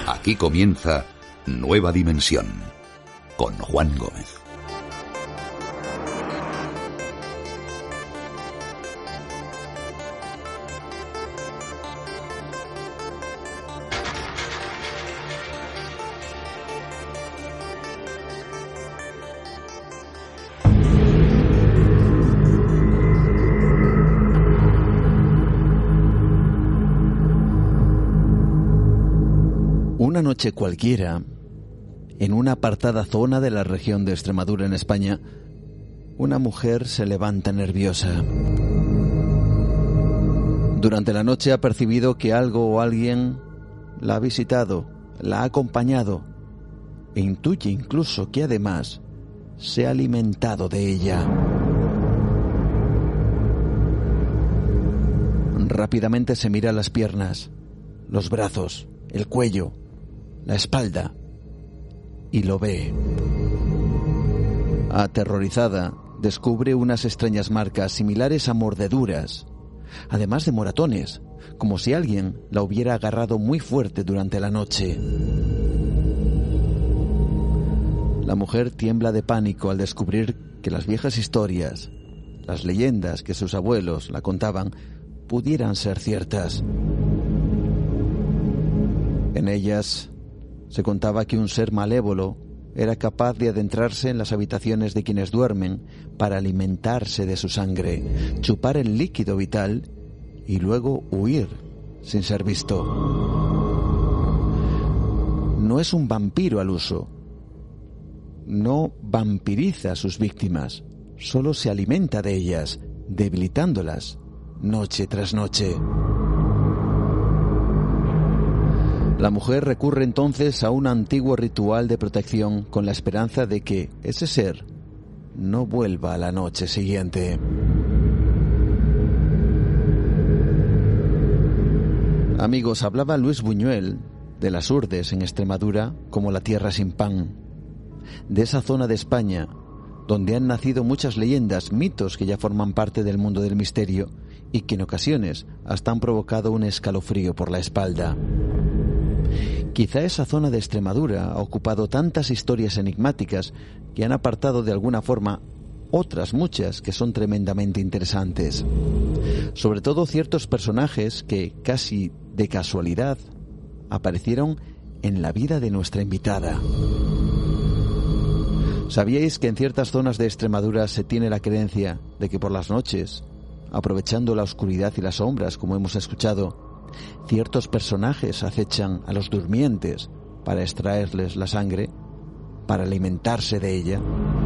Aquí comienza Nueva Dimensión con Juan Gómez. Una noche cualquiera, en una apartada zona de la región de Extremadura en España, una mujer se levanta nerviosa. Durante la noche ha percibido que algo o alguien la ha visitado, la ha acompañado e intuye incluso que además se ha alimentado de ella. Rápidamente se mira las piernas, los brazos, el cuello, la espalda, y lo ve. Aterrorizada, descubre unas extrañas marcas similares a mordeduras, además de moratones, como si alguien la hubiera agarrado muy fuerte durante la noche. La mujer tiembla de pánico al descubrir que las viejas historias, las leyendas que sus abuelos la contaban, pudieran ser ciertas. En ellas se contaba que un ser malévolo era capaz de adentrarse en las habitaciones de quienes duermen para alimentarse de su sangre, chupar el líquido vital y luego huir sin ser visto. No es un vampiro al uso. No vampiriza a sus víctimas, solo se alimenta de ellas, debilitándolas noche tras noche. La mujer recurre entonces a un antiguo ritual de protección con la esperanza de que ese ser no vuelva a la noche siguiente. Amigos, hablaba Luis Buñuel de las Urdes en Extremadura como la tierra sin pan, de esa zona de España donde han nacido muchas leyendas, mitos que ya forman parte del mundo del misterio y que en ocasiones hasta han provocado un escalofrío por la espalda. Quizá esa zona de Extremadura ha ocupado tantas historias enigmáticas que han apartado de alguna forma otras muchas que son tremendamente interesantes. Sobre todo ciertos personajes que, casi de casualidad, aparecieron en la vida de nuestra invitada. ¿Sabíais que en ciertas zonas de Extremadura se tiene la creencia de que por las noches, aprovechando la oscuridad y las sombras, como hemos escuchado, ciertos personajes acechan a los durmientes para extraerles la sangre, para alimentarse de ella?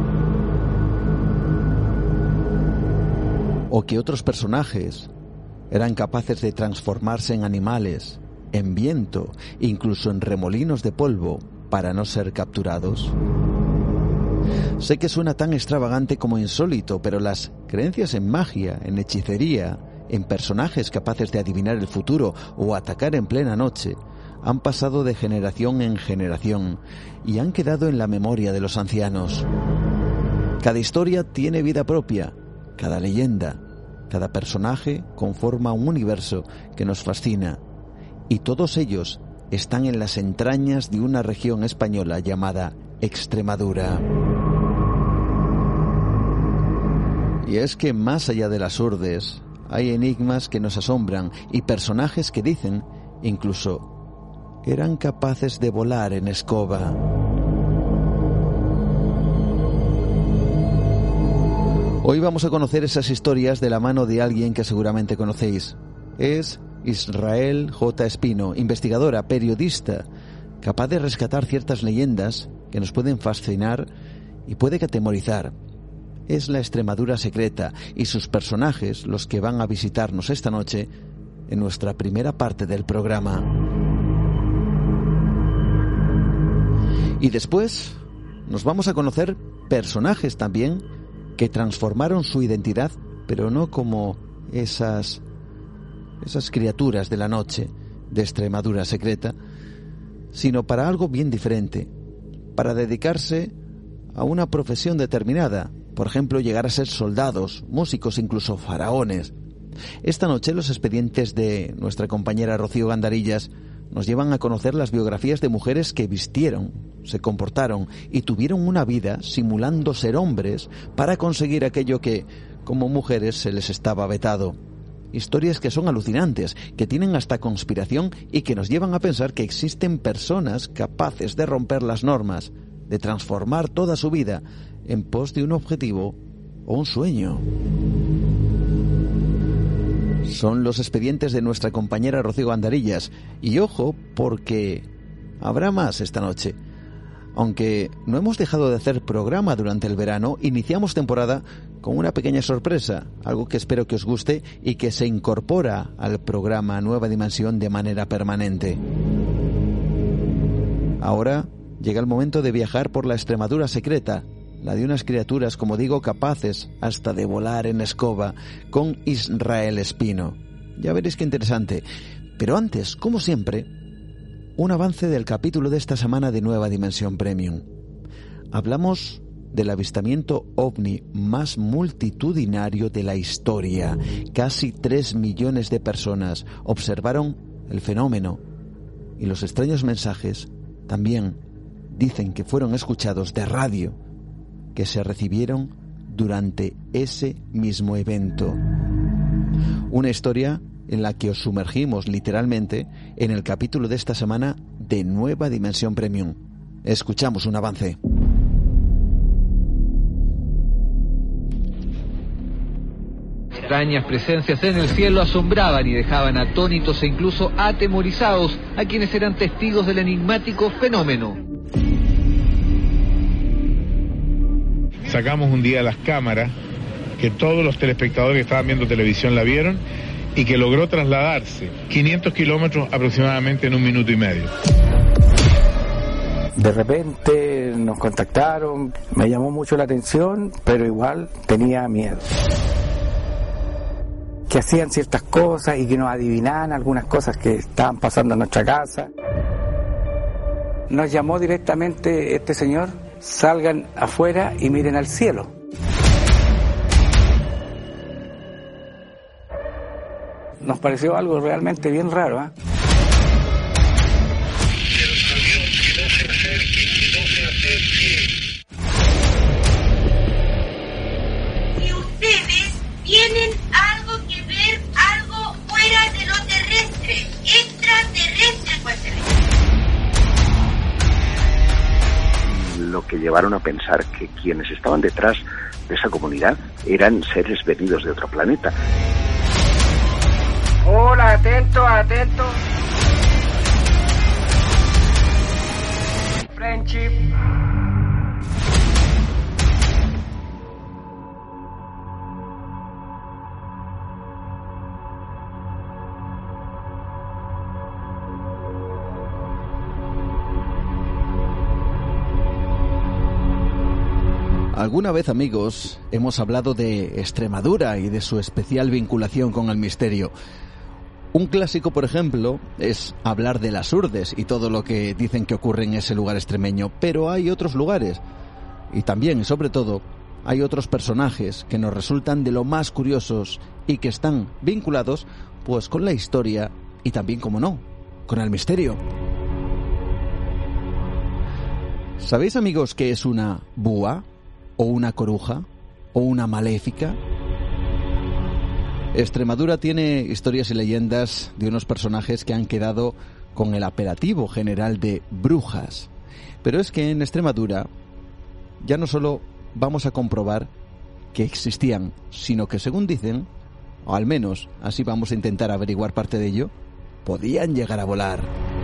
¿O que otros personajes eran capaces de transformarse en animales, en viento, incluso en remolinos de polvo, para no ser capturados? Sé que suena tan extravagante como insólito, pero las creencias en magia, en hechicería, en personajes capaces de adivinar el futuro o atacar en plena noche, han pasado de generación en generación y han quedado en la memoria de los ancianos. Cada historia tiene vida propia, cada leyenda, cada personaje conforma un universo que nos fascina, y todos ellos están en las entrañas de una región española llamada Extremadura. Y es que más allá de las Urdes, hay enigmas que nos asombran y personajes que dicen, incluso, eran capaces de volar en escoba. Hoy vamos a conocer esas historias de la mano de alguien que seguramente conocéis. Es Israel J. Espino, investigadora, periodista, capaz de rescatar ciertas leyendas que nos pueden fascinar y puede que atemorizar. Es la Extremadura secreta y sus personajes los que van a visitarnos esta noche en nuestra primera parte del programa. Y después nos vamos a conocer personajes también que transformaron su identidad, pero no como esas criaturas de la noche de Extremadura secreta, sino para algo bien diferente, para dedicarse a una profesión determinada. Por ejemplo, llegar a ser soldados, músicos, incluso faraones. Esta noche los expedientes de nuestra compañera Rocío Gandarillas nos llevan a conocer las biografías de mujeres que vistieron, se comportaron y tuvieron una vida simulando ser hombres para conseguir aquello que, como mujeres, se les estaba vetado. Historias que son alucinantes, que tienen hasta conspiración y que nos llevan a pensar que existen personas capaces de romper las normas, de transformar toda su vida en pos de un objetivo o un sueño. Son los expedientes de nuestra compañera Rocío Gandarillas. Y ojo, porque habrá más esta noche. Aunque no hemos dejado de hacer programa durante el verano, iniciamos temporada con una pequeña sorpresa, algo que espero que os guste y que se incorpora al programa Nueva Dimensión de manera permanente. Ahora llega el momento de viajar por la Extremadura secreta, la de unas criaturas, como digo, capaces hasta de volar en escoba, con Israel Espino. Ya veréis qué interesante. Pero antes, como siempre, un avance del capítulo de esta semana de Nueva Dimensión Premium. Hablamos del avistamiento ovni más multitudinario de la historia. Casi 3 millones de personas observaron el fenómeno. Y los extraños mensajes también dicen que fueron escuchados de radio, que se recibieron durante ese mismo evento. Una historia en la que os sumergimos literalmente en el capítulo de esta semana de Nueva Dimensión Premium. Escuchamos un avance. Extrañas presencias en el cielo asombraban y dejaban atónitos e incluso atemorizados a quienes eran testigos del enigmático fenómeno. Sacamos un día las cámaras, que todos los telespectadores que estaban viendo televisión la vieron, y que logró trasladarse 500 kilómetros aproximadamente en 1 minuto y medio. De repente nos contactaron, me llamó mucho la atención, pero igual tenía miedo. Que hacían ciertas cosas y que nos adivinaban algunas cosas que estaban pasando en nuestra casa. Nos llamó directamente este señor: salgan afuera y miren al cielo. Nos pareció algo realmente bien raro, ¿eh? Si ustedes tienen algo que ver, algo fuera de lo terrestre, extraterrestre puede ser. Lo que llevaron a pensar que quienes estaban detrás de esa comunidad eran seres venidos de otro planeta. Hola, atento, atento. Friendship. Alguna vez, amigos, hemos hablado de Extremadura y de su especial vinculación con el misterio. Un clásico, por ejemplo, es hablar de las Urdes y todo lo que dicen que ocurre en ese lugar extremeño, pero hay otros lugares, y también, y sobre todo, hay otros personajes que nos resultan de lo más curiosos y que están vinculados, pues, con la historia y también, como no, con el misterio. ¿Sabéis, amigos, qué es una búa, o una coruja, o una maléfica? Extremadura tiene historias y leyendas de unos personajes que han quedado con el apelativo general de brujas. Pero es que en Extremadura ya no solo vamos a comprobar que existían, sino que, según dicen, o al menos así vamos a intentar averiguar parte de ello, podían llegar a volar.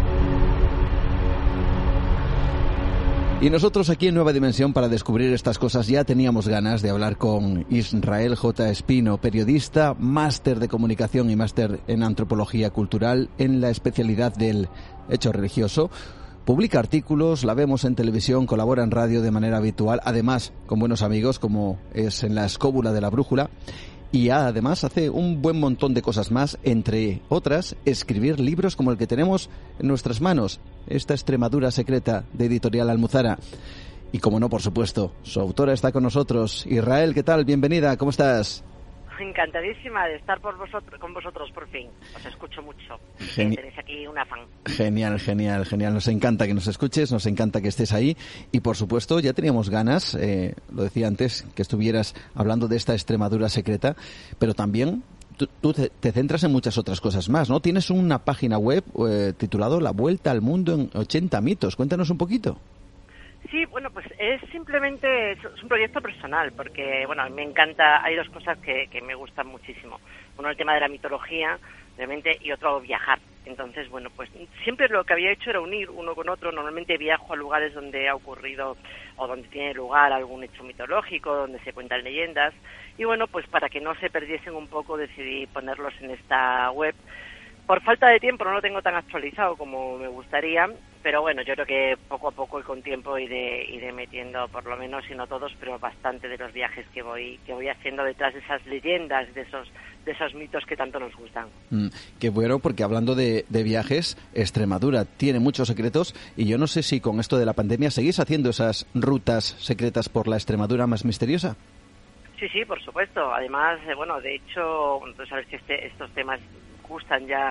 Y nosotros aquí en Nueva Dimensión, para descubrir estas cosas, ya teníamos ganas de hablar con Israel J. Espino, periodista, máster de comunicación y máster en antropología cultural en la especialidad del hecho religioso. Publica artículos, la vemos en televisión, colabora en radio de manera habitual, además con buenos amigos como es en La Escóbula de la Brújula. Y además hace un buen montón de cosas más, entre otras, escribir libros como el que tenemos en nuestras manos, esta Extremadura secreta de Editorial Almuzara. Y como no, por supuesto, su autora está con nosotros. Israel, ¿qué tal? Bienvenida, ¿cómo estás? encantadísima de estar con vosotros por fin. Os escucho mucho. Tenéis aquí una fan. Genial. Nos encanta que nos escuches, nos encanta que estés ahí. Y por supuesto, ya teníamos ganas, lo decía antes, que estuvieras hablando de esta Extremadura secreta, pero también tú te centras en muchas otras cosas más, ¿no? Tienes una página web titulado La Vuelta al Mundo en 80 mitos. Cuéntanos un poquito. Sí, bueno, pues es un proyecto personal, porque, bueno, me encanta, hay dos cosas que me gustan muchísimo. Uno, el tema de la mitología, obviamente, y otro, viajar. Entonces, bueno, pues siempre lo que había hecho era unir uno con otro. Normalmente viajo a lugares donde ha ocurrido o donde tiene lugar algún hecho mitológico, donde se cuentan leyendas. Y bueno, pues para que no se perdiesen un poco, decidí ponerlos en esta web. Por falta de tiempo no lo tengo tan actualizado como me gustaría, pero bueno, yo creo que poco a poco y con tiempo iré metiendo, por lo menos, si no todos, pero bastante de los viajes que voy haciendo detrás de esas leyendas, de esos mitos que tanto nos gustan. Qué bueno, porque hablando de viajes, Extremadura tiene muchos secretos, y yo no sé si con esto de la pandemia seguís haciendo esas rutas secretas por la Extremadura más misteriosa. Sí, por supuesto. Además, bueno, de hecho, tú sabes que estos temas gustan ya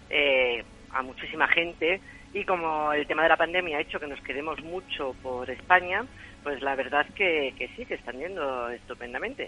a muchísima gente, y como el tema de la pandemia ha hecho que nos quedemos mucho por España, pues la verdad que sí, que están yendo estupendamente.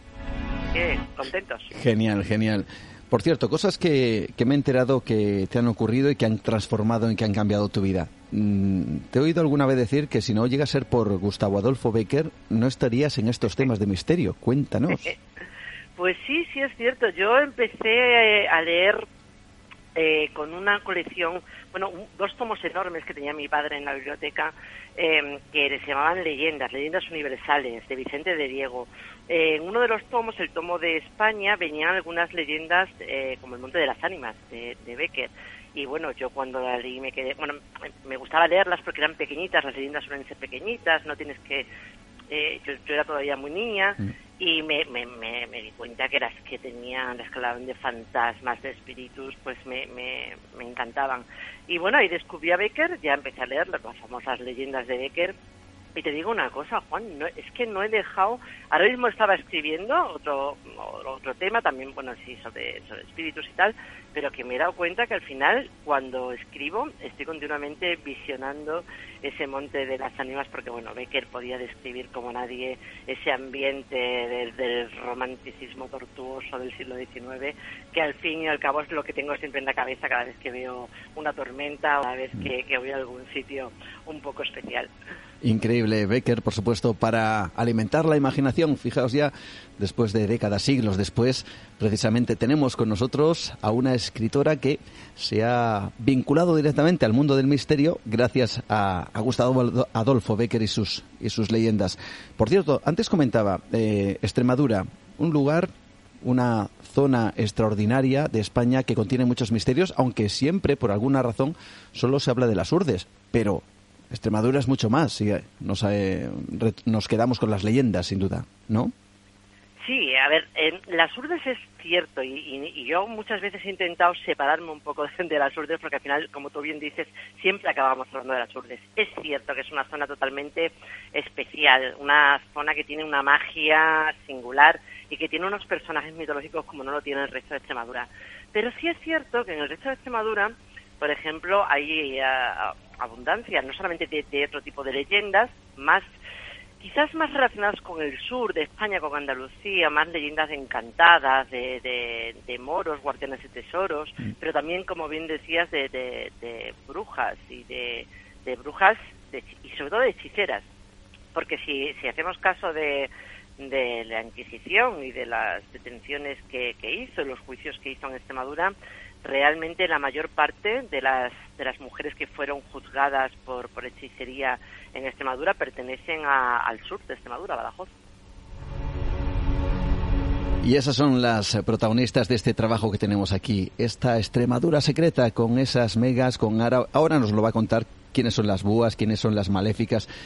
Contentos. Genial. Por cierto, cosas que me he enterado que te han ocurrido y que han transformado y que han cambiado tu vida. Te he oído alguna vez decir que si no llega a ser por Gustavo Adolfo Bécquer, no estarías en estos temas de misterio. Cuéntanos. Pues sí, es cierto. Yo empecé a leer con una colección, bueno, 2 tomos enormes que tenía mi padre en la biblioteca, que se llamaban Leyendas Universales, de Vicente de Diego. En uno de los tomos, el tomo de España, venían algunas leyendas como el Monte de las Ánimas, de Bécquer. Y bueno, yo cuando la leí me quedé... Bueno, me gustaba leerlas porque eran pequeñitas, las leyendas suelen ser pequeñitas, no tienes que... yo era todavía muy niña, y me di cuenta que las que tenían, las que hablaban de fantasmas, de espíritus, pues me encantaban. Y bueno, ahí descubrí a Bécquer, ya empecé a leer las famosas leyendas de Bécquer. Y te digo una cosa, Juan, es que no he dejado... Ahora mismo estaba escribiendo otro tema también, bueno, sí, sobre espíritus y tal, pero que me he dado cuenta que al final, cuando escribo, estoy continuamente visionando ese Monte de las Ánimas, porque, bueno, Bécquer podía describir como nadie ese ambiente del romanticismo tortuoso del siglo XIX, que al fin y al cabo es lo que tengo siempre en la cabeza cada vez que veo una tormenta o cada vez que voy a algún sitio un poco especial. Increíble, Bécquer, por supuesto, para alimentar la imaginación. Fijaos ya, después de décadas, siglos después, precisamente tenemos con nosotros a una escritora que se ha vinculado directamente al mundo del misterio gracias a Gustavo Adolfo Bécquer y sus leyendas. Por cierto, antes comentaba, Extremadura, un lugar, una zona extraordinaria de España que contiene muchos misterios, aunque siempre, por alguna razón, solo se habla de las urdes, pero Extremadura es mucho más, sí, nos quedamos con las leyendas, sin duda, ¿no? Sí, a ver, las urdes es cierto, y yo muchas veces he intentado separarme un poco de las urdes, porque al final, como tú bien dices, siempre acabamos hablando de las urdes. Es cierto que es una zona totalmente especial, una zona que tiene una magia singular y que tiene unos personajes mitológicos como no lo tiene el resto de Extremadura. Pero sí es cierto que en el resto de Extremadura, por ejemplo, hay abundancia, no solamente de otro tipo de leyendas, quizás más relacionadas con el sur de España, con Andalucía, más leyendas encantadas, de moros, guardianes de tesoros, pero también, como bien decías, de brujas y de brujas y sobre todo de hechiceras, porque si hacemos caso de la Inquisición y de las detenciones que hizo, los juicios que hizo en Extremadura, realmente la mayor parte de las mujeres que fueron juzgadas por hechicería en Extremadura pertenecen al sur de Extremadura, Badajoz. Y esas son las protagonistas de este trabajo que tenemos aquí, esta Extremadura secreta con esas megas, ahora nos lo va a contar quiénes son las búas, quiénes son las maléficas,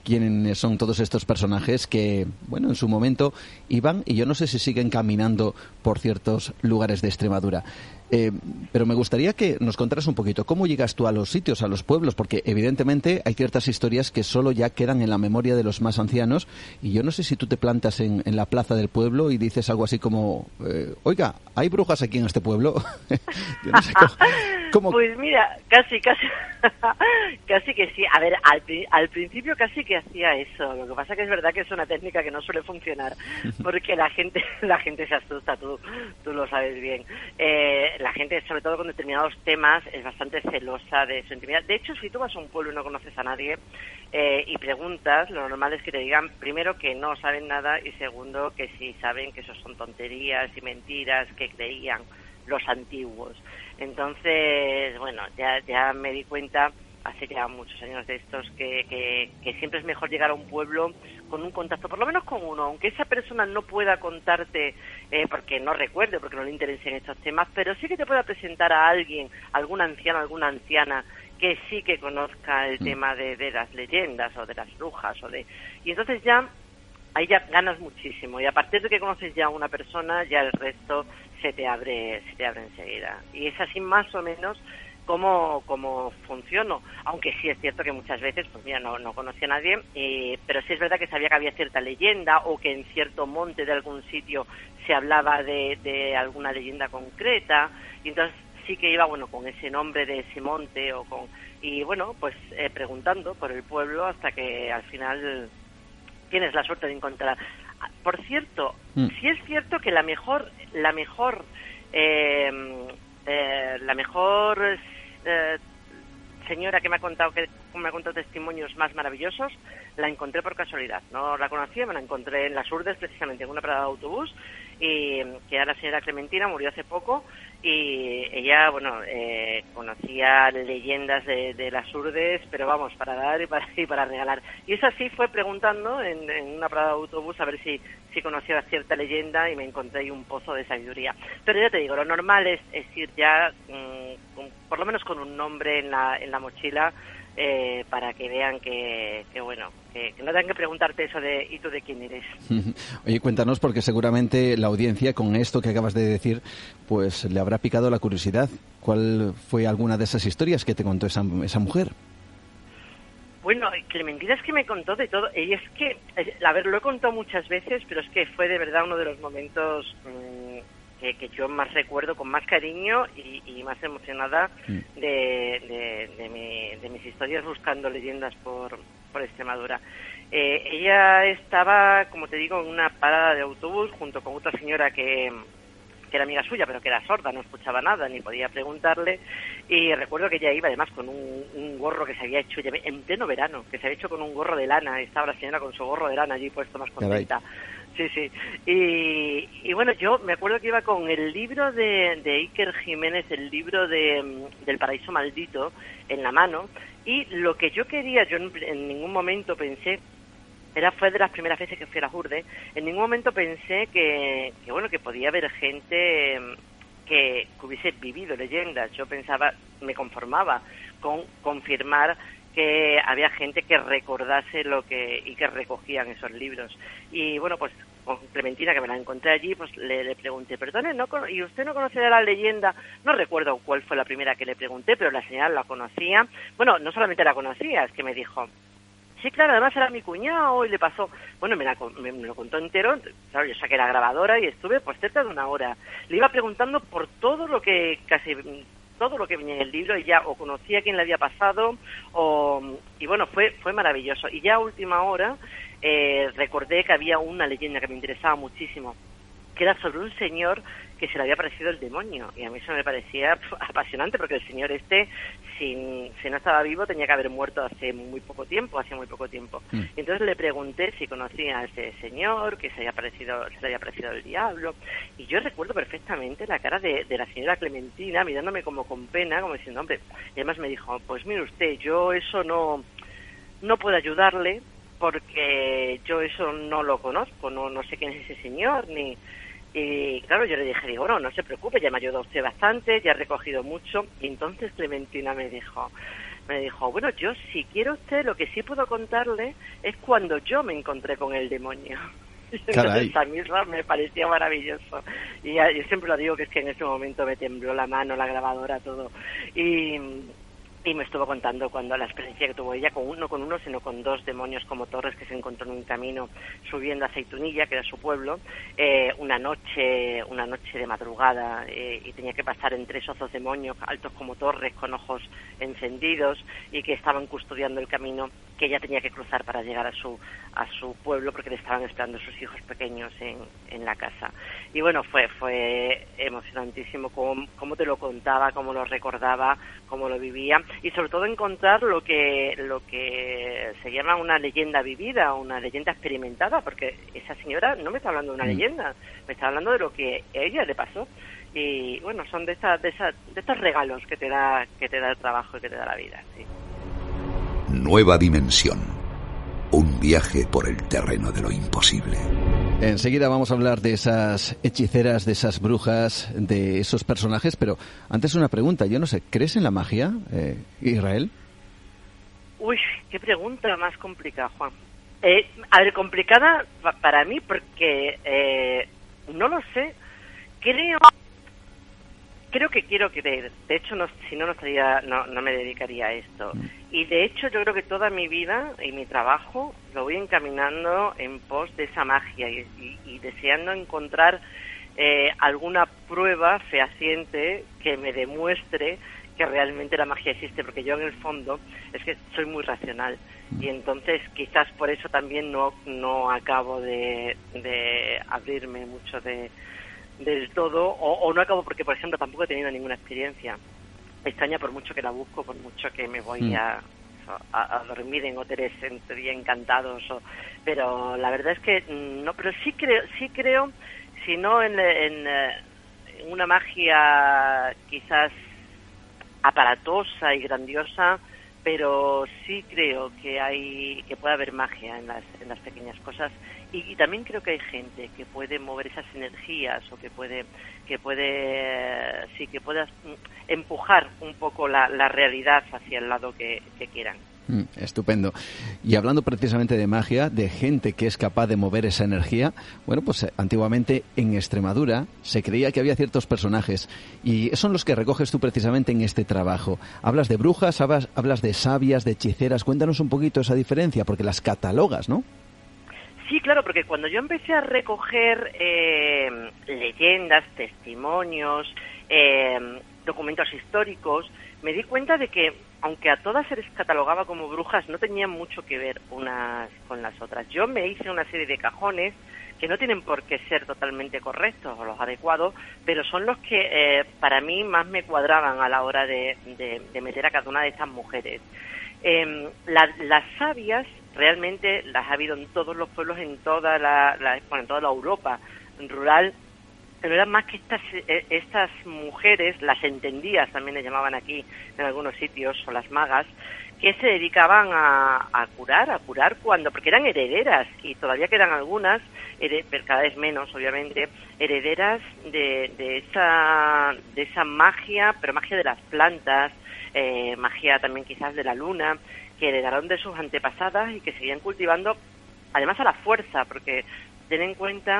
quiénes son todos estos personajes que, bueno, en su momento iban, y yo no sé si siguen caminando por ciertos lugares de Extremadura. Pero me gustaría que nos contaras un poquito cómo llegas tú a los sitios, a los pueblos, porque evidentemente hay ciertas historias que solo ya quedan en la memoria de los más ancianos, y yo no sé si tú te plantas en la plaza del pueblo y dices algo así como, oiga, ¿hay brujas aquí en este pueblo? Yo no sé cómo... Pues mira, casi que sí. A ver, al principio casi que hacía eso. Lo que pasa que es verdad que es una técnica que no suele funcionar, porque la gente se asusta, tú lo sabes bien. La gente, sobre todo con determinados temas, es bastante celosa de su intimidad. De hecho, si tú vas a un pueblo y no conoces a nadie y preguntas, lo normal es que te digan, primero, que no saben nada, y segundo, que sí saben que eso son tonterías y mentiras que creían los antiguos. Entonces, bueno, ya me di cuenta hace ya muchos años de estos que siempre es mejor llegar a un pueblo con un contacto, por lo menos con uno, aunque esa persona no pueda contarte porque no recuerde, porque no le interesen estos temas, pero sí que te pueda presentar a alguien, algún anciano, alguna anciana que sí que conozca el tema de las leyendas o de las brujas y entonces ahí ya ganas muchísimo, y a partir de que conoces ya a una persona, ya el resto se te abre enseguida. Y es así más o menos cómo funciono, aunque sí es cierto que muchas veces, pues mira, no conocía a nadie, pero sí es verdad que sabía que había cierta leyenda, o que en cierto monte de algún sitio se hablaba de alguna leyenda concreta, y entonces sí que iba, bueno, con ese nombre de ese monte, y bueno, pues preguntando por el pueblo hasta que al final tienes la suerte de encontrar. Por cierto, sí es cierto que la mejor señora que me ha contado testimonios más maravillosos, la encontré por casualidad. No la conocía, me la encontré en las Urdes, precisamente en una parada de autobús, y que era la señora Clementina, murió hace poco, y ella, bueno, conocía leyendas de las Urdes, pero vamos, para dar y para regalar. Y esa sí fue preguntando en una parada de autobús a ver si conocía cierta leyenda, y me encontré ahí un pozo de sabiduría. Pero ya te digo, lo normal es ir ya, por lo menos con un nombre en la mochila, para que vean que bueno, que no tengan que preguntarte eso de ¿y tú de quién eres? Oye, cuéntanos, porque seguramente la audiencia con esto que acabas de decir pues le habrá picado la curiosidad. ¿Cuál fue alguna de esas historias que te contó esa mujer? Bueno, Clementina es que me contó de todo, y es que, a ver, lo he contado muchas veces, pero es que fue de verdad uno de los momentos que yo más recuerdo con más cariño y más emocionada de mis historias buscando leyendas por Extremadura. Ella estaba, como te digo, en una parada de autobús junto con otra señora que era amiga suya, pero que era sorda, no escuchaba nada, ni podía preguntarle, y recuerdo que ella iba además con un gorro que se había hecho en pleno verano, que se había hecho con un gorro de lana, estaba la señora con su gorro de lana allí puesto, más contenta. Sí. Y bueno, yo me acuerdo que iba con el libro de Iker Jiménez, el libro del Paraíso Maldito, en la mano, y lo que yo quería, yo en ningún momento pensé, fue de las primeras veces que fui a las Urdes, en ningún momento pensé que bueno, que podía haber gente que hubiese vivido leyendas. Yo pensaba, me conformaba con confirmar que había gente que recordase y que recogían esos libros. Y bueno, pues con Clementina, que me la encontré allí, pues le pregunté, perdone, ¿y usted no conocerá la leyenda? No recuerdo cuál fue la primera que le pregunté, pero la señora la conocía. Bueno, no solamente la conocía, es que me dijo, sí, claro, además era mi cuñado, y le pasó, bueno, me lo contó entero. Claro, yo saqué la grabadora y estuve pues cerca de una hora. Le iba preguntando por todo lo que venía en el libro, y ya o conocía quién le había pasado, y bueno, fue maravilloso. Y ya a última hora recordé que había una leyenda que me interesaba muchísimo, que era sobre un señor que se le había aparecido el demonio, y a mí eso me parecía apasionante, porque el señor si no estaba vivo, tenía que haber muerto hace muy poco tiempo. Y entonces le pregunté si conocía a ese señor, que se le había aparecido el diablo, y yo recuerdo perfectamente la cara de la señora Clementina mirándome como con pena, como diciendo, hombre, y además me dijo, pues mire usted, yo eso no puedo ayudarle, porque yo eso no lo conozco, no sé quién es ese señor, y claro, yo le dije, bueno, no se preocupe, ya me ha ayudado usted bastante, ya ha recogido mucho. Y entonces Clementina me dijo, me dijo, bueno, yo si quiere usted, lo que sí puedo contarle es cuando yo me encontré con el demonio. Entonces a mí eso me parecía maravilloso. Y yo siempre lo digo, que es que en ese momento me tembló la mano, la grabadora, todo. Y me estuvo contando cuando la experiencia que tuvo ella, no con uno, sino con 2 demonios como torres que se encontró en un camino subiendo a Aceitunilla, que era su pueblo, una noche de madrugada, y tenía que pasar entre esos 2 demonios altos como torres, con ojos encendidos, y que estaban custodiando el camino que ella tenía que cruzar para llegar a su pueblo, porque le estaban esperando sus hijos pequeños en la casa. Y bueno, fue emocionantísimo cómo te lo contaba, cómo lo recordaba, cómo lo vivía, y sobre todo encontrar lo que se llama una leyenda vivida, una leyenda experimentada, porque esa señora no me está hablando de una leyenda, me está hablando de lo que a ella le pasó. Y bueno, son de estos regalos que te da el trabajo y que te da la vida, sí. Nueva dimensión. Un viaje por el terreno de lo imposible. Enseguida vamos a hablar de esas hechiceras, de esas brujas, de esos personajes, pero antes una pregunta. Yo no sé, ¿crees en la magia, Israel? Uy, qué pregunta más complicada, Juan. A ver, complicada para mí porque no lo sé. Creo que quiero creer. De hecho, si no me dedicaría a esto. Y de hecho, yo creo que toda mi vida y mi trabajo lo voy encaminando en pos de esa magia y deseando encontrar alguna prueba fehaciente que me demuestre que realmente la magia existe, porque yo en el fondo es que soy muy racional y entonces quizás por eso también no acabo de abrirme mucho del todo, o no acabo porque, por ejemplo, tampoco he tenido ninguna experiencia extraña, por mucho que la busco, por mucho que me voy a dormir en hoteles en teoría encantados, pero la verdad es que no, pero sí creo, si no en una magia quizás aparatosa y grandiosa, pero sí creo que puede haber magia en las pequeñas cosas, y también creo que hay gente que puede mover esas energías, o que puede empujar un poco la realidad hacia el lado que quieran. Estupendo. Y hablando precisamente de magia, de gente que es capaz de mover esa energía, bueno, pues antiguamente en Extremadura se creía que había ciertos personajes, y son los que recoges tú precisamente en este trabajo. Hablas de brujas, hablas de sabias, de hechiceras. Cuéntanos un poquito esa diferencia, porque las catalogas, ¿no? Sí, claro, porque cuando yo empecé a recoger leyendas, testimonios, documentos históricos, me di cuenta de que, aunque a todas se les catalogaba como brujas, no tenían mucho que ver unas con las otras. Yo me hice una serie de cajones que no tienen por qué ser totalmente correctos o los adecuados, pero son los que para mí más me cuadraban a la hora de meter a cada una de estas mujeres. Las sabias realmente las ha habido en todos los pueblos, en toda en toda la Europa rural, pero eran más que estas mujeres, las entendías también les llamaban aquí en algunos sitios, o las magas, que se dedicaban a curar porque eran herederas, y todavía quedan algunas, pero cada vez menos, obviamente, herederas de esa magia, pero magia de las plantas, magia también quizás de la luna, que heredaron de sus antepasadas y que seguían cultivando, además a la fuerza, porque ten en cuenta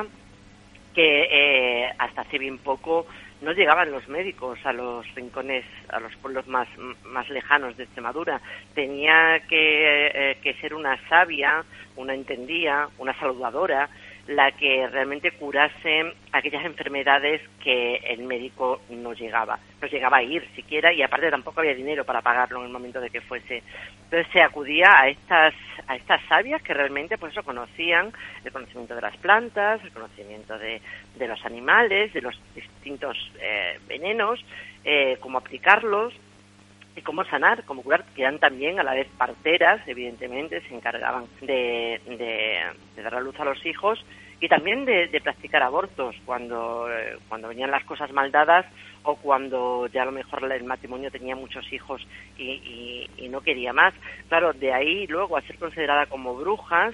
que hasta hace bien poco no llegaban los médicos a los rincones, a los pueblos más lejanos de Extremadura. Tenía que ser una sabia, una entendía, una saludadora, la que realmente curase aquellas enfermedades que el médico no llegaba a ir siquiera, y aparte tampoco había dinero para pagarlo en el momento de que fuese. Entonces se acudía a estas sabias que realmente pues eso conocían el conocimiento de las plantas, el conocimiento de los animales, de los distintos venenos, cómo aplicarlos y cómo sanar, cómo curar, que eran también a la vez parteras, evidentemente, se encargaban de dar a luz a los hijos, y también de practicar abortos cuando venían las cosas mal dadas, o cuando ya a lo mejor el matrimonio tenía muchos hijos y no quería más. Claro, de ahí luego a ser considerada como brujas,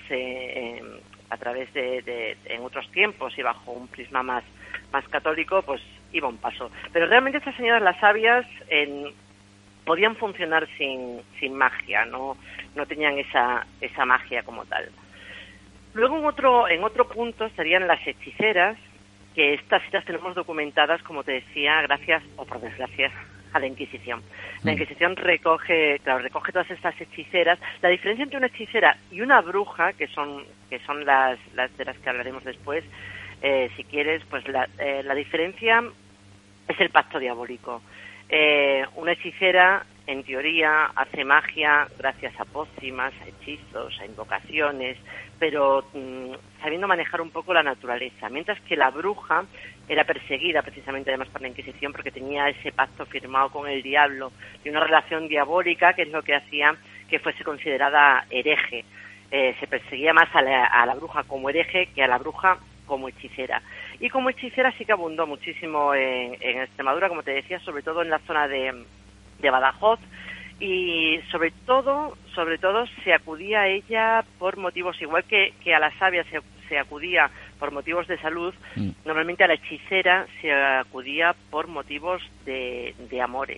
a través en otros tiempos y bajo un prisma más católico, pues iba un paso. Pero realmente estas señoras, las sabias, podían funcionar sin magia, no tenían esa magia como tal. Luego en otro punto estarían las hechiceras, que estas sí las tenemos documentadas, como te decía, gracias o por desgracia a la Inquisición. La Inquisición recoge todas estas hechiceras. La diferencia entre una hechicera y una bruja, que son las de las que hablaremos después, si quieres, pues la diferencia es el pacto diabólico. Una hechicera, en teoría, hace magia gracias a pócimas, a hechizos, a invocaciones, pero sabiendo manejar un poco la naturaleza, mientras que la bruja era perseguida precisamente además por la Inquisición porque tenía ese pacto firmado con el diablo y una relación diabólica, que es lo que hacía que fuese considerada hereje. Se perseguía más a la bruja como hereje que a la bruja como hechicera. Y como hechicera sí que abundó muchísimo en Extremadura, como te decía, sobre todo en la zona de Badajoz, y sobre todo se acudía a ella por motivos, igual que a la sabia se acudía por motivos de salud, normalmente a la hechicera se acudía por motivos de amores.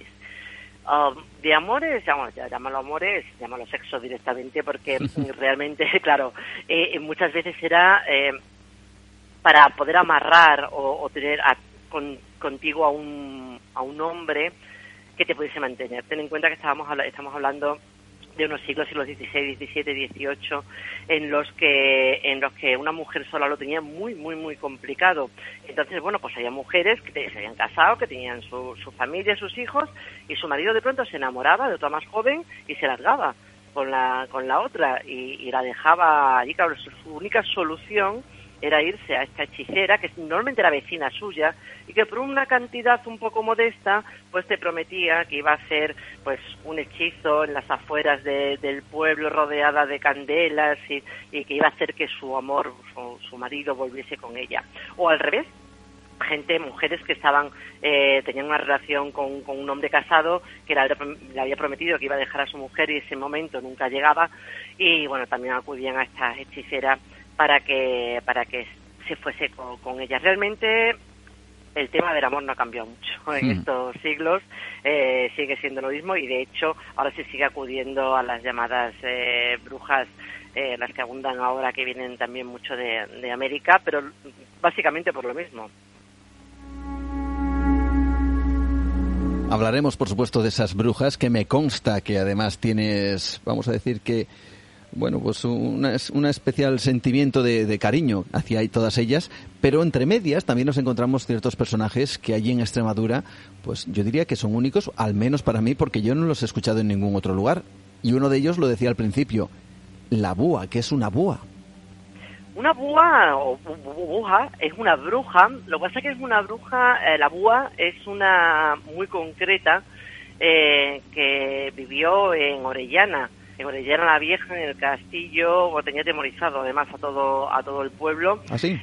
De amores, llámalo amores, llámalo sexo directamente, porque realmente, claro, muchas veces era para poder amarrar o tener contigo a un hombre que te pudiese mantener. Ten en cuenta que estamos hablando de unos siglos XVI, XVII, XVIII, en los que una mujer sola lo tenía muy, muy, muy complicado. Entonces, bueno, pues había mujeres que se habían casado, que tenían su familia, sus hijos, y su marido de pronto se enamoraba de otra más joven y se largaba con la otra y la dejaba allí. Claro, su única solución era irse a esta hechicera, que normalmente era vecina suya, y que por una cantidad un poco modesta, pues te prometía que iba a hacer pues un hechizo en las afueras del pueblo, rodeada de candelas, y que iba a hacer que su amor, su marido, volviese con ella. O al revés, mujeres que tenían una relación con un hombre casado que le había prometido que iba a dejar a su mujer y ese momento nunca llegaba, y bueno, también acudían a esta hechicera para que se fuese con ella. Realmente el tema del amor no ha cambiado mucho en estos siglos, sigue siendo lo mismo, y de hecho ahora se sigue acudiendo a las llamadas brujas, las que abundan ahora, que vienen también mucho de América, pero básicamente por lo mismo. Hablaremos, por supuesto, de esas brujas, que me consta que además tienes, vamos a decir que, bueno, pues un especial sentimiento de cariño hacia todas ellas, pero entre medias también nos encontramos ciertos personajes que allí en Extremadura, pues yo diría que son únicos, al menos para mí, porque yo no los he escuchado en ningún otro lugar. Y uno de ellos lo decía al principio, la búa. ¿Qué es una búa? Una búa o buja es una bruja. Lo que pasa es que es una bruja, la búa es una muy concreta, que vivió en Orellana la Vieja, en el castillo, o tenía temorizado además a todo el pueblo. ¿Ah, sí?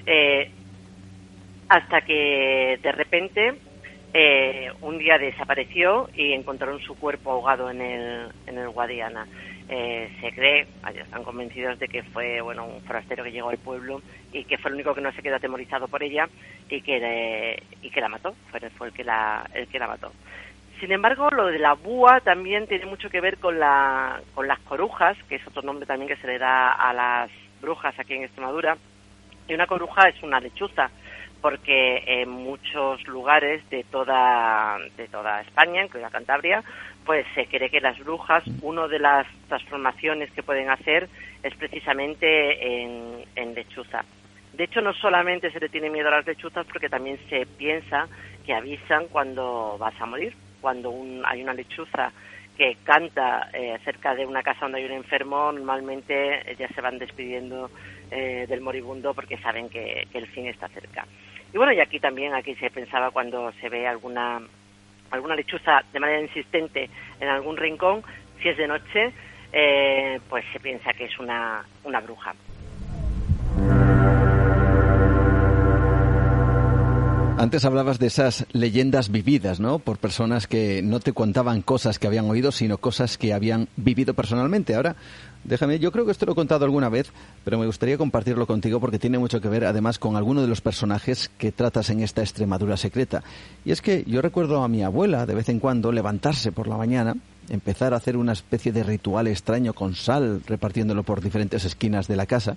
Hasta que de repente un día desapareció y encontraron su cuerpo ahogado en el Guadiana. Se cree, están convencidos de que fue un forastero que llegó al pueblo y que fue el único que no se quedó atemorizado por ella y que la mató, fue el que la mató. Sin embargo, lo de la búa también tiene mucho que ver con las corujas, que es otro nombre también que se le da a las brujas aquí en Extremadura. Y una coruja es una lechuza, porque en muchos lugares de toda España, incluida Cantabria, pues se cree que las brujas, una de las transformaciones que pueden hacer es precisamente en lechuza. De hecho, no solamente se le tiene miedo a las lechuzas, porque también se piensa que avisan cuando vas a morir. Cuando hay una lechuza que canta cerca de una casa donde hay un enfermo, normalmente ya se van despidiendo del moribundo, porque saben que el fin está cerca. Y bueno, y aquí se pensaba, cuando se ve alguna lechuza de manera insistente en algún rincón, si es de noche, pues se piensa que es una bruja. Antes hablabas de esas leyendas vividas, ¿no? Por personas que no te contaban cosas que habían oído, sino cosas que habían vivido personalmente. Ahora, déjame, yo creo que esto lo he contado alguna vez, pero me gustaría compartirlo contigo porque tiene mucho que ver, además, con alguno de los personajes que tratas en esta Extremadura secreta. Y es que yo recuerdo a mi abuela, de vez en cuando, levantarse por la mañana, empezar a hacer una especie de ritual extraño con sal, repartiéndolo por diferentes esquinas de la casa,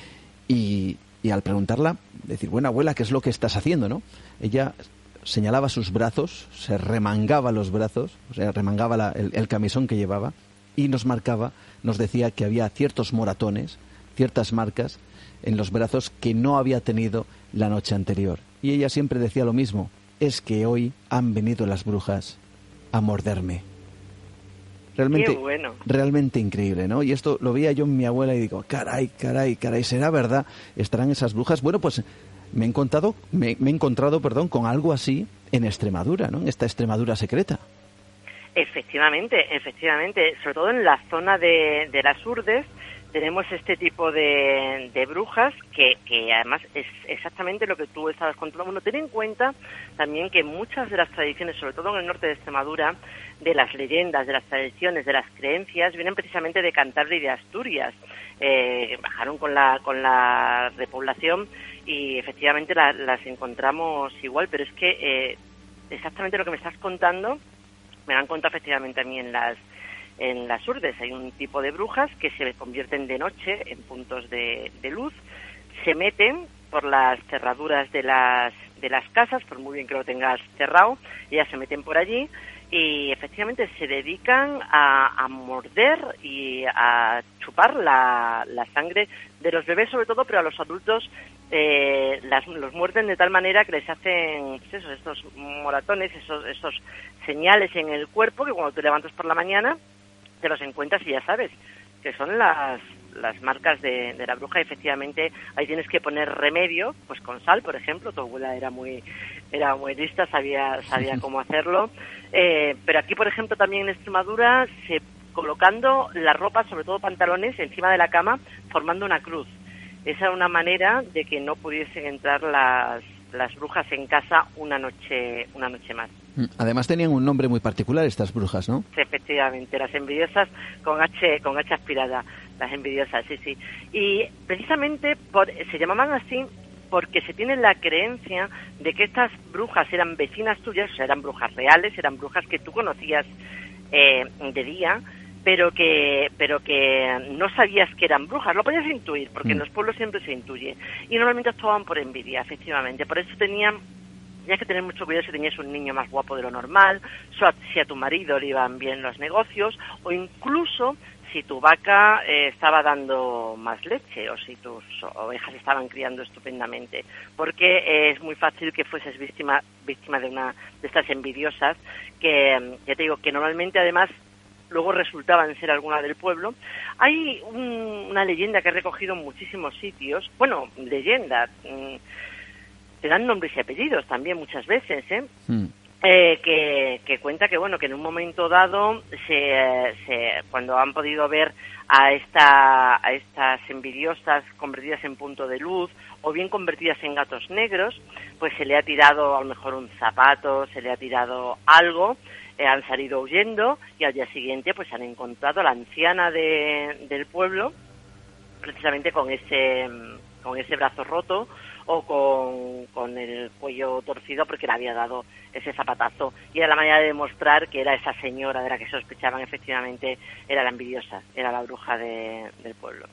y al preguntarla, decir, bueno, abuela, ¿qué es lo que estás haciendo, no? Ella señalaba sus brazos, se remangaba los brazos, o sea, remangaba el camisón que llevaba, y nos marcaba, nos decía que había ciertos moratones, ciertas marcas en los brazos que no había tenido la noche anterior. Y ella siempre decía lo mismo, es que hoy han venido las brujas a morderme. Realmente, bueno. Realmente increíble, ¿no? Y esto lo veía yo en mi abuela y digo, caray, ¿será verdad? ¿Estarán esas brujas? Bueno, pues me he encontrado, con algo así en Extremadura, ¿no? En esta Extremadura secreta. Efectivamente. Sobre todo en la zona de las Urdes tenemos este tipo de brujas que además es exactamente lo que tú estabas contando. Bueno, ten en cuenta también que muchas de las tradiciones, sobre todo en el norte de Extremadura, de las leyendas, de las tradiciones, de las creencias, vienen precisamente de Cantabria y de Asturias. Bajaron con la repoblación y efectivamente las encontramos igual, pero es que exactamente lo que me estás contando me lo han contado efectivamente a mí en las Urdes. Hay un tipo de brujas que se convierten de noche en puntos de luz, se meten por las cerraduras de las casas, por muy bien que lo tengas cerrado, ellas se meten por allí y efectivamente se dedican a morder y a chupar la sangre de los bebés sobre todo, pero a los adultos los muerden de tal manera que les hacen pues eso, estos moratones, esos señales en el cuerpo que cuando te levantas por la mañana te los encuentras y ya sabes que son las marcas de la bruja. Y efectivamente ahí tienes que poner remedio, pues con sal, por ejemplo. Tu abuela era muy lista, sabía cómo hacerlo. Pero aquí, por ejemplo, también en Extremadura, colocando la ropa, sobre todo pantalones, encima de la cama, formando una cruz. Esa era una manera de que no pudiesen entrar las brujas en casa una noche más. Además tenían un nombre muy particular estas brujas, ¿no? Sí, efectivamente, las envidiosas con H aspirada, las envidiosas, sí. Y precisamente se llamaban así porque se tiene la creencia de que estas brujas eran vecinas tuyas, o sea, eran brujas reales, eran brujas que tú conocías de día, pero que no sabías que eran brujas, lo podías intuir, porque en los pueblos siempre se intuye, y normalmente actuaban por envidia, efectivamente, por eso tenías que tener mucho cuidado si tenías un niño más guapo de lo normal, si a tu marido le iban bien los negocios, o incluso si tu vaca estaba dando más leche, o si tus ovejas estaban criando estupendamente, porque es muy fácil que fueses víctima de una de estas envidiosas, que ya te digo, que normalmente además luego resultaban ser alguna del pueblo. Hay una leyenda que he recogido en muchísimos sitios, bueno, leyenda, te dan nombres y apellidos también muchas veces, que cuenta que bueno, que en un momento dado cuando han podido ver a estas envidiosas convertidas en punto de luz o bien convertidas en gatos negros, pues se le ha tirado a lo mejor un zapato, se le ha tirado algo, han salido huyendo y al día siguiente pues han encontrado a la anciana del pueblo precisamente con ese brazo roto o con el cuello torcido porque le había dado ese zapatazo, y era la manera de demostrar que era esa señora de la que sospechaban, efectivamente era la envidiosa, era la bruja del pueblo.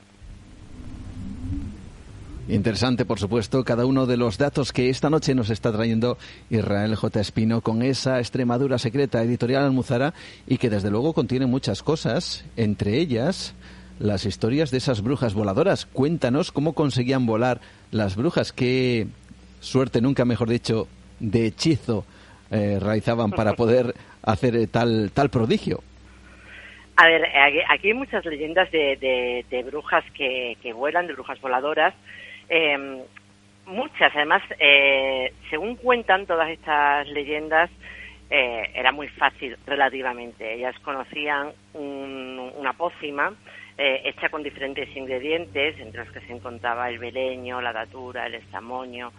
Interesante, por supuesto, cada uno de los datos que esta noche nos está trayendo Israel J. Espino con esa Extremadura secreta, editorial Almuzara, y que desde luego contiene muchas cosas, entre ellas las historias de esas brujas voladoras. Cuéntanos cómo conseguían volar las brujas, qué suerte, nunca mejor dicho, de hechizo realizaban para poder hacer tal prodigio. A ver, aquí hay muchas leyendas de brujas que vuelan, de brujas voladoras. Muchas, además, según cuentan todas estas leyendas, era muy fácil relativamente. Ellas conocían una pócima hecha con diferentes ingredientes, entre los que se encontraba el beleño, la datura, el estamoño,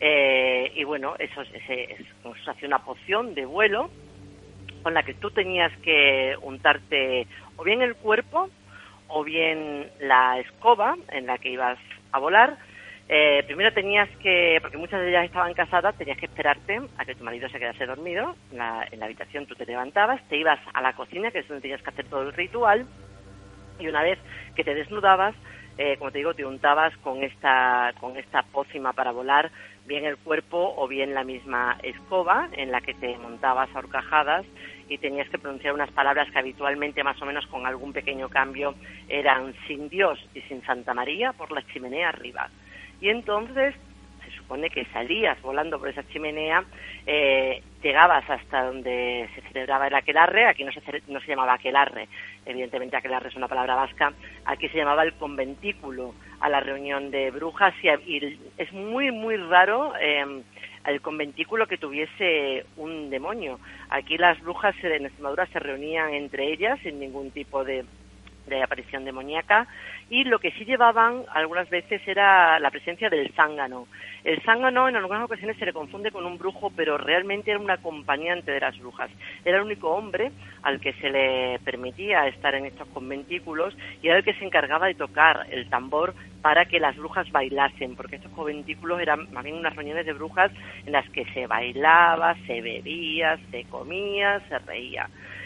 y bueno, eso se hacía una poción de vuelo con la que tú tenías que untarte o bien el cuerpo o bien la escoba en la que ibas a volar. Primero tenías que, porque muchas de ellas estaban casadas, tenías que esperarte a que tu marido se quedase dormido en la habitación. Tú te levantabas, te ibas a la cocina, que es donde tenías que hacer todo el ritual, y una vez que te desnudabas, como te digo, te untabas con esta pócima para volar, bien el cuerpo o bien la misma escoba en la que te montabas a horcajadas, y tenías que pronunciar unas palabras que habitualmente, más o menos con algún pequeñño cambio, eran sin Dios y sin Santa María por la chimenea arriba. Y entonces se supone que salías volando por esa chimenea, llegabas hasta donde se celebraba el aquelarre. Aquí no se llamaba aquelarre, evidentemente aquelarre es una palabra vasca, aquí se llamaba el conventículo, a la reunión de brujas, y es muy, muy raro el conventículo que tuviese un demonio. Aquí las brujas en Extremadura se reunían entre ellas sin ningún tipo de aparición demoníaca, y lo que sí llevaban algunas veces era la presencia del zángano. El zángano en algunas ocasiones se le confunde con un brujo, pero realmente era un acompañante de las brujas. Era el único hombre al que se le permitía estar en estos conventículos, y era el que se encargaba de tocar el tambor para que las brujas bailasen, porque estos conventículos eran más bien unas reuniones de brujas en las que se bailaba, se bebía, se comía, se reía.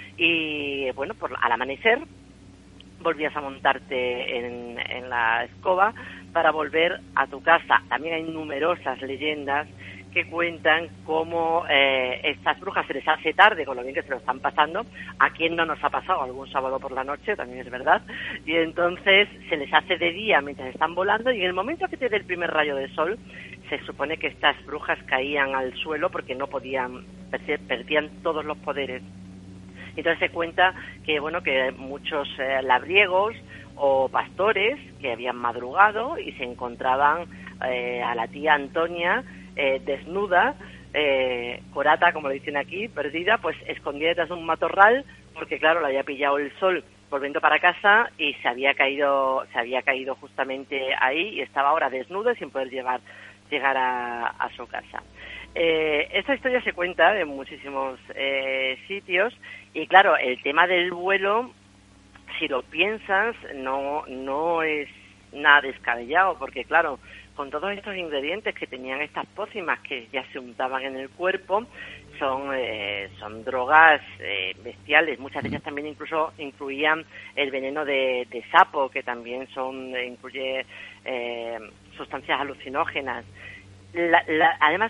Y bueno, al amanecer volvías a montarte en la escoba para volver a tu casa. También hay numerosas leyendas que cuentan cómo estas brujas se les hace tarde, con lo bien que se lo están pasando. ¿A quién no nos ha pasado algún sábado por la noche? También es verdad. Y entonces se les hace de día mientras están volando, y en el momento que te dé el primer rayo de sol, se supone que estas brujas caían al suelo porque no podían, perdían todos los poderes. Entonces se cuenta que que muchos labriegos o pastores que habían madrugado y se encontraban a la tía Antonia desnuda, corata, como lo dicen aquí, perdida, pues escondida detrás de un matorral, porque claro, la había pillado el sol volviendo para casa y se había caído justamente ahí, y estaba ahora desnuda y sin poder llegar a su casa. Esta historia se cuenta en muchísimos sitios, y claro, el tema del vuelo, si lo piensas, no es nada descabellado, porque claro, con todos estos ingredientes que tenían estas pócimas que ya se untaban en el cuerpo, son drogas bestiales. Muchas de ellas también incluso incluían el veneno de sapo, que también incluye sustancias alucinógenas. Además,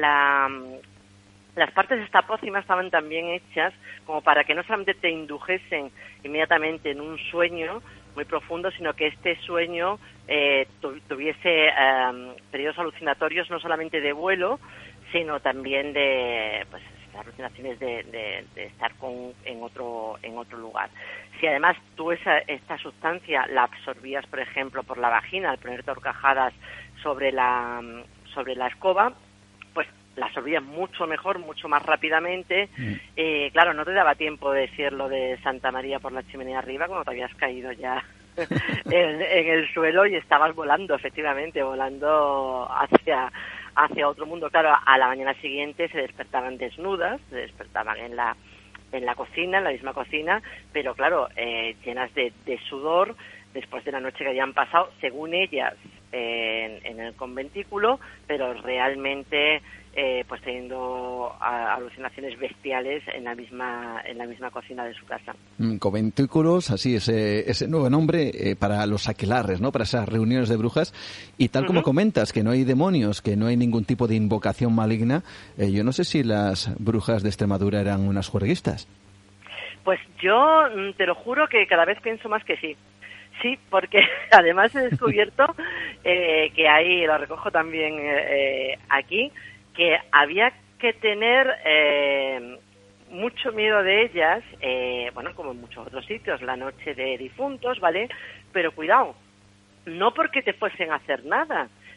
las partes de esta pócima estaban también hechas como para que no solamente te indujesen inmediatamente en un sueño muy profundo, sino que este sueño tuviese periodos alucinatorios, no solamente de vuelo, sino también de alucinaciones de estar en otro lugar. Si además tú esta sustancia la absorbías, por ejemplo, por la vagina, al ponerte horcajadas sobre la escoba, pues la absorbías mucho mejor, mucho más rápidamente. Claro, no te daba tiempo de decir lo de Santa María por la chimenea arriba cuando te habías caído ya en el suelo y estabas volando, efectivamente, volando hacia otro mundo. Claro, a la mañana siguiente se despertaban desnudas, se despertaban en la cocina, en la misma cocina, pero claro, llenas de sudor, después de la noche que habían pasado, según ellas, en el conventículo, pero realmente pues teniendo alucinaciones bestiales en la misma cocina de su casa. Conventículos, así ese nuevo nombre para los aquelarres, ¿no? Para esas reuniones de brujas, y tal como comentas, que no hay demonios, que no hay ningún tipo de invocación maligna. Yo no sé si las brujas de Extremadura eran unas juerguistas. Pues yo te lo juro que cada vez pienso más que sí. Sí, porque además he descubierto que hay, lo recojo también aquí, que había que tener mucho miedo de ellas, como en muchos otros sitios, la noche de difuntos, ¿vale? Pero cuidado, no porque te fuesen a hacer nada,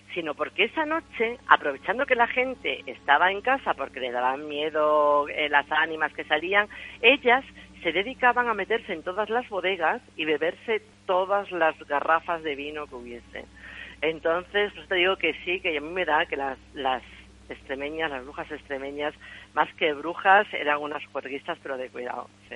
sino porque esa noche, aprovechando que la gente estaba en casa porque le daban miedo las ánimas que salían, ellas se dedicaban a meterse en todas las bodegas y beberse todas las garrafas de vino que hubiese. Entonces, pues te digo que sí, que a mí me da que las extremeñas, las brujas extremeñas, más que brujas, eran unas juerguistas, pero de cuidado, sí.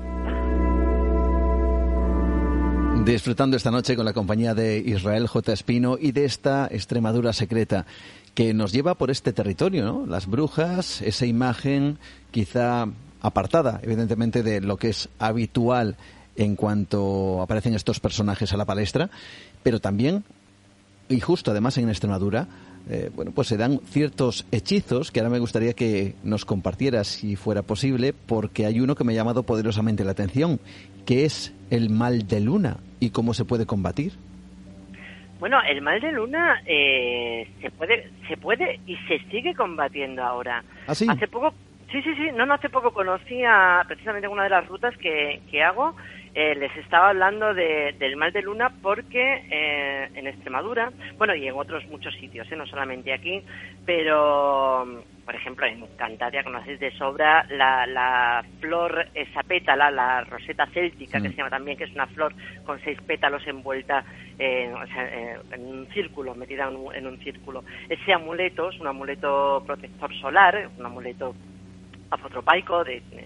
Disfrutando esta noche con la compañía de Israel J. Espino y de esta Extremadura secreta que nos lleva por este territorio, ¿no? Las brujas, esa imagen quizá apartada, evidentemente, de lo que es habitual en cuanto aparecen estos personajes a la palestra, pero también, y justo además en Extremadura, pues se dan ciertos hechizos que ahora me gustaría que nos compartieras, si fuera posible, porque hay uno que me ha llamado poderosamente la atención, que es el mal de luna y cómo se puede combatir. Bueno, el mal de luna se puede y se sigue combatiendo ahora. ¿Ah, sí? Hace poco, hace poco conocí precisamente una de las rutas que hago. Les estaba hablando del mal de luna porque en Extremadura, bueno, y en otros muchos sitios, no solamente aquí, pero por ejemplo en Cantabria conocéis de sobra la flor, esa pétala, la roseta céltica, que se llama también, que es una flor con 6 pétalos envuelta en un círculo, metida en un círculo. Ese amuleto es un amuleto protector solar, un amuleto afotropaico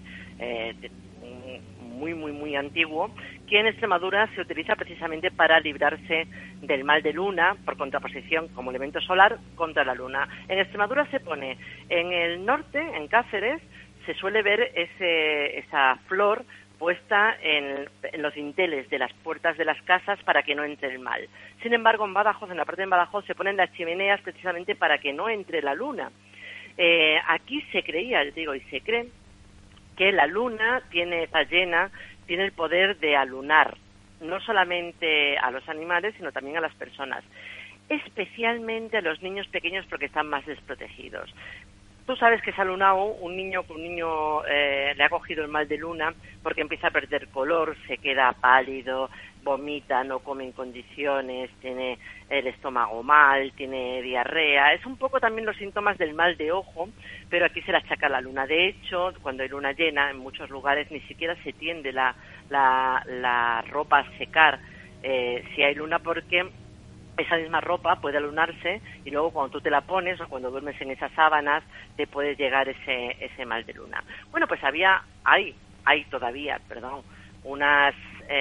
muy antiguo, que en Extremadura se utiliza precisamente para librarse del mal de luna, por contraposición como elemento solar contra la luna. En Extremadura se pone, en el norte, en Cáceres, se suele ver esa flor puesta en los dinteles de las puertas de las casas para que no entre el mal. Sin embargo, en Badajoz, en la parte de Badajoz, se ponen las chimeneas precisamente para que no entre la luna. Aquí se creía, y se cree, que la luna está llena, tiene el poder de alunar, no solamente a los animales, sino también a las personas, especialmente a los niños pequeños porque están más desprotegidos. Tú sabes que se ha lunado un niño le ha cogido el mal de luna porque empieza a perder color, se queda pálido, vomita, no come en condiciones, tiene el estómago mal, tiene diarrea. Es un poco también los síntomas del mal de ojo, pero aquí se le achaca la luna. De hecho, cuando hay luna llena, en muchos lugares ni siquiera se tiende la ropa a secar si hay luna, porque esa misma ropa puede alunarse y luego cuando tú te la pones o cuando duermes en esas sábanas te puede llegar ese mal de luna. Bueno, pues hay todavía, unas...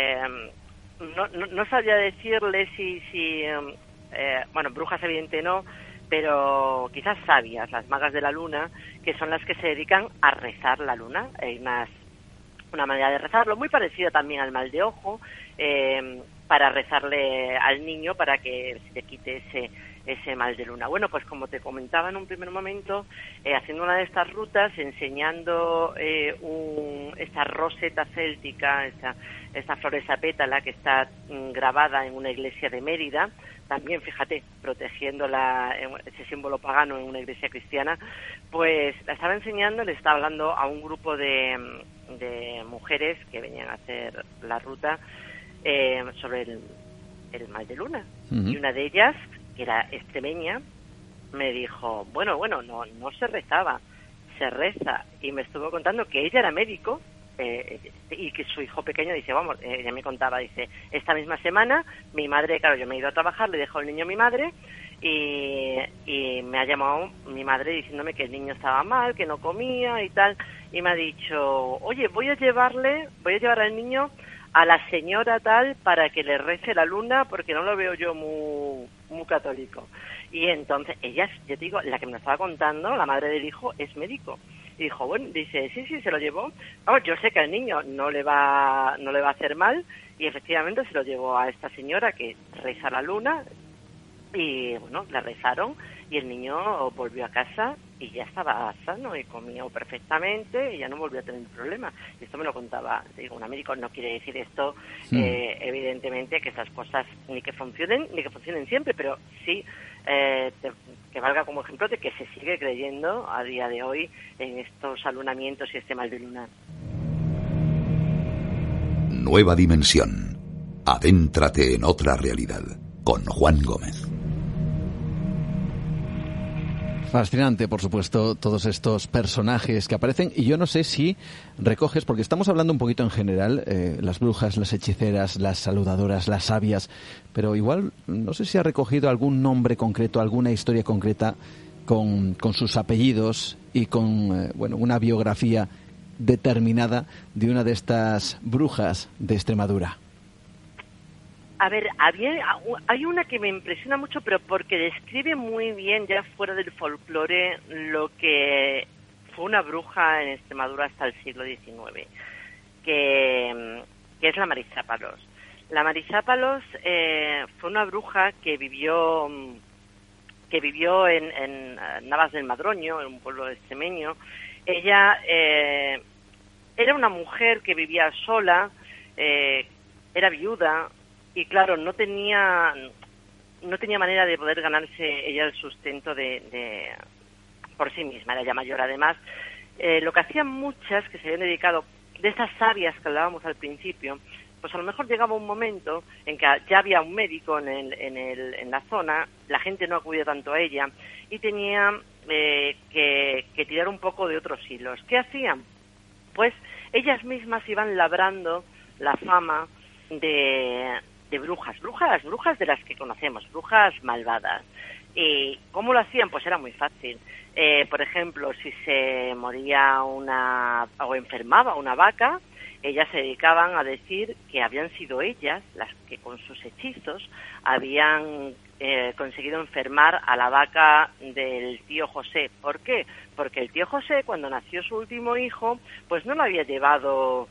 No sabría decirle si brujas evidente no, pero quizás sabias, las magas de la luna, que son las que se dedican a rezar la luna. Hay una manera de rezarlo muy parecida también al mal de ojo, para rezarle al niño para que se quite ese mal de luna. Bueno, pues como te comentaba en un primer momento, haciendo una de estas rutas, enseñando esta roseta céltica, esta flor, esa pétala que está grabada en una iglesia de Mérida, también, fíjate, protegiendo ese símbolo pagano en una iglesia cristiana, pues la estaba enseñando, le estaba hablando a un grupo de mujeres que venían a hacer la ruta sobre el mal de luna. Uh-huh. Y una de ellas, que era extremeña, me dijo, bueno, no se rezaba, se reza. Y me estuvo contando que ella era médico, y que su hijo pequeño, dice, ella me contaba, dice, esta misma semana mi madre, claro, yo me he ido a trabajar, le dejo el niño a mi madre y me ha llamado mi madre diciéndome que el niño estaba mal, que no comía y tal, y me ha dicho, oye, voy a llevar al niño a la señora tal para que le rece la luna porque no lo veo yo muy católico. Y entonces ella, yo digo, la que me estaba contando, la madre del hijo, es médico. Y dijo, bueno, dice, sí, se lo llevó. Vamos, yo sé que al niño no le va a hacer mal, y efectivamente se lo llevó a esta señora que reza la luna, y bueno, la rezaron, y el niño volvió a casa y ya estaba sano y comía perfectamente y ya no volvió a tener problema. Y esto me lo contaba, un médico. No quiere decir esto, evidentemente, que esas cosas ni que funcionen siempre, pero sí que valga como ejemplo de que se sigue creyendo a día de hoy en estos alunamientos y este mal de luna. Nueva dimensión. Adéntrate en otra realidad con Juan Gómez. Fascinante, por supuesto, todos estos personajes que aparecen. Y yo no sé si recoges, porque estamos hablando un poquito en general, las brujas, las hechiceras, las saludadoras, las sabias, pero igual no sé si ha recogido algún nombre concreto, alguna historia concreta con sus apellidos y con una biografía determinada de una de estas brujas de Extremadura. A ver, hay una que me impresiona mucho, pero porque describe muy bien, ya fuera del folclore, lo que fue una bruja en Extremadura hasta el siglo XIX, que es la Marizápalos. La Marizápalos fue una bruja que vivió en Navas del Madroño, en un pueblo extremeño. Ella era una mujer que vivía sola, era viuda, y claro, no tenía manera de poder ganarse ella el sustento por sí misma, era ya mayor. Además, lo que hacían muchas que se habían dedicado, de esas sabias que hablábamos al principio, pues a lo mejor llegaba un momento en que ya había un médico en la zona, la gente no acudía tanto a ella y tenía que tirar un poco de otros hilos. ¿Qué hacían? Pues ellas mismas iban labrando la fama de brujas de las que conocemos, brujas malvadas. ¿Y cómo lo hacían? Pues era muy fácil. Por ejemplo, si se moría o enfermaba una vaca, ellas se dedicaban a decir que habían sido ellas las que con sus hechizos habían conseguido enfermar a la vaca del tío José. ¿Por qué? Porque el tío José, cuando nació su último hijo, pues no le había llevado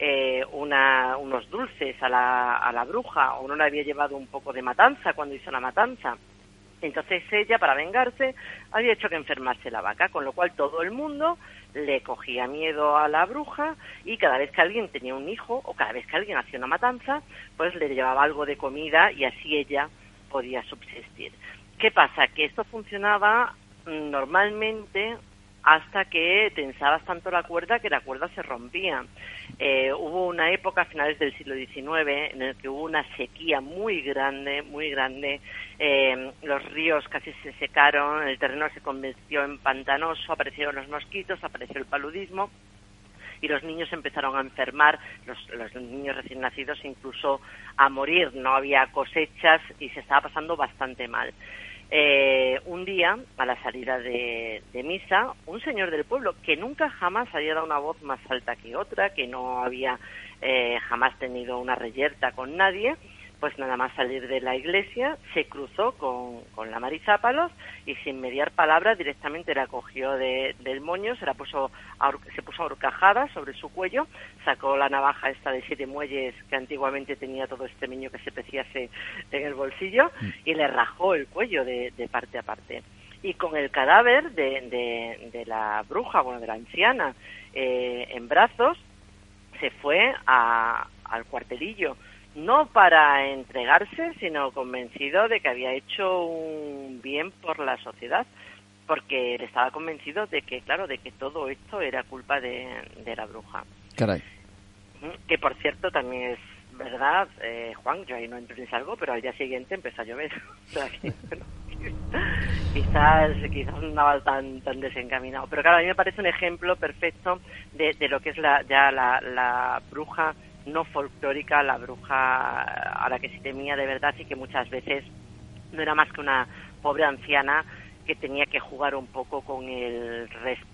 unos dulces a la bruja, o no le había llevado un poco de matanza cuando hizo la matanza. Entonces ella, para vengarse, había hecho que enfermase la vaca, con lo cual todo el mundo le cogía miedo a la bruja y cada vez que alguien tenía un hijo o cada vez que alguien hacía una matanza, pues le llevaba algo de comida y así ella podía subsistir. ¿Qué pasa? Que esto funcionaba normalmente hasta que tensabas tanto la cuerda que la cuerda se rompía. Hubo una época a finales del siglo XIX en el que hubo una sequía muy grande, los ríos casi se secaron, el terreno se convirtió en pantanoso, aparecieron los mosquitos, apareció el paludismo y los niños empezaron a enfermar, los niños recién nacidos incluso a morir, no había cosechas y se estaba pasando bastante mal. Un día, a la salida de misa, un señor del pueblo que nunca jamás había dado una voz más alta que otra, que no había jamás tenido una reyerta con nadie, pues nada más salir de la iglesia se cruzó con la Marizápalos y sin mediar palabra directamente la cogió del moño, se puso a horcajadas sobre su cuello, sacó la navaja esta de 7 muelles que antiguamente tenía todo extremeño que se preciase en el bolsillo y le rajó el cuello de parte a parte. Y con el cadáver de la bruja, de la anciana, en brazos, se fue al cuartelillo. No para entregarse, sino convencido de que había hecho un bien por la sociedad, porque él estaba convencido de que, claro, de que todo esto era culpa de la bruja. Caray. Que, por cierto, también es verdad, Juan, yo ahí no entro ni salgo, pero al día siguiente empezó a llover. O sea que, bueno, quizás no andaba tan desencaminado. Pero claro, a mí me parece un ejemplo perfecto de lo que es la bruja no folclórica, la bruja a la que se temía de verdad y que muchas veces no era más que una pobre anciana que tenía que jugar un poco con el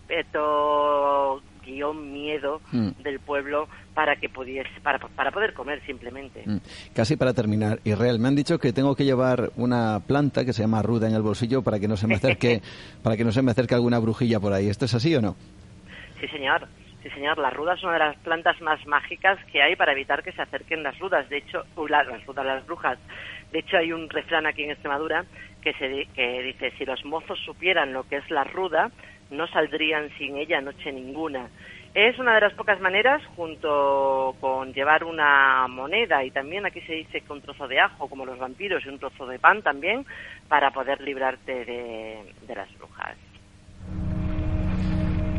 respeto miedo del pueblo para que pudiese para poder comer simplemente. Casi para terminar, Israel, me han dicho que tengo que llevar una planta que se llama ruda en el bolsillo para que no se me acerque alguna brujilla por ahí. ¿Esto es así o no? Sí, señor. Sí, señor, la ruda es una de las plantas más mágicas que hay para evitar que se acerquen las rudas. De hecho, las brujas. De hecho, hay un refrán aquí en Extremadura que dice: si los mozos supieran lo que es la ruda, no saldrían sin ella noche ninguna. Es una de las pocas maneras, junto con llevar una moneda, y también aquí se dice que un trozo de ajo, como los vampiros, y un trozo de pan también, para poder librarte de las brujas.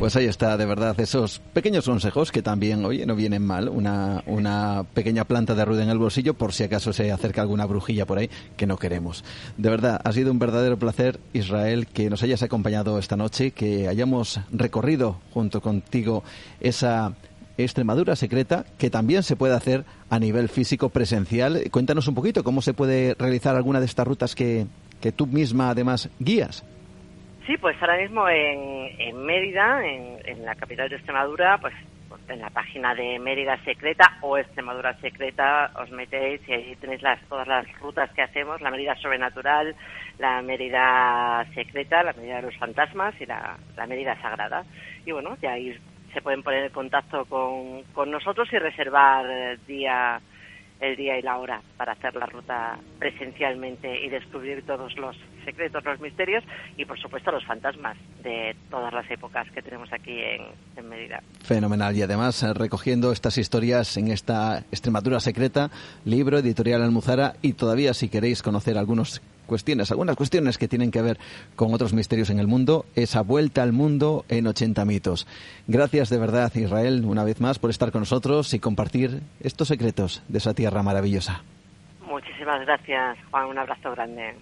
Pues ahí está, de verdad, esos pequeños consejos que también, oye, no vienen mal. Una pequeña planta de rueda en el bolsillo por si acaso se acerca alguna brujilla por ahí que no queremos. De verdad, ha sido un verdadero placer, Israel, que nos hayas acompañado esta noche, que hayamos recorrido junto contigo esa Extremadura secreta, que también se puede hacer a nivel físico presencial. Cuéntanos un poquito cómo se puede realizar alguna de estas rutas que tú misma además guías. Sí, pues ahora mismo en Mérida, en la capital de Extremadura, pues en la página de Mérida Secreta o Extremadura Secreta os metéis y ahí tenéis todas las rutas que hacemos, la Mérida Sobrenatural, la Mérida Secreta, la Mérida de los Fantasmas y la Mérida Sagrada. Y bueno, de ahí se pueden poner en contacto con nosotros y reservar el día y la hora para hacer la ruta presencialmente y descubrir todos los secretos, los misterios y, por supuesto, los fantasmas de todas las épocas que tenemos aquí en Mérida. Fenomenal. Y además, recogiendo estas historias en esta Extremadura Secreta, libro, editorial Almuzara, y todavía si queréis conocer algunas cuestiones que tienen que ver con otros misterios en el mundo, esa vuelta al mundo en 80 mitos. Gracias de verdad, Israel, una vez más por estar con nosotros y compartir estos secretos de esa tierra maravillosa. Muchísimas gracias, Juan, un abrazo grande.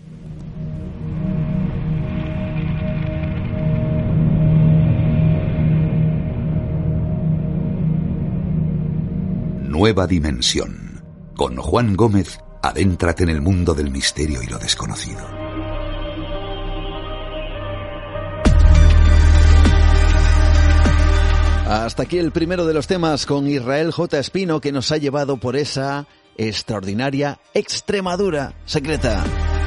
Nueva Dimensión. Con Juan Gómez, adéntrate en el mundo del misterio y lo desconocido. Hasta aquí el primero de los temas con Israel J. Espino, que nos ha llevado por esa extraordinaria Extremadura secreta.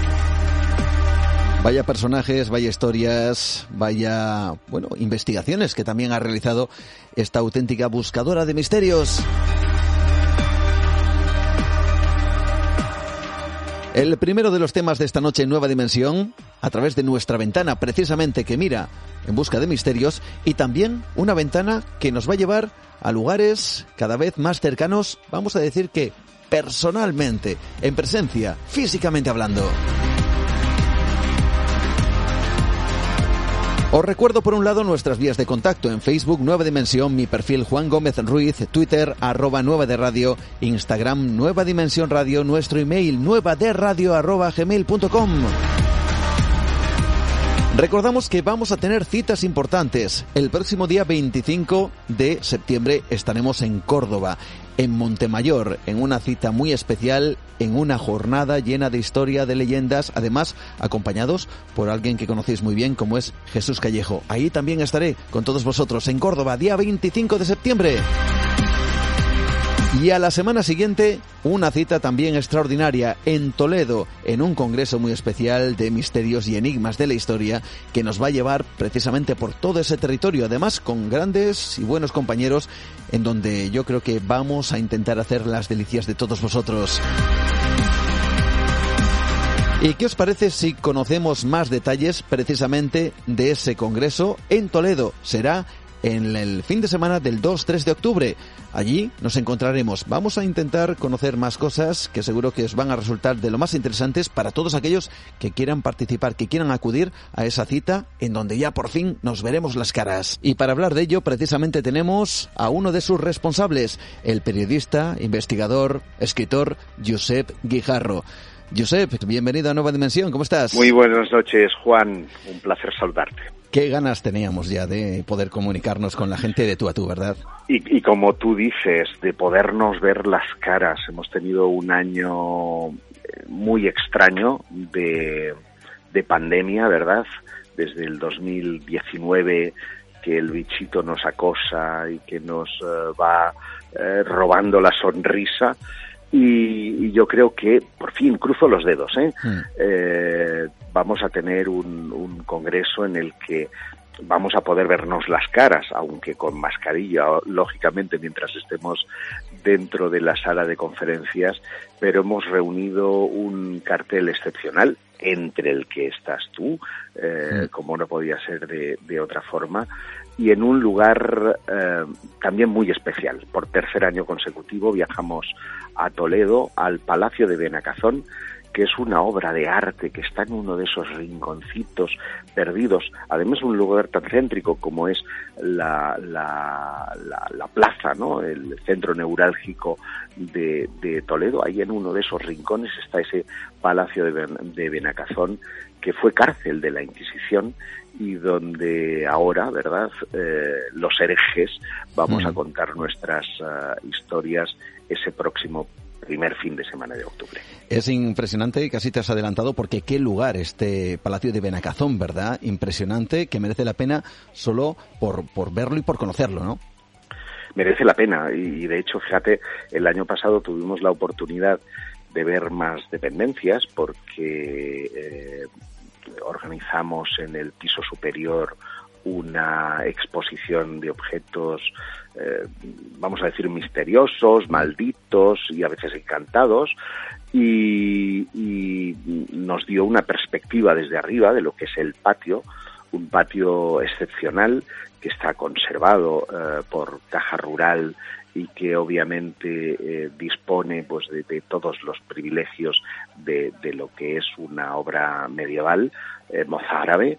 Vaya personajes, vaya historias, vaya, investigaciones que también ha realizado esta auténtica buscadora de misterios. El primero de los temas de esta noche en Nueva Dimensión, a través de nuestra ventana precisamente que mira en busca de misterios, y también una ventana que nos va a llevar a lugares cada vez más cercanos, vamos a decir que personalmente, en presencia, físicamente hablando. Os recuerdo por un lado nuestras vías de contacto: en Facebook Nueva Dimensión, mi perfil Juan Gómez Ruiz, Twitter @Nueva de Radio, Instagram Nueva Dimensión Radio, nuestro email nuevaderadio@gmail.com. Recordamos que vamos a tener citas importantes. El próximo día 25 de septiembre estaremos en Córdoba, en Montemayor, en una cita muy especial, en una jornada llena de historia, de leyendas, además acompañados por alguien que conocéis muy bien como es Jesús Callejo. Ahí también estaré con todos vosotros en Córdoba, día 25 de septiembre. Y a la semana siguiente, una cita también extraordinaria en Toledo, en un congreso muy especial de misterios y enigmas de la historia que nos va a llevar precisamente por todo ese territorio, además con grandes y buenos compañeros, en donde yo creo que vamos a intentar hacer las delicias de todos vosotros. ¿Y qué os parece si conocemos más detalles precisamente de ese congreso en Toledo? Será en el fin de semana del 2-3 de octubre. Allí nos encontraremos. Vamos a intentar conocer más cosas que seguro que os van a resultar de lo más interesantes para todos aquellos que quieran participar, que quieran acudir a esa cita en donde ya por fin nos veremos las caras. Y para hablar de ello, precisamente tenemos a uno de sus responsables, el periodista, investigador, escritor Josep Guijarro. Josep, bienvenido a Nueva Dimensión, ¿cómo estás? Muy buenas noches, Juan, un placer saludarte. Qué ganas teníamos ya de poder comunicarnos con la gente de tú a tú, ¿verdad? Y como tú dices, de podernos ver las caras. Hemos tenido un año muy extraño de pandemia, ¿verdad? Desde el 2019, que el bichito nos acosa y que nos va robando la sonrisa. Y yo creo que, por fin, cruzo los dedos, vamos a tener un congreso en el que vamos a poder vernos las caras, aunque con mascarilla, lógicamente, mientras estemos dentro de la sala de conferencias, pero hemos reunido un cartel excepcional, entre el que estás tú, como no podía ser de otra forma, y en un lugar también muy especial. Por tercer año consecutivo viajamos a Toledo, al Palacio de Benacazón, que es una obra de arte que está en uno de esos rinconcitos perdidos, además un lugar tan céntrico como es la plaza, ¿no? El centro neurálgico de Toledo. Ahí en uno de esos rincones está ese palacio de Benacazón, que fue cárcel de la Inquisición y donde ahora, ¿verdad?, los herejes vamos a contar nuestras historias ese próximo primer fin de semana de octubre. Es impresionante y casi te has adelantado, porque qué lugar este Palacio de Benacazón, ¿verdad? Impresionante, que merece la pena solo por verlo y por conocerlo, ¿no? Merece la pena y de hecho, fíjate, el año pasado tuvimos la oportunidad de ver más dependencias porque organizamos en el piso superior una exposición de objetos, vamos a decir, misteriosos, malditos y a veces encantados, y nos dio una perspectiva desde arriba de lo que es el patio, un patio excepcional que está conservado por Caja Rural y que obviamente dispone pues de todos los privilegios de lo que es una obra medieval mozárabe.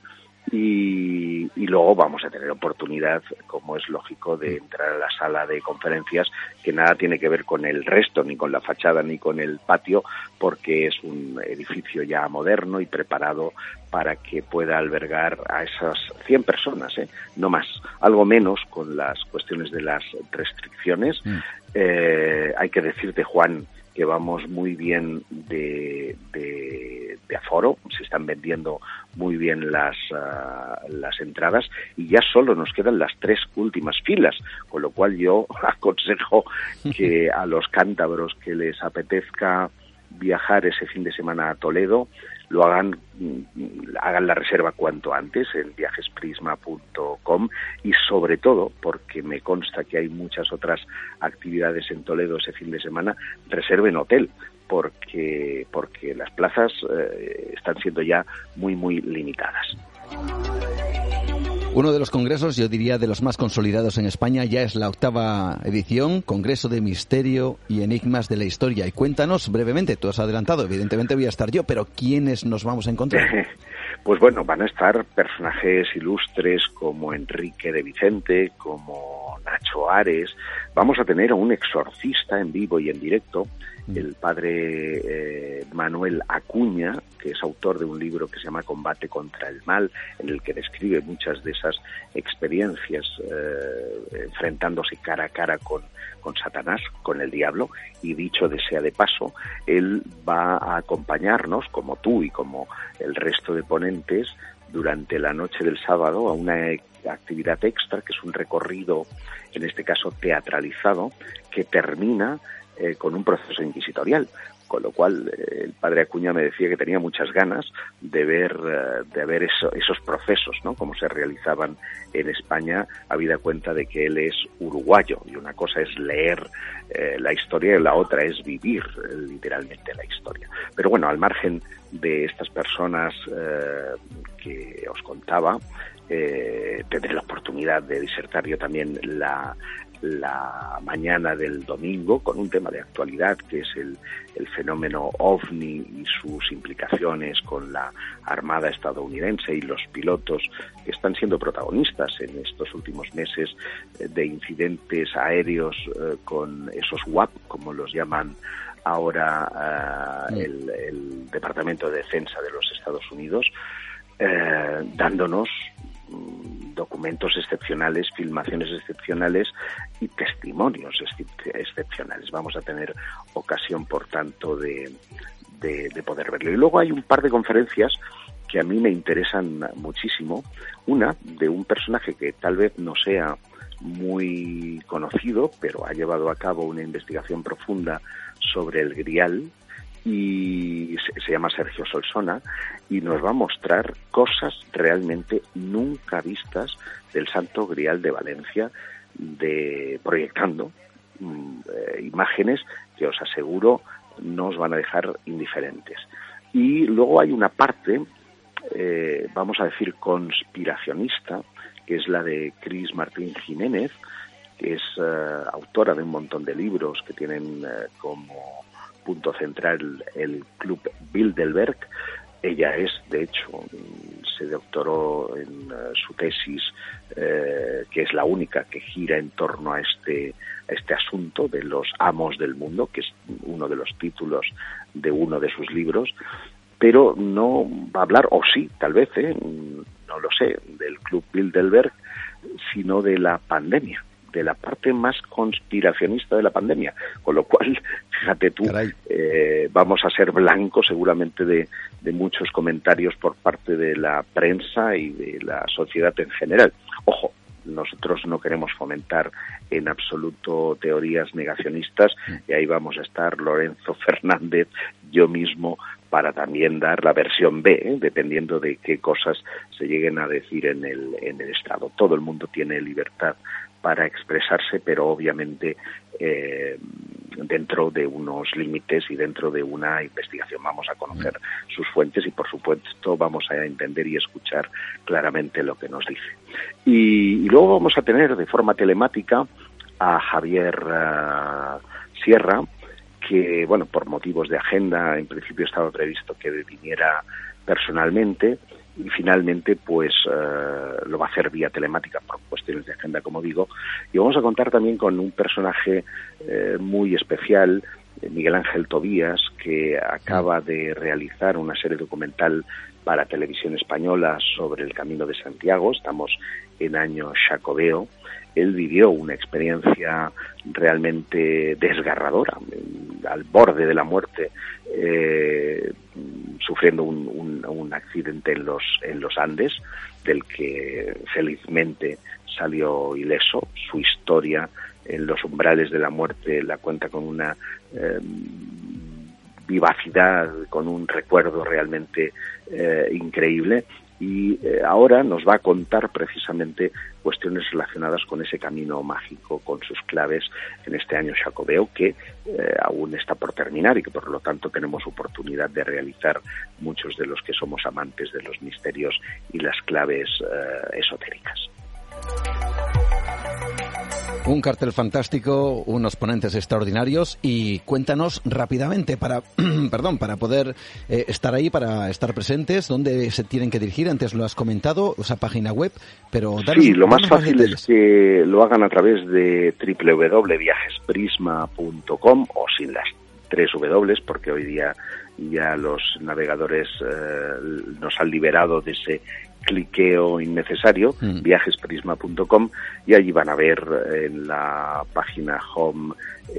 Y luego vamos a tener oportunidad, como es lógico, de entrar a la sala de conferencias, que nada tiene que ver con el resto, ni con la fachada, ni con el patio, porque es un edificio ya moderno y preparado para que pueda albergar a esas 100 personas, no más, algo menos con las cuestiones de las restricciones. Hay que decirte, Juan, que vamos muy bien de aforo, se están vendiendo muy bien las entradas y ya solo nos quedan las 3 últimas filas, con lo cual yo aconsejo que a los cántabros que les apetezca viajar ese fin de semana a Toledo lo hagan la reserva cuanto antes en viajesprisma.com y sobre todo, porque me consta que hay muchas otras actividades en Toledo ese fin de semana, reserven hotel, porque las plazas están siendo ya muy limitadas. Uno de los congresos, yo diría de los más consolidados en España, ya es la 8ª edición, Congreso de Misterio y Enigmas de la Historia. Y cuéntanos brevemente, tú has adelantado, evidentemente voy a estar yo, pero ¿quiénes nos vamos a encontrar? Pues bueno, van a estar personajes ilustres como Enrique de Vicente, como Nacho Ares. Vamos a tener a un exorcista en vivo y en directo, el padre Manuel Acuña, que es autor de un libro que se llama Combate contra el Mal, en el que describe muchas de esas experiencias enfrentándose cara a cara con Satanás, con el diablo, y dicho sea de paso, él va a acompañarnos, como tú y como el resto de ponentes, durante la noche del sábado a una actividad extra, que es un recorrido, en este caso teatralizado, que termina con un proceso inquisitorial, con lo cual el padre Acuña me decía que tenía muchas ganas de ver esos procesos, ¿no?, como se realizaban en España, habida cuenta de que él es uruguayo y una cosa es leer la historia y la otra es vivir literalmente la historia. Pero bueno, al margen de estas personas que os contaba, tendré la oportunidad de disertar yo también la mañana del domingo con un tema de actualidad que es el fenómeno OVNI y sus implicaciones con la Armada estadounidense y los pilotos que están siendo protagonistas en estos últimos meses de incidentes aéreos con esos WAP, como los llaman ahora el Departamento de Defensa de los Estados Unidos, dándonos documentos excepcionales, filmaciones excepcionales y testimonios excepcionales. Vamos a tener ocasión, por tanto, de poder verlo. Y luego hay un par de conferencias que a mí me interesan muchísimo. Una de un personaje que tal vez no sea muy conocido, pero ha llevado a cabo una investigación profunda sobre el Grial, y se llama Sergio Solsona, y nos va a mostrar cosas realmente nunca vistas del Santo Grial de Valencia, proyectando imágenes que os aseguro no os van a dejar indiferentes. Y luego hay una parte, vamos a decir, conspiracionista, que es la de Cris Martín Jiménez, que es autora de un montón de libros que tienen como punto central el Club Bilderberg. Ella de hecho, se doctoró en su tesis, que es la única que gira en torno a este asunto de los amos del mundo, que es uno de los títulos de uno de sus libros, pero no va a hablar, o sí, tal vez, no lo sé, del Club Bilderberg, sino de la pandemia, de la parte más conspiracionista de la pandemia, con lo cual, fíjate tú, vamos a ser blancos seguramente de muchos comentarios por parte de la prensa y de la sociedad en general. Ojo, nosotros no queremos fomentar en absoluto teorías negacionistas, y ahí vamos a estar Lorenzo Fernández, yo mismo, para también dar la versión B, dependiendo de qué cosas se lleguen a decir en el Estado. Todo el mundo tiene libertad para expresarse, pero obviamente dentro de unos límites y dentro de una investigación. Vamos a conocer sus fuentes y, por supuesto, vamos a entender y escuchar claramente lo que nos dice. Y luego vamos a tener de forma telemática a Javier Sierra, que, bueno, por motivos de agenda, en principio estaba previsto que viniera personalmente, y finalmente pues lo va a hacer vía telemática por cuestiones de agenda, como digo. Y vamos a contar también con un personaje muy especial, Miguel Ángel Tobías, que acaba de realizar una serie documental para Televisión Española sobre el Camino de Santiago. Estamos en año Xacobeo. Él vivió una experiencia realmente desgarradora, al borde de la muerte, sufriendo un accidente en los Andes, del que felizmente salió ileso. Su historia en los umbrales de la muerte la cuenta con una vivacidad, con un recuerdo realmente increíble. Y ahora nos va a contar precisamente cuestiones relacionadas con ese camino mágico, con sus claves en este año Xacobeo, que aún está por terminar y que por lo tanto tenemos oportunidad de realizar muchos de los que somos amantes de los misterios y las claves esotéricas. Un cartel fantástico, unos ponentes extraordinarios, y cuéntanos rápidamente para poder estar ahí, para estar presentes, dónde se tienen que dirigir. Antes lo has comentado, esa página web, pero sí, lo más fácil es que lo hagan a través de www.viajesprisma.com o sin las 3 W, porque hoy día ya los navegadores nos han liberado de ese cliqueo innecesario, viajesprisma.com, y allí van a ver en la página home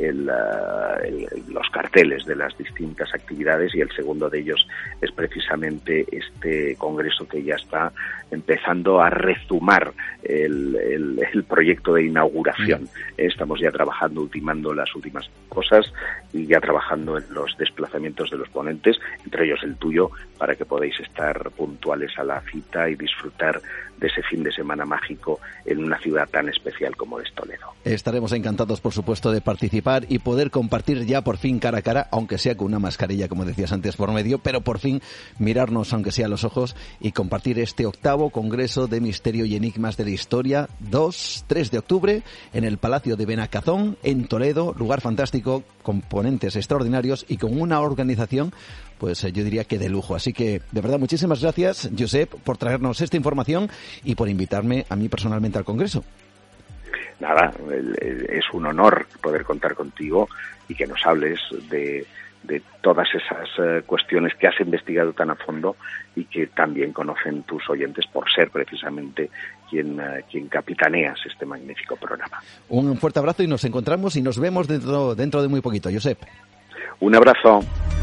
los carteles de las distintas actividades, y el segundo de ellos es precisamente este congreso que ya está empezando a rezumar el proyecto de inauguración. Estamos ya trabajando, ultimando las últimas cosas y ya trabajando en los desplazamientos de los ponentes, entre ellos el tuyo, para que podáis estar puntuales a la cita y disfrutar de ese fin de semana mágico en una ciudad tan especial como es Toledo. Estaremos encantados, por supuesto, de participar y poder compartir ya por fin cara a cara, aunque sea con una mascarilla, como decías antes, por medio, pero por fin mirarnos, aunque sea a los ojos, y compartir este 8º Congreso de Misterio y Enigmas de la Historia, 2-3 de octubre, en el Palacio de Benacazón, en Toledo, lugar fantástico, con ponentes extraordinarios y con una organización, pues yo diría que de lujo. Así que, de verdad, muchísimas gracias, Josep, por traernos esta información y por invitarme a mí personalmente al Congreso. Nada, es un honor poder contar contigo y que nos hables de todas esas cuestiones que has investigado tan a fondo y que también conocen tus oyentes por ser precisamente quien capitaneas este magnífico programa. Un fuerte abrazo y nos encontramos y nos vemos dentro de muy poquito, Josep. Un abrazo.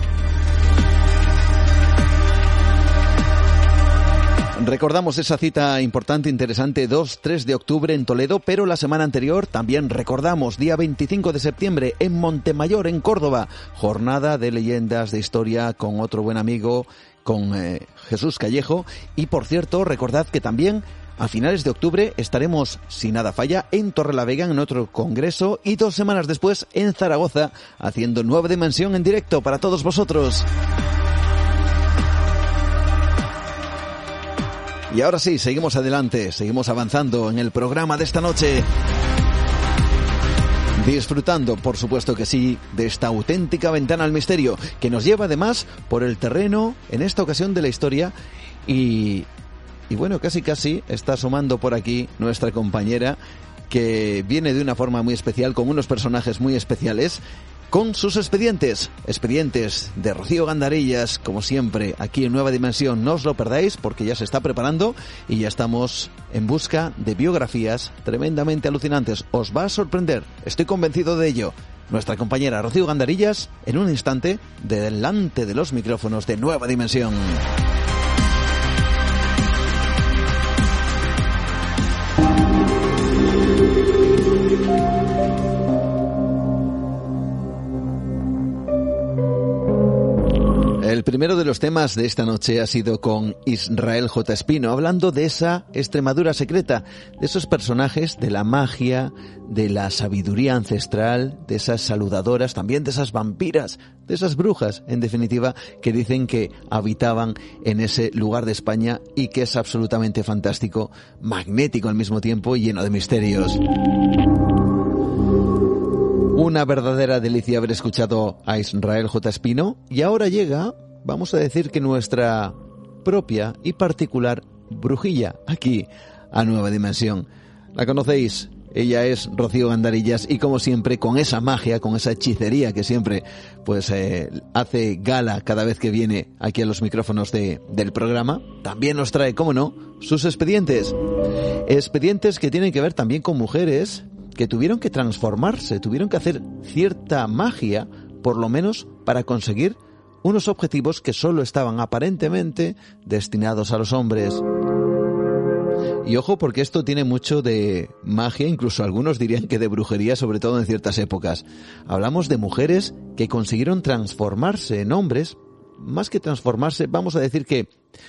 Recordamos esa cita importante, interesante, 2-3 de octubre en Toledo, pero la semana anterior también recordamos, día 25 de septiembre en Montemayor, en Córdoba, jornada de leyendas, de historia, con otro buen amigo, con Jesús Callejo. Y por cierto, recordad que también a finales de octubre estaremos, si nada falla, en Torrelavega en otro congreso, y 2 semanas después en Zaragoza, haciendo Nueva Dimensión en directo para todos vosotros. Y ahora sí, seguimos adelante, seguimos avanzando en el programa de esta noche. Disfrutando, por supuesto que sí, de esta auténtica ventana al misterio, que nos lleva además por el terreno, en esta ocasión, de la historia. Y bueno, casi está asomando por aquí nuestra compañera, que viene de una forma muy especial, con unos personajes muy especiales, con sus expedientes de Rocío Gandarillas, como siempre, aquí en Nueva Dimensión. No os lo perdáis, porque ya se está preparando y ya estamos en busca de biografías tremendamente alucinantes. Os va a sorprender, estoy convencido de ello. Nuestra compañera Rocío Gandarillas, en un instante, delante de los micrófonos de Nueva Dimensión. El primero de los temas de esta noche ha sido con Israel J. Espino, hablando de esa Extremadura secreta, de esos personajes de la magia, de la sabiduría ancestral, de esas saludadoras, también de esas vampiras, de esas brujas, en definitiva, que dicen que habitaban en ese lugar de España y que es absolutamente fantástico, magnético al mismo tiempo y lleno de misterios. Una verdadera delicia haber escuchado a Israel J. Espino, y ahora llega, vamos a decir que nuestra propia y particular brujilla, aquí a Nueva Dimensión. La conocéis, ella es Rocío Gandarillas, y como siempre, con esa magia, con esa hechicería que siempre pues hace gala cada vez que viene aquí a los micrófonos del programa, también nos trae, cómo no, sus expedientes. Expedientes que tienen que ver también con mujeres que tuvieron que transformarse, tuvieron que hacer cierta magia, por lo menos para conseguir unos objetivos que solo estaban aparentemente destinados a los hombres. Y ojo, porque esto tiene mucho de magia, incluso algunos dirían que de brujería, sobre todo en ciertas épocas. Hablamos de mujeres que consiguieron transformarse en hombres, más que transformarse, vamos a decir que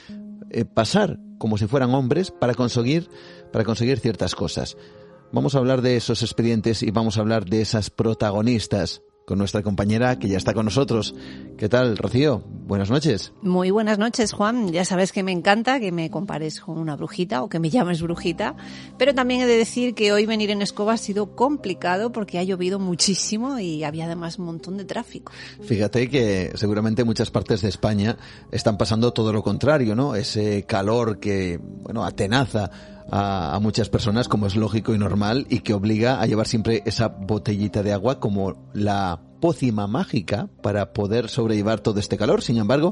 pasar como si fueran hombres para conseguir ciertas cosas. Vamos a hablar de esos expedientes y vamos a hablar de esas protagonistas con nuestra compañera que ya está con nosotros. ¿Qué tal, Rocío? Buenas noches. Muy buenas noches, Juan. Ya sabes que me encanta que me compares con una brujita o que me llames brujita, pero también he de decir que hoy venir en escoba ha sido complicado porque ha llovido muchísimo y había además un montón de tráfico. Fíjate que seguramente muchas partes de España están pasando todo lo contrario, ¿no? Ese calor que, atenaza a muchas personas, como es lógico y normal, y que obliga a llevar siempre esa botellita de agua como la pócima mágica para poder sobrellevar todo este calor. Sin embargo,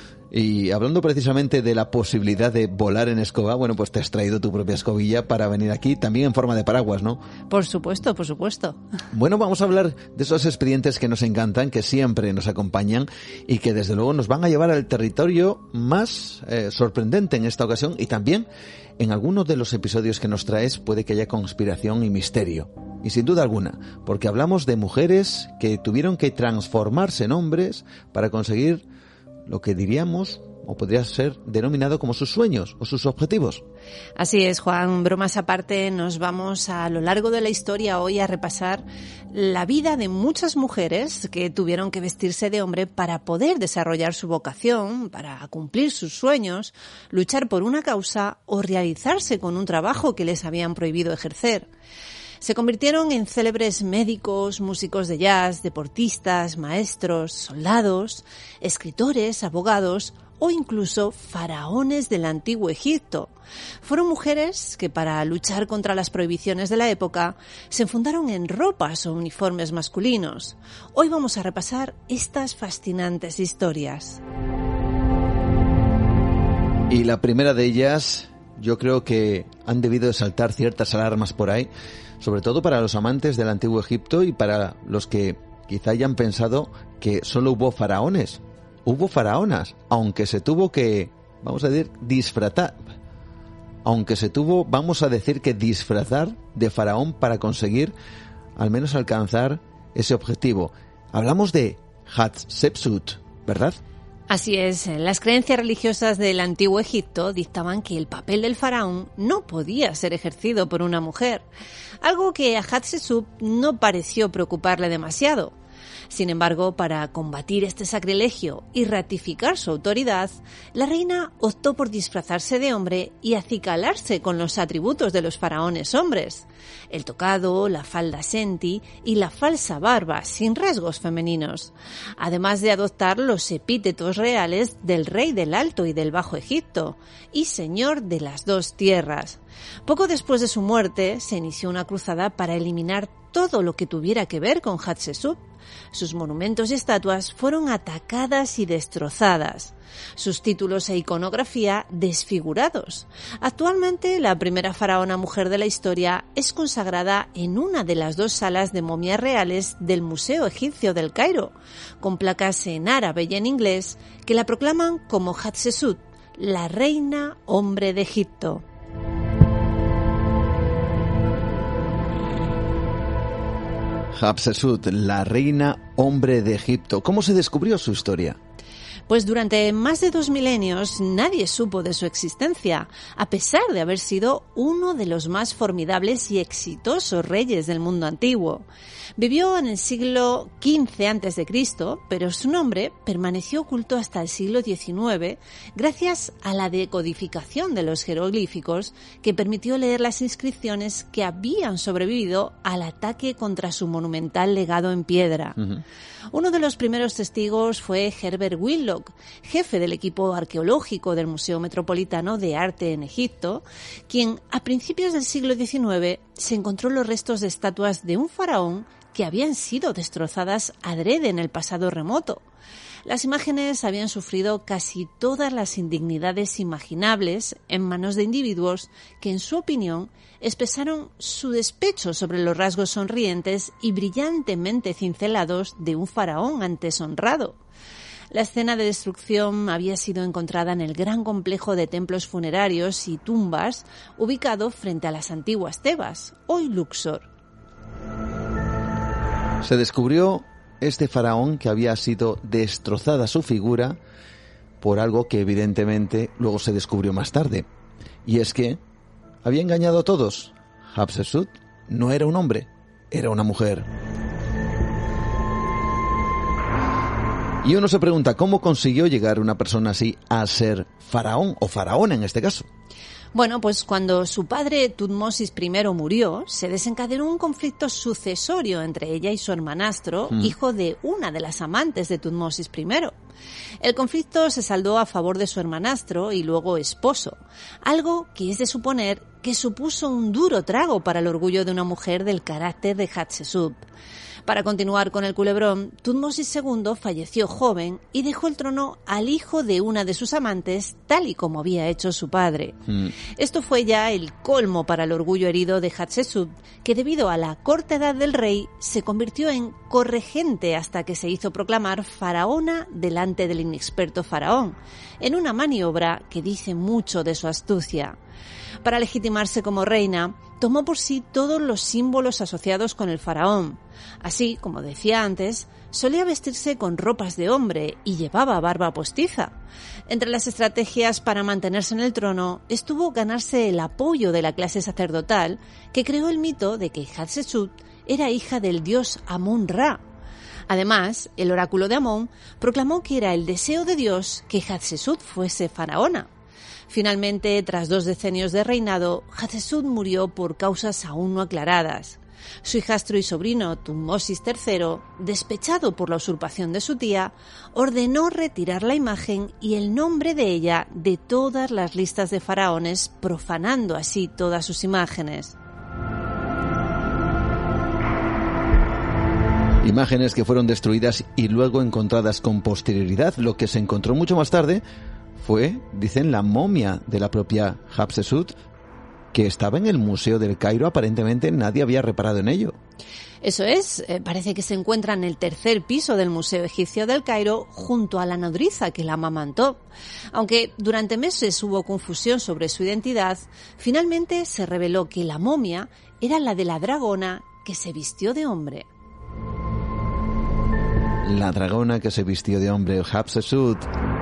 y hablando precisamente de la posibilidad de volar en escoba, bueno, pues te has traído tu propia escobilla para venir aquí, también en forma de paraguas, ¿no? Por supuesto, por supuesto. Bueno, vamos a hablar de esos expedientes que nos encantan, que siempre nos acompañan y que desde luego nos van a llevar al territorio más sorprendente en esta ocasión, y también en algunos de los episodios que nos traes puede que haya conspiración y misterio. Y sin duda alguna, porque hablamos de mujeres que tuvieron que transformarse en hombres para conseguir lo que diríamos, o podría ser denominado como sus sueños o sus objetivos. Así es, Juan. Bromas aparte, nos vamos a lo largo de la historia hoy a repasar la vida de muchas mujeres que tuvieron que vestirse de hombre para poder desarrollar su vocación, para cumplir sus sueños, luchar por una causa o realizarse con un trabajo que les habían prohibido ejercer. Se convirtieron en célebres médicos, músicos de jazz, deportistas, maestros, soldados, escritores, abogados o incluso faraones del antiguo Egipto. Fueron mujeres que, para luchar contra las prohibiciones de la época, se fundaron en ropas o uniformes masculinos. Hoy vamos a repasar estas fascinantes historias. Y la primera de ellas, yo creo que han debido de saltar ciertas alarmas por ahí, sobre todo para los amantes del antiguo Egipto y para los que quizá hayan pensado que solo hubo faraones. Hubo faraonas, aunque se tuvo que, vamos a decir, disfrazar de faraón para conseguir al menos alcanzar ese objetivo. Hablamos de Hatshepsut, ¿verdad? Así es, las creencias religiosas del antiguo Egipto dictaban que el papel del faraón no podía ser ejercido por una mujer, algo que a Hatshepsut no pareció preocuparle demasiado. Sin embargo, para combatir este sacrilegio y ratificar su autoridad, la reina optó por disfrazarse de hombre y acicalarse con los atributos de los faraones hombres: el tocado, la falda senti y la falsa barba sin rasgos femeninos, además de adoptar los epítetos reales del rey del Alto y del Bajo Egipto y señor de las dos tierras. Poco después de su muerte, se inició una cruzada para eliminar todo lo que tuviera que ver con Hatshepsut. Sus monumentos y estatuas fueron atacadas y destrozadas, sus títulos e iconografía desfigurados. Actualmente, la primera faraona mujer de la historia es consagrada en una de las 2 salas de momias reales del Museo Egipcio del Cairo, con placas en árabe y en inglés que la proclaman como Hatshepsut, la reina hombre de Egipto. Hatshepsut, la reina hombre de Egipto. ¿Cómo se descubrió su historia? Pues durante más de 2 milenios nadie supo de su existencia, a pesar de haber sido uno de los más formidables y exitosos reyes del mundo antiguo. Vivió en el siglo XV a.C., pero su nombre permaneció oculto hasta el siglo XIX gracias a la decodificación de los jeroglíficos que permitió leer las inscripciones que habían sobrevivido al ataque contra su monumental legado en piedra. Uno de los primeros testigos fue Herbert Whitlock, jefe del equipo arqueológico del Museo Metropolitano de Arte en Egipto, quien a principios del siglo XIX se encontró los restos de estatuas de un faraón que habían sido destrozadas adrede en el pasado remoto. Las imágenes habían sufrido casi todas las indignidades imaginables en manos de individuos que, en su opinión, expresaron su despecho sobre los rasgos sonrientes y brillantemente cincelados de un faraón antes honrado. La escena de destrucción había sido encontrada en el gran complejo de templos funerarios y tumbas ubicado frente a las antiguas Tebas, hoy Luxor. Se descubrió este faraón que había sido destrozada su figura por algo que evidentemente luego se descubrió más tarde. Y es que había engañado a todos. Hatshepsut no era un hombre, era una mujer. Y uno se pregunta, ¿cómo consiguió llegar una persona así a ser faraón o faraona en este caso? Bueno, pues cuando su padre Tutmosis I murió, se desencadenó un conflicto sucesorio entre ella y su hermanastro, hijo de una de las amantes de Tutmosis I. El conflicto se saldó a favor de su hermanastro y luego esposo, algo que es de suponer que supuso un duro trago para el orgullo de una mujer del carácter de Hatshepsut. Para continuar con el culebrón, Tutmosis II falleció joven y dejó el trono al hijo de una de sus amantes, tal y como había hecho su padre. Esto fue ya el colmo para el orgullo herido de Hatshepsut, que debido a la corta edad del rey se convirtió en corregente hasta que se hizo proclamar faraona delante del inexperto faraón, en una maniobra que dice mucho de su astucia. Para legitimarse como reina, tomó por sí todos los símbolos asociados con el faraón. Así, como decía antes, solía vestirse con ropas de hombre y llevaba barba postiza. Entre las estrategias para mantenerse en el trono estuvo ganarse el apoyo de la clase sacerdotal, que creó el mito de que Hatshepsut era hija del dios Amón-Ra. Además, el oráculo de Amón proclamó que era el deseo de Dios que Hatshepsut fuese faraona. Finalmente, tras 2 decenios de reinado, Hatshepsut murió por causas aún no aclaradas. Su hijastro y sobrino, Tutmosis III, despechado por la usurpación de su tía, ordenó retirar la imagen y el nombre de ella de todas las listas de faraones, profanando así todas sus imágenes. Imágenes que fueron destruidas y luego encontradas con posterioridad. Lo que se encontró mucho más tarde fue, dicen, la momia de la propia Hatshepsut, que estaba en el Museo del Cairo. Aparentemente nadie había reparado en ello. Eso es, parece que se encuentra en el 3er piso del Museo Egipcio del Cairo, junto a la nodriza que la amamantó. Aunque durante meses hubo confusión sobre su identidad, finalmente se reveló que la momia era la de la dragona que se vistió de hombre. La dragona que se vistió de hombre, Hatshepsut.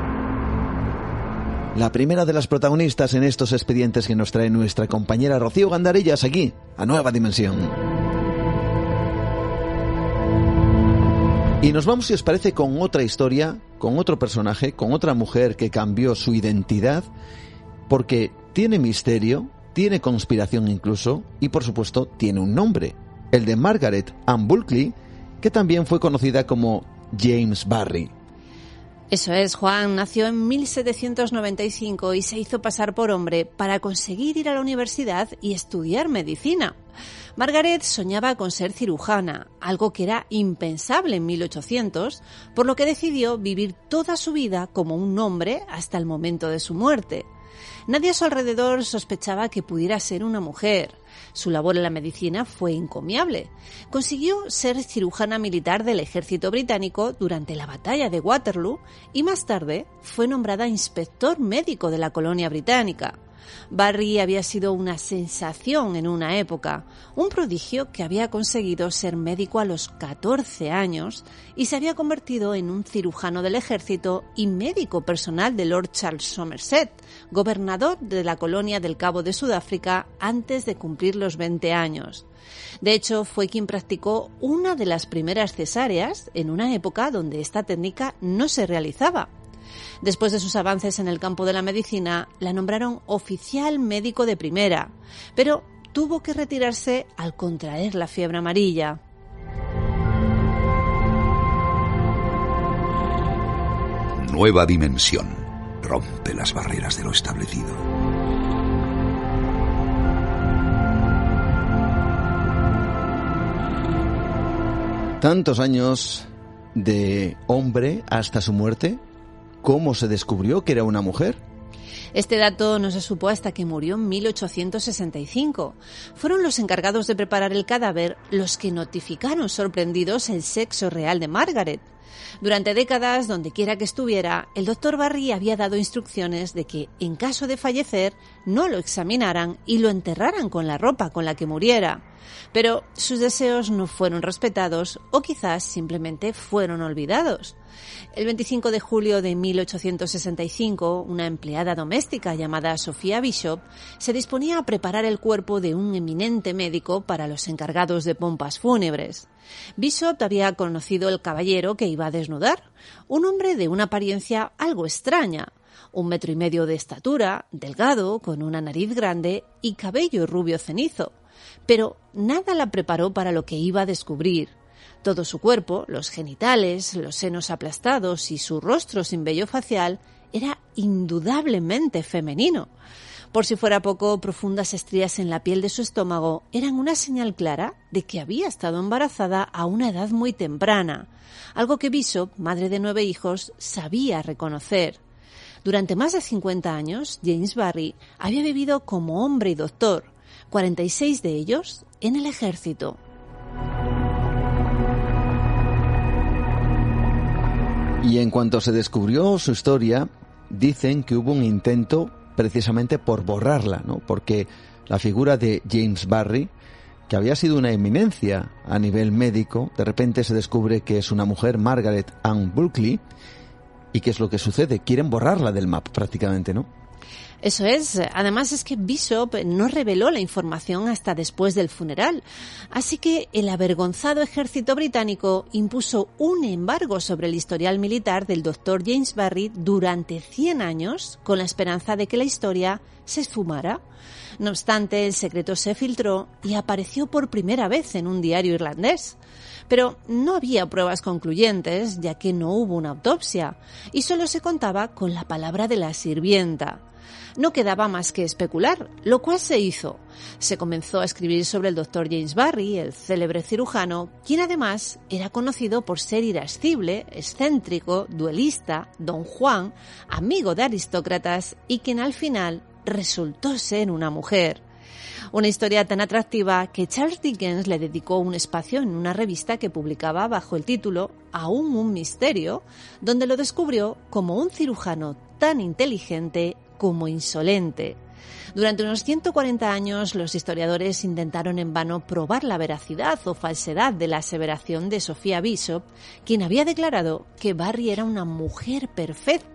La primera de las protagonistas en estos expedientes que nos trae nuestra compañera Rocío Gandarillas aquí, a Nueva Dimensión. Y nos vamos, si os parece, con otra historia, con otro personaje, con otra mujer que cambió su identidad, porque tiene misterio, tiene conspiración incluso, y por supuesto tiene un nombre, el de Margaret Ann Bulkley, que también fue conocida como James Barry. Eso es, Juan nació en 1795 y se hizo pasar por hombre para conseguir ir a la universidad y estudiar medicina. Margaret soñaba con ser cirujana, algo que era impensable en 1800, por lo que decidió vivir toda su vida como un hombre hasta el momento de su muerte. Nadie a su alrededor sospechaba que pudiera ser una mujer. Su labor en la medicina fue encomiable. Consiguió ser cirujana militar del ejército británico durante la batalla de Waterloo y más tarde fue nombrada inspector médico de la colonia británica. Barry había sido una sensación en una época, un prodigio que había conseguido ser médico a los 14 años y se había convertido en un cirujano del ejército y médico personal de Lord Charles Somerset, gobernador de la colonia del Cabo de Sudáfrica antes de cumplir los 20 años. De hecho, fue quien practicó una de las primeras cesáreas en una época donde esta técnica no se realizaba. Después de sus avances en el campo de la medicina, la nombraron oficial médico de primera, pero tuvo que retirarse al contraer la fiebre amarilla. Nueva dimensión. Rompe las barreras de lo establecido. Tantos años de hombre hasta su muerte. ¿Cómo se descubrió que era una mujer? Este dato no se supo hasta que murió en 1865. Fueron los encargados de preparar el cadáver los que notificaron sorprendidos el sexo real de Margaret. Durante décadas, dondequiera que estuviera, el doctor Barry había dado instrucciones de que, en caso de fallecer, no lo examinaran y lo enterraran con la ropa con la que muriera. Pero sus deseos no fueron respetados o quizás simplemente fueron olvidados. El 25 de julio de 1865, una empleada doméstica llamada Sophia Bishop se disponía a preparar el cuerpo de un eminente médico para los encargados de pompas fúnebres. Bishop había conocido el caballero que iba a desnudar, un hombre de una apariencia algo extraña, 1,5 metros de estatura, delgado, con una nariz grande y cabello rubio cenizo. Pero nada la preparó para lo que iba a descubrir. Todo su cuerpo, los genitales, los senos aplastados y su rostro sin vello facial era indudablemente femenino. Por si fuera poco, profundas estrías en la piel de su estómago eran una señal clara de que había estado embarazada a una edad muy temprana, algo que Bishop, madre de 9 hijos, sabía reconocer. Durante más de 50 años, James Barry había vivido como hombre y doctor, 46 de ellos en el ejército. Y en cuanto se descubrió su historia, dicen que hubo un intento precisamente por borrarla, ¿no? Porque la figura de James Barry, que había sido una eminencia a nivel médico, de repente se descubre que es una mujer, Margaret Ann Bulkley, y ¿qué es lo que sucede? Quieren borrarla del mapa prácticamente, ¿no? Eso es. Además es que Bishop no reveló la información hasta después del funeral. Así que el avergonzado ejército británico impuso un embargo sobre el historial militar del doctor James Barry durante 100 años con la esperanza de que la historia se esfumara. No obstante, el secreto se filtró y apareció por primera vez en un diario irlandés. Pero no había pruebas concluyentes, ya que no hubo una autopsia, y solo se contaba con la palabra de la sirvienta. No quedaba más que especular, lo cual se hizo. Se comenzó a escribir sobre el doctor James Barry, el célebre cirujano, quien además era conocido por ser irascible, excéntrico, duelista, don Juan, amigo de aristócratas y quien al final resultó ser una mujer. Una historia tan atractiva que Charles Dickens le dedicó un espacio en una revista que publicaba bajo el título Aún un misterio, donde lo descubrió como un cirujano tan inteligente como insolente. Durante unos 140 años, los historiadores intentaron en vano probar la veracidad o falsedad de la aseveración de Sophia Bishop, quien había declarado que Barry era una mujer perfecta,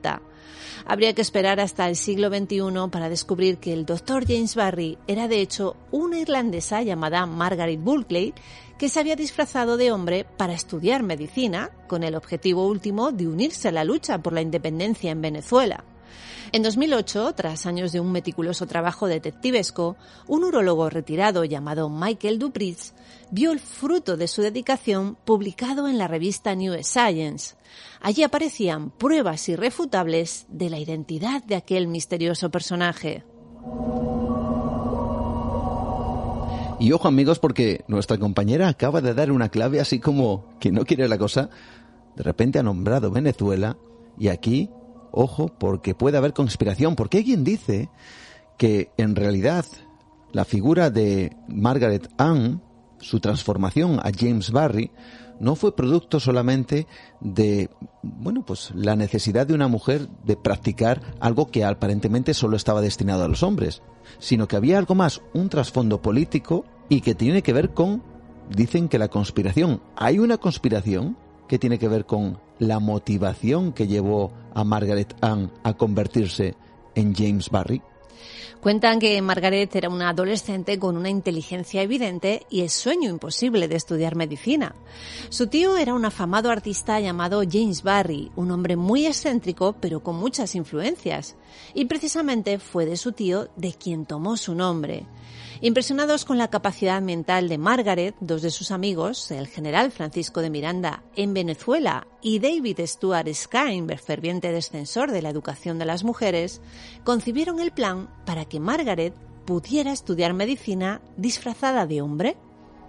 Habría que esperar hasta el siglo XXI para descubrir que el Dr. James Barry era de hecho una irlandesa llamada Margaret Bulkley, que se había disfrazado de hombre para estudiar medicina, con el objetivo último de unirse a la lucha por la independencia en Venezuela. En 2008, tras años de un meticuloso trabajo detectivesco, un urólogo retirado llamado Michael Dupris vio el fruto de su dedicación publicado en la revista New Science. Allí aparecían pruebas irrefutables de la identidad de aquel misterioso personaje. Y ojo, amigos, porque nuestra compañera acaba de dar una clave así como que no quiere la cosa. De repente ha nombrado Venezuela y aquí, ojo, porque puede haber conspiración, porque alguien dice que en realidad la figura de Margaret Ann, su transformación a James Barry, no fue producto solamente de, la necesidad de una mujer de practicar algo que aparentemente solo estaba destinado a los hombres, sino que había algo más, un trasfondo político y que tiene que ver con, dicen que la conspiración. Hay una conspiración que tiene que ver con la motivación que llevó a Margaret Ann a convertirse en James Barry. Cuentan que Margaret era una adolescente con una inteligencia evidente y el sueño imposible de estudiar medicina. Su tío era un afamado artista llamado James Barry, un hombre muy excéntrico pero con muchas influencias. Y precisamente fue de su tío de quien tomó su nombre. Impresionados con la capacidad mental de Margaret, dos de sus amigos, el general Francisco de Miranda en Venezuela y David Stuart Skine, ferviente defensor de la educación de las mujeres, concibieron el plan para que Margaret pudiera estudiar medicina disfrazada de hombre.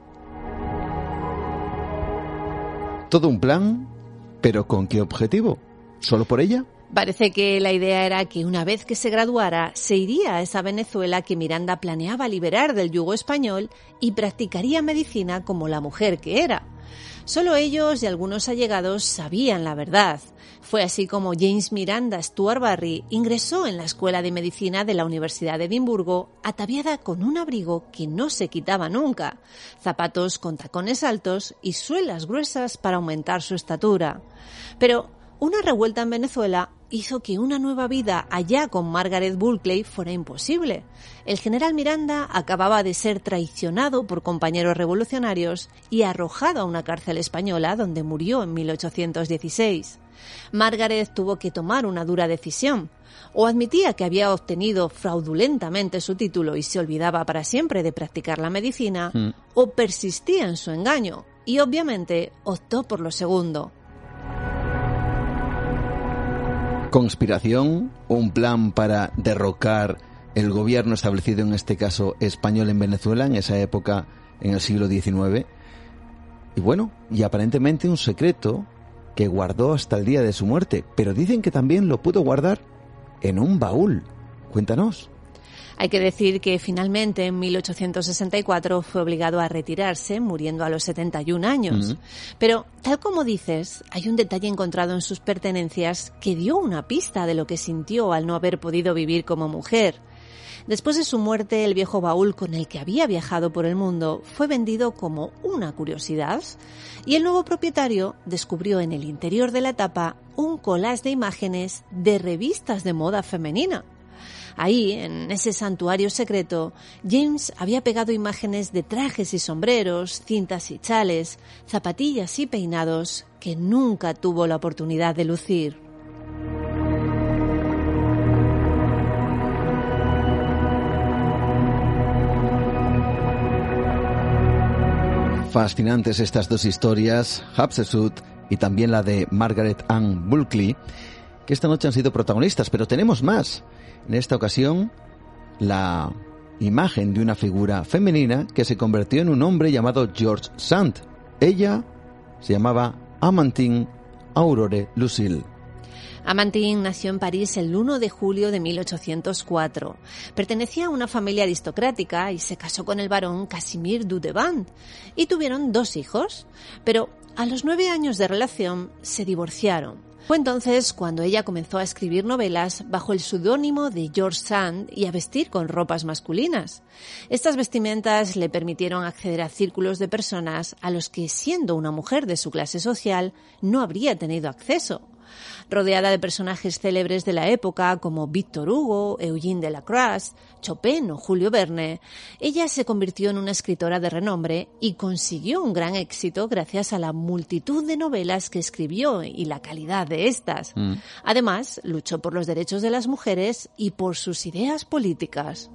Todo un plan, pero ¿con qué objetivo? ¿Solo por ella? Parece que la idea era que una vez que se graduara, se iría a esa Venezuela que Miranda planeaba liberar del yugo español y practicaría medicina como la mujer que era. Solo ellos y algunos allegados sabían la verdad. Fue así como James Miranda Stuart Barry ingresó en la Escuela de Medicina de la Universidad de Edimburgo, ataviada con un abrigo que no se quitaba nunca, zapatos con tacones altos y suelas gruesas para aumentar su estatura. Pero una revuelta en Venezuela hizo que una nueva vida allá con Margaret Bulkley fuera imposible. El general Miranda acababa de ser traicionado por compañeros revolucionarios y arrojado a una cárcel española donde murió en 1816. Margaret tuvo que tomar una dura decisión. O admitía que había obtenido fraudulentamente su título y se olvidaba para siempre de practicar la medicina, o persistía en su engaño y obviamente optó por lo segundo. Conspiración, un plan para derrocar el gobierno establecido, en este caso español, en Venezuela, en esa época, en el siglo XIX. Y aparentemente un secreto que guardó hasta el día de su muerte, pero dicen que también lo pudo guardar en un baúl. Cuéntanos. Hay que decir que finalmente en 1864 fue obligado a retirarse, muriendo a los 71 años. Pero, tal como dices, hay un detalle encontrado en sus pertenencias que dio una pista de lo que sintió al no haber podido vivir como mujer. Después de su muerte, el viejo baúl con el que había viajado por el mundo fue vendido como una curiosidad y el nuevo propietario descubrió en el interior de la tapa un collage de imágenes de revistas de moda femenina. Ahí, en ese santuario secreto, James había pegado imágenes de trajes y sombreros, cintas y chales, zapatillas y peinados que nunca tuvo la oportunidad de lucir. Fascinantes estas dos historias, Hatshepsut y también la de Margaret Ann Bulkley, que esta noche han sido protagonistas, pero tenemos más. En esta ocasión, la imagen de una figura femenina que se convirtió en un hombre llamado George Sand. Ella se llamaba Amandine Aurore Lucille. Amandine nació en París el 1 de julio de 1804. Pertenecía a una familia aristocrática y se casó con el barón Casimir Dudevant y tuvieron 2 hijos, pero a los 9 años de relación se divorciaron. Fue entonces cuando ella comenzó a escribir novelas bajo el seudónimo de George Sand y a vestir con ropas masculinas. Estas vestimentas le permitieron acceder a círculos de personas a los que, siendo una mujer de su clase social, no habría tenido acceso. Rodeada de personajes célebres de la época como Victor Hugo, Eugène Delacroix, Chopin o Julio Verne, ella se convirtió en una escritora de renombre y consiguió un gran éxito gracias a la multitud de novelas que escribió y la calidad de estas. Además, luchó por los derechos de las mujeres y por sus ideas políticas.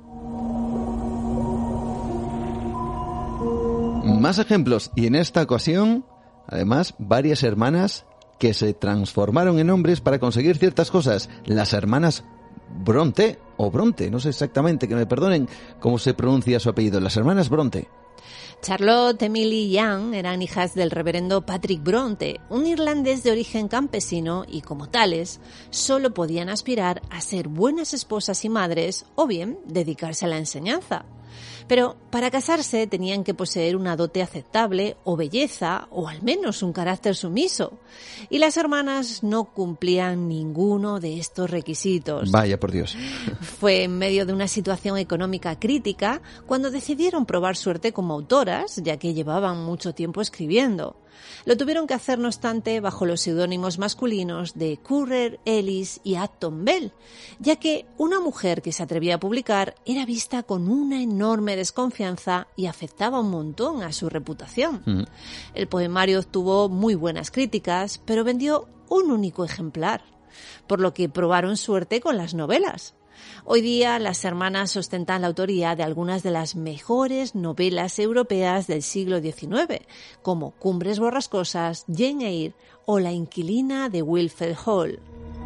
Más ejemplos, y en esta ocasión, además, varias hermanas que se transformaron en hombres para conseguir ciertas cosas. Las hermanas Bronte, o Bronte, no sé exactamente, que me perdonen cómo se pronuncia su apellido, las hermanas Bronte. Charlotte, Emily y Young eran hijas del reverendo Patrick Bronte, un irlandés de origen campesino, y como tales, solo podían aspirar a ser buenas esposas y madres, o bien dedicarse a la enseñanza. Pero para casarse tenían que poseer una dote aceptable o belleza o al menos un carácter sumiso. Y las hermanas no cumplían ninguno de estos requisitos. Vaya por Dios. Fue en medio de una situación económica crítica cuando decidieron probar suerte como autoras, ya que llevaban mucho tiempo escribiendo. Lo tuvieron que hacer, no obstante, bajo los seudónimos masculinos de Currer, Ellis y Acton Bell, ya que una mujer que se atrevía a publicar era vista con una enorme desconfianza y afectaba un montón a su reputación. El poemario obtuvo muy buenas críticas, pero vendió un único ejemplar, por lo que probaron suerte con las novelas. Hoy día las hermanas ostentan la autoría de algunas de las mejores novelas europeas del siglo XIX, como Cumbres borrascosas, Jane Eyre o La inquilina de Wilfred Hall.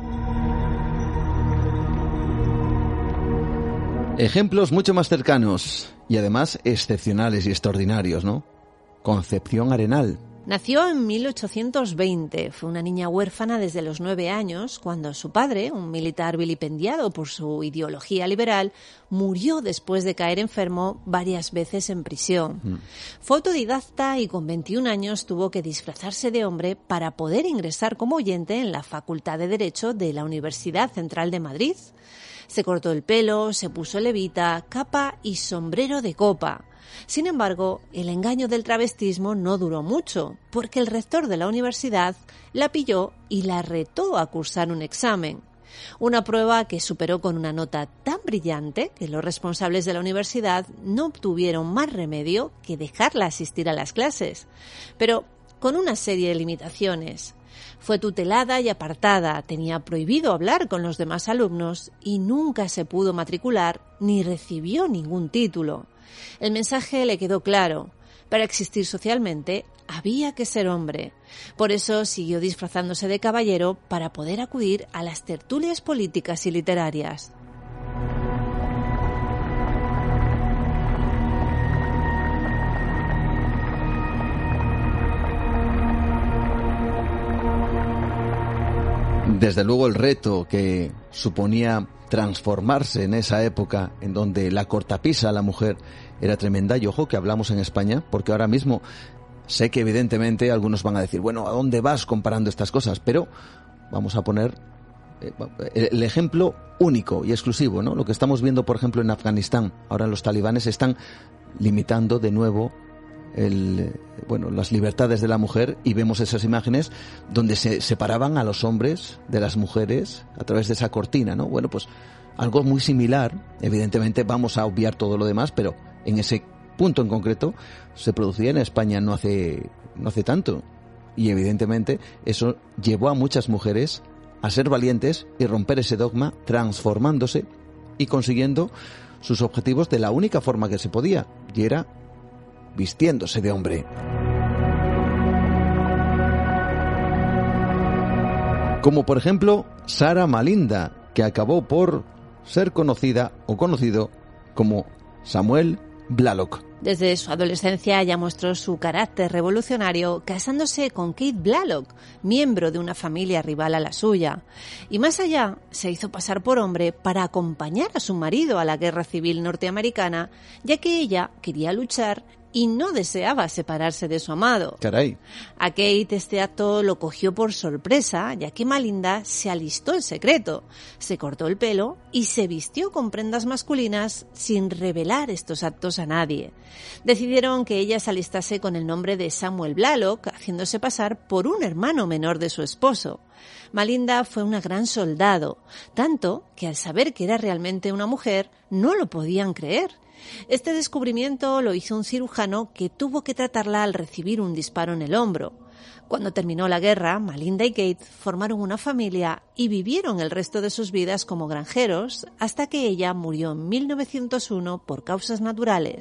Ejemplos mucho más cercanos y además excepcionales y extraordinarios, ¿no? Concepción Arenal. Nació en 1820. Fue una niña huérfana desde los 9 años, cuando su padre, un militar vilipendiado por su ideología liberal, murió después de caer enfermo varias veces en prisión. Fue autodidacta y con 21 años tuvo que disfrazarse de hombre para poder ingresar como oyente en la Facultad de Derecho de la Universidad Central de Madrid. Se cortó el pelo, se puso levita, capa y sombrero de copa. Sin embargo, el engaño del travestismo no duró mucho, porque el rector de la universidad la pilló y la retó a cursar un examen. Una prueba que superó con una nota tan brillante que los responsables de la universidad no tuvieron más remedio que dejarla asistir a las clases, pero con una serie de limitaciones. Fue tutelada y apartada, tenía prohibido hablar con los demás alumnos y nunca se pudo matricular ni recibió ningún título. El mensaje le quedó claro: para existir socialmente había que ser hombre. Por eso siguió disfrazándose de caballero para poder acudir a las tertulias políticas y literarias. Desde luego el reto que suponía transformarse en esa época en donde la cortapisa a la mujer era tremenda, y ojo que hablamos en España, porque ahora mismo sé que evidentemente algunos van a decir, bueno, ¿a dónde vas comparando estas cosas? Pero vamos a poner el ejemplo único y exclusivo, ¿no? Lo que estamos viendo, por ejemplo, en Afganistán. Ahora los talibanes están limitando de nuevo las libertades de la mujer, y vemos esas imágenes donde se separaban a los hombres de las mujeres a través de esa cortina, ¿no? Bueno, pues algo muy similar. Evidentemente vamos a obviar todo lo demás, pero en ese punto en concreto se producía en España no hace tanto, y evidentemente eso llevó a muchas mujeres a ser valientes y romper ese dogma, transformándose y consiguiendo sus objetivos de la única forma que se podía, y era vistiéndose de hombre. Como por ejemplo Sarah Malinda, que acabó por ser conocida o conocido como Samuel Blalock. Desde su adolescencia ya mostró su carácter revolucionario, casándose con Kate Blalock, miembro de una familia rival a la suya. Y más allá, se hizo pasar por hombre para acompañar a su marido a la guerra civil norteamericana, ya que ella quería luchar y no deseaba separarse de su amado. Caray. A Kate este acto lo cogió por sorpresa, ya que Malinda se alistó en secreto, se cortó el pelo y se vistió con prendas masculinas sin revelar estos actos a nadie. Decidieron que ella se alistase con el nombre de Samuel Blalock, haciéndose pasar por un hermano menor de su esposo. Malinda fue una gran soldado, tanto que al saber que era realmente una mujer, no lo podían creer. Este descubrimiento lo hizo un cirujano que tuvo que tratarla al recibir un disparo en el hombro. Cuando terminó la guerra, Malinda y Kate formaron una familia y vivieron el resto de sus vidas como granjeros hasta que ella murió en 1901 por causas naturales.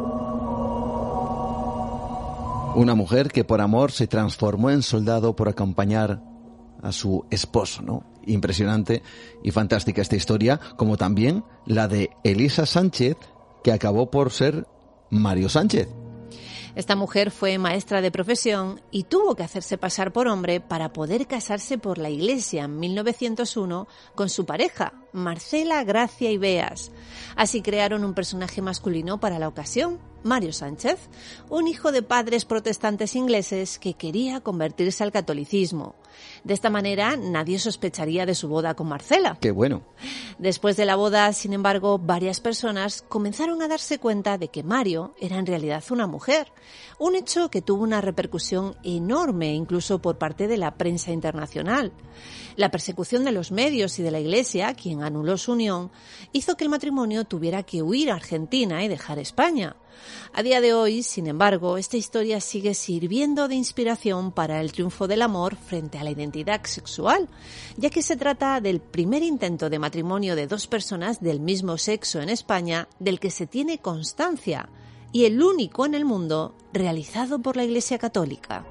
Una mujer que por amor se transformó en soldado por acompañar a su esposo, ¿no? Impresionante y fantástica esta historia, como también la de Elisa Sánchez, que acabó por ser Mario Sánchez. Esta mujer fue maestra de profesión y tuvo que hacerse pasar por hombre para poder casarse por la iglesia en 1901 con su pareja, Marcela Gracia y Beas. Así crearon un personaje masculino para la ocasión, Mario Sánchez, un hijo de padres protestantes ingleses que quería convertirse al catolicismo. De esta manera, nadie sospecharía de su boda con Marcela. ¡Qué bueno! Después de la boda, sin embargo, varias personas comenzaron a darse cuenta de que Mario era en realidad una mujer. Un hecho que tuvo una repercusión enorme, incluso por parte de la prensa internacional. La persecución de los medios y de la Iglesia, quien anuló su unión, hizo que el matrimonio tuviera que huir a Argentina y dejar España. A día de hoy, sin embargo, esta historia sigue sirviendo de inspiración para el triunfo del amor frente a la identidad sexual, ya que se trata del primer intento de matrimonio de dos personas del mismo sexo en España del que se tiene constancia, y el único en el mundo realizado por la Iglesia Católica.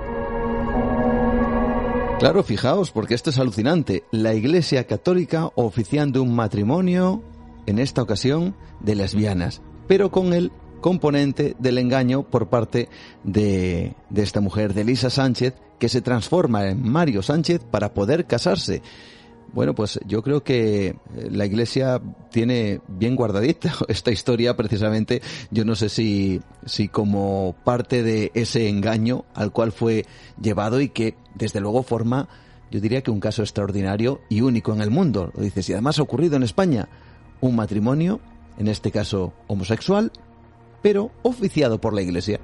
Claro, fijaos, porque esto es alucinante. La Iglesia Católica oficiando un matrimonio, en esta ocasión, de lesbianas, pero con el componente del engaño por parte de esta mujer, de Elisa Sánchez, que se transforma en Mario Sánchez para poder casarse. Bueno, pues yo creo que la Iglesia tiene bien guardadita esta historia, precisamente. Yo no sé si como parte de ese engaño al cual fue llevado y que desde luego forma, yo diría que un caso extraordinario y único en el mundo. Lo dices, y además ha ocurrido en España un matrimonio, en este caso homosexual, pero oficiado por la Iglesia.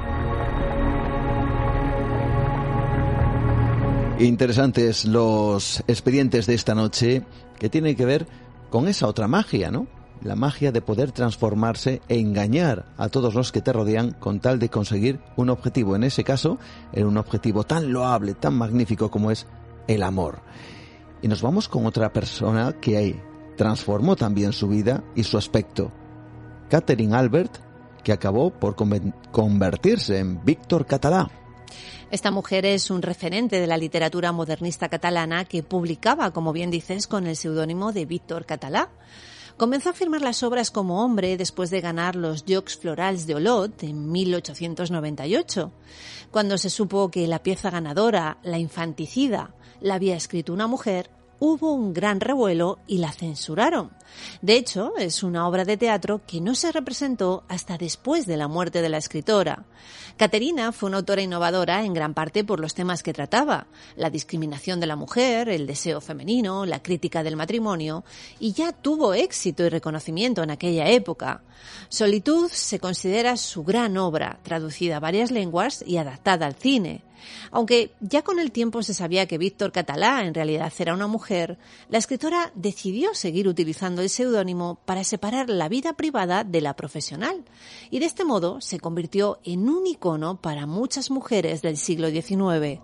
Interesantes los expedientes de esta noche, que tienen que ver con esa otra magia, ¿no? La magia de poder transformarse e engañar a todos los que te rodean con tal de conseguir un objetivo. En ese caso, era un objetivo tan loable, tan magnífico como es el amor. Y nos vamos con otra persona que transformó también su vida y su aspecto. Catherine Albert, que acabó por convertirse en Víctor Català. Esta mujer es un referente de la literatura modernista catalana que publicaba, como bien dices, con el seudónimo de Víctor Català. Comenzó a firmar las obras como hombre después de ganar los Jocs Florals de Olot en 1898. Cuando se supo que la pieza ganadora, La infanticida, la había escrito una mujer, hubo un gran revuelo y la censuraron. De hecho, es una obra de teatro que no se representó hasta después de la muerte de la escritora. Caterina fue una autora innovadora en gran parte por los temas que trataba: la discriminación de la mujer, el deseo femenino, la crítica del matrimonio, y ya tuvo éxito y reconocimiento en aquella época. Solitud se considera su gran obra, traducida a varias lenguas y adaptada al cine. Aunque ya con el tiempo se sabía que Víctor Català en realidad era una mujer, la escritora decidió seguir utilizando el seudónimo para separar la vida privada de la profesional, y de este modo se convirtió en un icono para muchas mujeres del siglo XIX.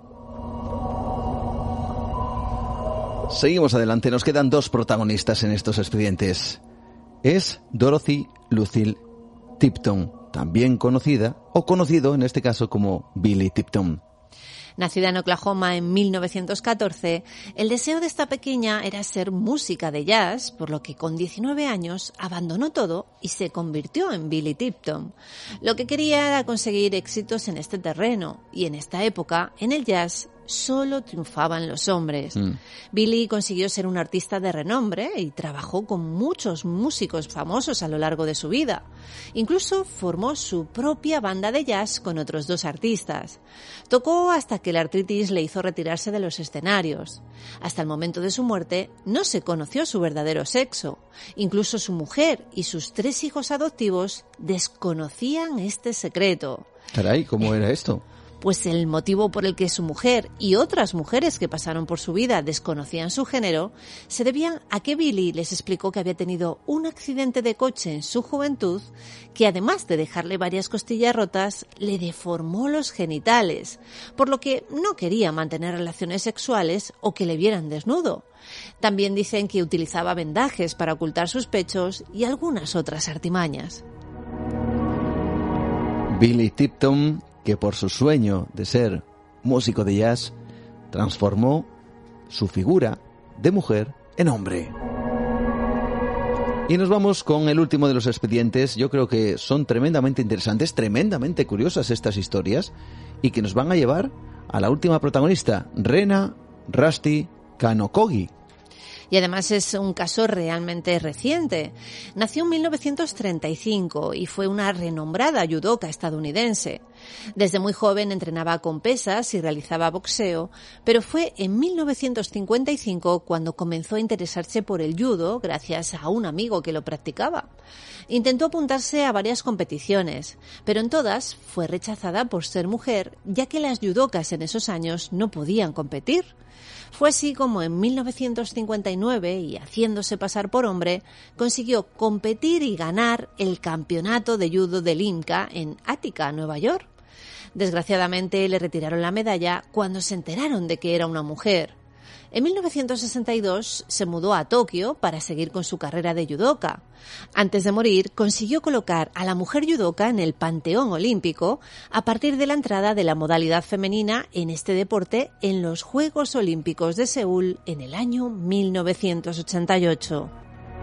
Seguimos adelante, nos quedan dos protagonistas en estos expedientes. Es Dorothy Lucille Tipton, también conocida, o conocido en este caso como Billy Tipton. Nacida en Oklahoma en 1914, el deseo de esta pequeña era ser música de jazz, por lo que con 19 años abandonó todo y se convirtió en Billy Tipton. Lo que quería era conseguir éxitos en este terreno, y en esta época, en el jazz, solo triunfaban los hombres. Billie consiguió ser un artista de renombre y trabajó con muchos músicos famosos a lo largo de su vida. Incluso formó su propia banda de jazz con otros 2 artistas. Tocó hasta que la artritis le hizo retirarse de los escenarios. Hasta el momento de su muerte no se conoció su verdadero sexo. Incluso su mujer y sus 3 hijos adoptivos desconocían este secreto. Caray, ¿cómo era esto? Pues el motivo por el que su mujer y otras mujeres que pasaron por su vida desconocían su género se debían a que Billie les explicó que había tenido un accidente de coche en su juventud que, además de dejarle varias costillas rotas, le deformó los genitales, por lo que no quería mantener relaciones sexuales o que le vieran desnudo. También dicen que utilizaba vendajes para ocultar sus pechos y algunas otras artimañas. Billy Tipton, que por su sueño de ser músico de jazz, transformó su figura de mujer en hombre. Y nos vamos con el último de los expedientes. Yo creo que son tremendamente interesantes, tremendamente curiosas estas historias, y que nos van a llevar a la última protagonista, Rena Rusty Kanokogi. Y además es un caso realmente reciente. Nació en 1935 y fue una renombrada judoka estadounidense. Desde muy joven entrenaba con pesas y realizaba boxeo, pero fue en 1955 cuando comenzó a interesarse por el judo gracias a un amigo que lo practicaba. Intentó apuntarse a varias competiciones, pero en todas fue rechazada por ser mujer, ya que las judokas en esos años no podían competir. Fue así como en 1959, y haciéndose pasar por hombre, consiguió competir y ganar el campeonato de judo del IMCA en Attica, Nueva York. Desgraciadamente le retiraron la medalla cuando se enteraron de que era una mujer. En 1962 se mudó a Tokio para seguir con su carrera de judoka. Antes de morir, consiguió colocar a la mujer judoka en el Panteón Olímpico a partir de la entrada de la modalidad femenina en este deporte en los Juegos Olímpicos de Seúl en el año 1988.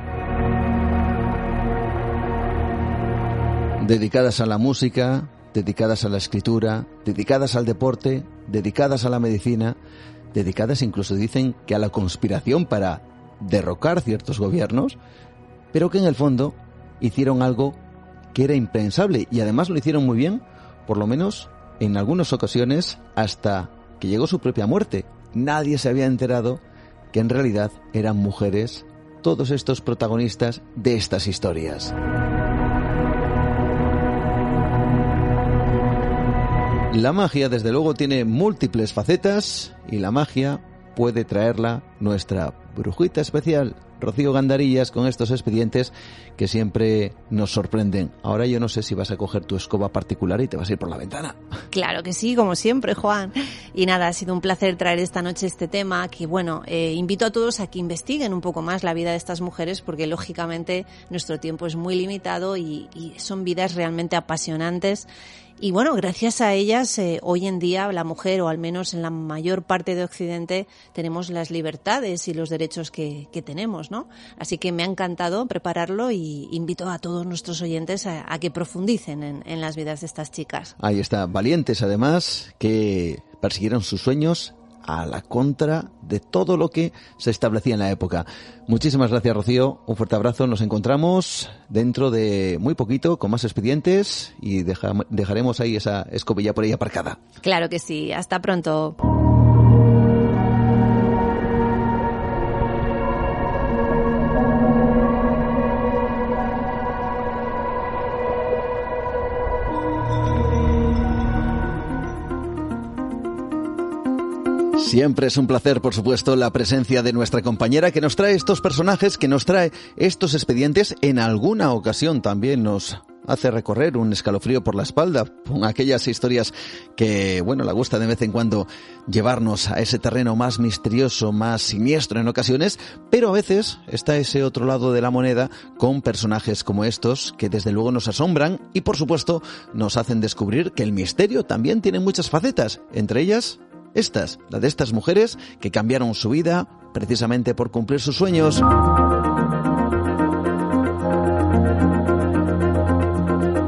Dedicadas a la música, dedicadas a la escritura, dedicadas al deporte, dedicadas a la medicina, dedicadas incluso dicen que a la conspiración para derrocar ciertos gobiernos, pero que en el fondo hicieron algo que era impensable y además lo hicieron muy bien, por lo menos en algunas ocasiones hasta que llegó su propia muerte. Nadie se había enterado que en realidad eran mujeres todos estos protagonistas de estas historias. La magia, desde luego, tiene múltiples facetas y la magia puede traerla nuestra brujita especial, Rocío Gandarillas, con estos expedientes que siempre nos sorprenden. Ahora yo no sé si vas a coger tu escoba particular y te vas a ir por la ventana. Claro que sí, como siempre, Juan. Y nada, ha sido un placer traer esta noche este tema que, bueno, invito a todos a que investiguen un poco más la vida de estas mujeres porque, lógicamente, nuestro tiempo es muy limitado y son vidas realmente apasionantes. Y bueno, gracias a ellas, hoy en día la mujer, o al menos en la mayor parte de Occidente, tenemos las libertades y los derechos que tenemos, ¿no? Así que me ha encantado prepararlo y invito a todos nuestros oyentes a que profundicen en las vidas de estas chicas. Ahí está, valientes además, que persiguieron sus sueños a la contra de todo lo que se establecía en la época. Muchísimas gracias, Rocío. Un fuerte abrazo. Nos encontramos dentro de muy poquito con más expedientes y dejaremos ahí esa escobilla por ahí aparcada. Claro que sí. Hasta pronto. Siempre es un placer, por supuesto, la presencia de nuestra compañera que nos trae estos personajes, que nos trae estos expedientes. En alguna ocasión también nos hace recorrer un escalofrío por la espalda con aquellas historias que, bueno, le gusta de vez en cuando llevarnos a ese terreno más misterioso, más siniestro en ocasiones, pero a veces está ese otro lado de la moneda con personajes como estos que desde luego nos asombran y, por supuesto, nos hacen descubrir que el misterio también tiene muchas facetas, entre ellas la de estas mujeres que cambiaron su vida precisamente por cumplir sus sueños.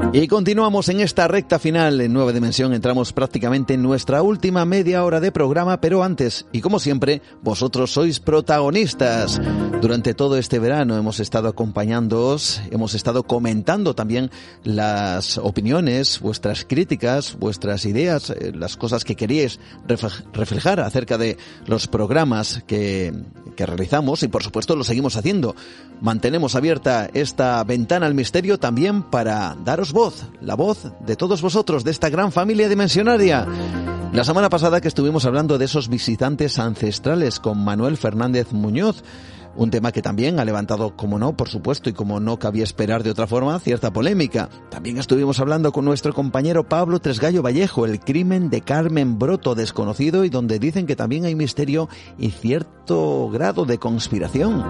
Y continuamos en esta recta final en Nueva Dimensión. Entramos prácticamente en nuestra última media hora de programa, pero antes, y como siempre, vosotros sois protagonistas. Durante todo este verano hemos estado acompañándoos, hemos estado comentando también las opiniones, vuestras críticas, vuestras ideas, las cosas que queríais reflejar acerca de los programas que realizamos, y por supuesto lo seguimos haciendo. Mantenemos abierta esta ventana al misterio también para daros voz, la voz de todos vosotros, de esta gran familia dimensionaria. La semana pasada que estuvimos hablando de esos visitantes ancestrales con Manuel Fernández Muñoz, un tema que también ha levantado, como no, por supuesto, y como no cabía esperar de otra forma, cierta polémica. También estuvimos hablando con nuestro compañero Pablo Tresgallo Vallejo, el crimen de Carmen Broto, desconocido, y donde dicen que también hay misterio y cierto grado de conspiración.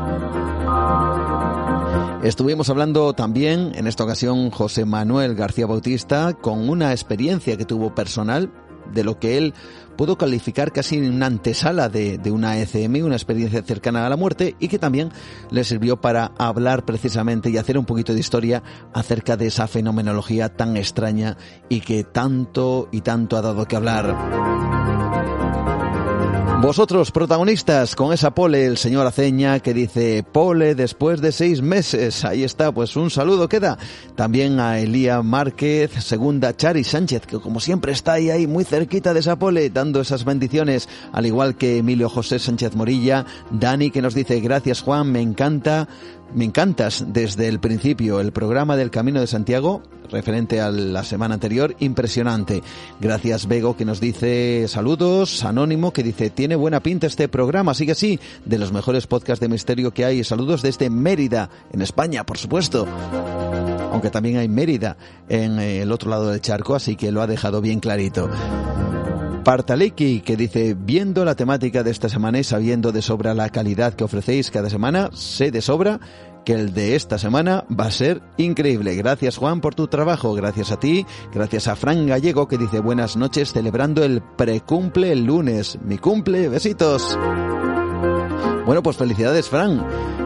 Estuvimos hablando también, en esta ocasión, José Manuel García Bautista, con una experiencia que tuvo personal, de lo que él pudo calificar casi en una antesala de una ECM, una experiencia cercana a la muerte, y que también le sirvió para hablar precisamente y hacer un poquito de historia acerca de esa fenomenología tan extraña y que tanto y tanto ha dado que hablar. Vosotros, protagonistas, con esa pole, el señor Aceña, que dice, pole después de 6 meses. Ahí está, pues un saludo queda. También a Elía Márquez, segunda Chari Sánchez, que como siempre está ahí muy cerquita de esa pole, dando esas bendiciones, al igual que Emilio José Sánchez Morilla. Dani, que nos dice, gracias Juan, me encantas desde el principio, el programa del Camino de Santiago, referente a la semana anterior, impresionante. Gracias Bego, que nos dice saludos. Anónimo, que dice, tiene buena pinta este programa, sigue así, de los mejores podcasts de misterio que hay. Saludos desde Mérida, en España, por supuesto. Aunque también hay Mérida en el otro lado del charco, así que lo ha dejado bien clarito. Partaleki, que dice, viendo la temática de esta semana y sabiendo de sobra la calidad que ofrecéis cada semana, sé de sobra que el de esta semana va a ser increíble. Gracias Juan por tu trabajo, gracias a ti, gracias a Fran Gallego, que dice, buenas noches, celebrando el precumple el lunes, mi cumple, besitos. Bueno, pues felicidades Fran.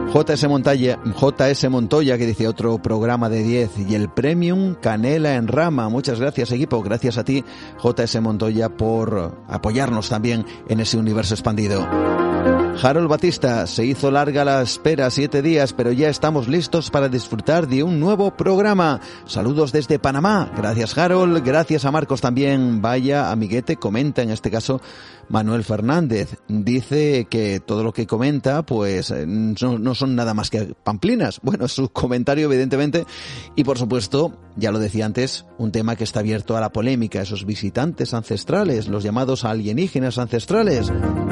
JS Montoya, que dice, otro programa de 10, y el Premium Canela en Rama. Muchas gracias equipo, gracias a ti JS Montoya por apoyarnos también en ese universo expandido. Harold Batista, se hizo larga la espera, 7 días, pero ya estamos listos para disfrutar de un nuevo programa. Saludos desde Panamá. Gracias Harold, gracias a Marcos también. Vaya amiguete, comenta en este caso Manuel Fernández. Dice que todo lo que comenta pues no son nada más que pamplinas. Bueno, su comentario evidentemente, y por supuesto, ya lo decía antes, un tema que está abierto a la polémica, esos visitantes ancestrales, los llamados alienígenas ancestrales.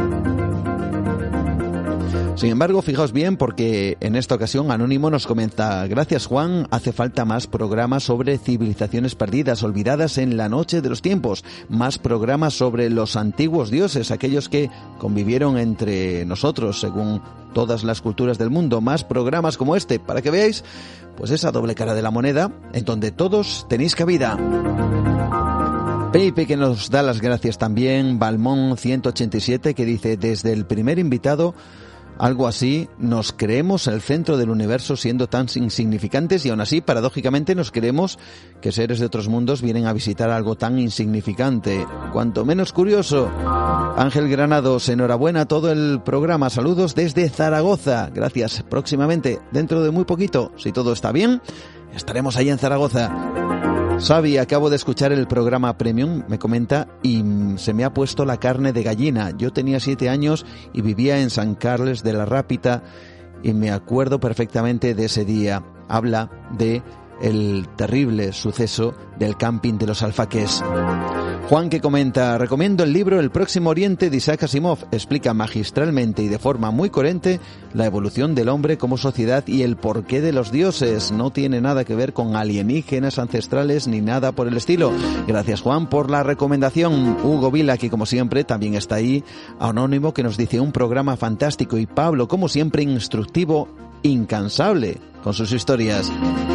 Sin embargo, fijaos bien, porque en esta ocasión Anónimo nos comenta, gracias Juan, hace falta más programas sobre civilizaciones perdidas, olvidadas en la noche de los tiempos, más programas sobre los antiguos dioses, aquellos que convivieron entre nosotros según todas las culturas del mundo, más programas como este, para que veáis pues esa doble cara de la moneda, en donde todos tenéis cabida. Pepe, que nos da las gracias también, Balmón 187, que dice, desde el primer invitado, algo así, nos creemos el centro del universo siendo tan insignificantes, y aún así, paradójicamente, nos creemos que seres de otros mundos vienen a visitar algo tan insignificante. Cuanto menos curioso. Ángel Granados, enhorabuena a todo el programa. Saludos desde Zaragoza. Gracias. Próximamente, dentro de muy poquito, si todo está bien, estaremos ahí en Zaragoza. Xavi, acabo de escuchar el programa Premium, me comenta, y se me ha puesto la carne de gallina. Yo tenía 7 años y vivía en San Carles de la Rápita y me acuerdo perfectamente de ese día. Habla de el terrible suceso del camping de los Alfaques. Juan, que comenta, recomiendo el libro El Próximo Oriente de Isaac Asimov. Explica magistralmente y de forma muy coherente la evolución del hombre como sociedad y el porqué de los dioses. No tiene nada que ver con alienígenas ancestrales ni nada por el estilo. Gracias Juan por la recomendación. Hugo Vila, que como siempre también está ahí. Anónimo, que nos dice, un programa fantástico, y Pablo, como siempre, instructivo, incansable con sus historias.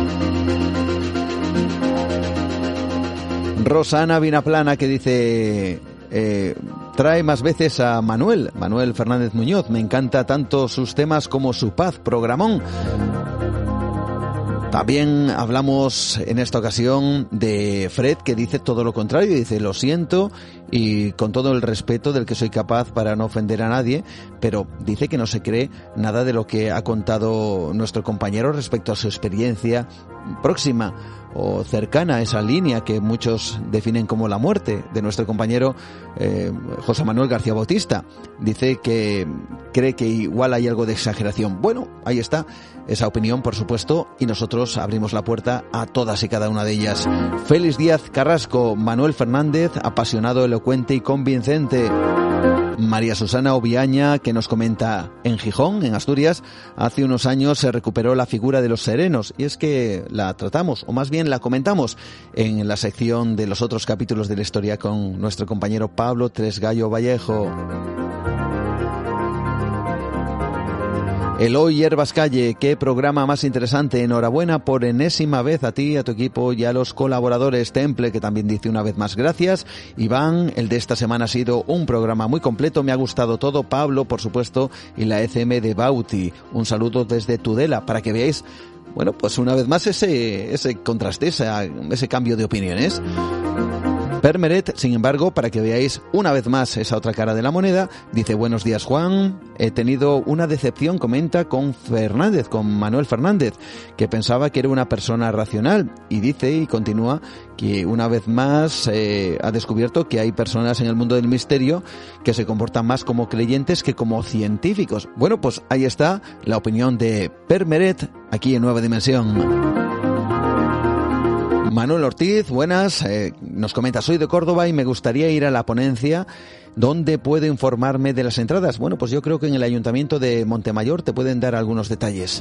Rosana Vinaplana, que dice, trae más veces a Manuel Fernández Muñoz. Me encanta tanto sus temas como su paz, programón. También hablamos en esta ocasión de Fred, que dice todo lo contrario, dice lo siento y con todo el respeto del que soy capaz para no ofender a nadie, pero dice que no se cree nada de lo que ha contado nuestro compañero respecto a su experiencia próxima o cercana a esa línea que muchos definen como la muerte de nuestro compañero José Manuel García Bautista. Dice que cree que igual hay algo de exageración. Bueno, ahí está esa opinión, por supuesto, y nosotros abrimos la puerta a todas y cada una de ellas. Félix Díaz Carrasco, Manuel Fernández, apasionado, elocuente y convincente. María Susana Oviaña, que nos comenta: en Gijón, en Asturias, hace unos años se recuperó la figura de los serenos, y es que la tratamos, o más bien la comentamos, en la sección de los otros capítulos de la historia con nuestro compañero Pablo Tresgallo Vallejo. Eloy Hierbas Calle, qué programa más interesante. Enhorabuena por enésima vez a ti, a tu equipo y a los colaboradores. Temple, que también dice una vez más gracias. Iván, el de esta semana ha sido un programa muy completo, me ha gustado todo. Pablo, por supuesto, y la ECM de Bauti. Un saludo desde Tudela, para que veáis, bueno, pues una vez más ese contraste, ese cambio de opiniones. Permeret, sin embargo, para que veáis una vez más esa otra cara de la moneda, dice: buenos días, Juan, he tenido una decepción, comenta, con Manuel Fernández, que pensaba que era una persona racional, y dice y continúa que una vez más ha descubierto que hay personas en el mundo del misterio que se comportan más como creyentes que como científicos. Bueno, pues ahí está la opinión de Permeret aquí en Nueva Dimensión. Manuel Ortiz, buenas, nos comenta: soy de Córdoba y me gustaría ir a la ponencia. ¿Dónde puedo informarme de las entradas? Bueno, pues yo creo que en el Ayuntamiento de Montemayor te pueden dar algunos detalles.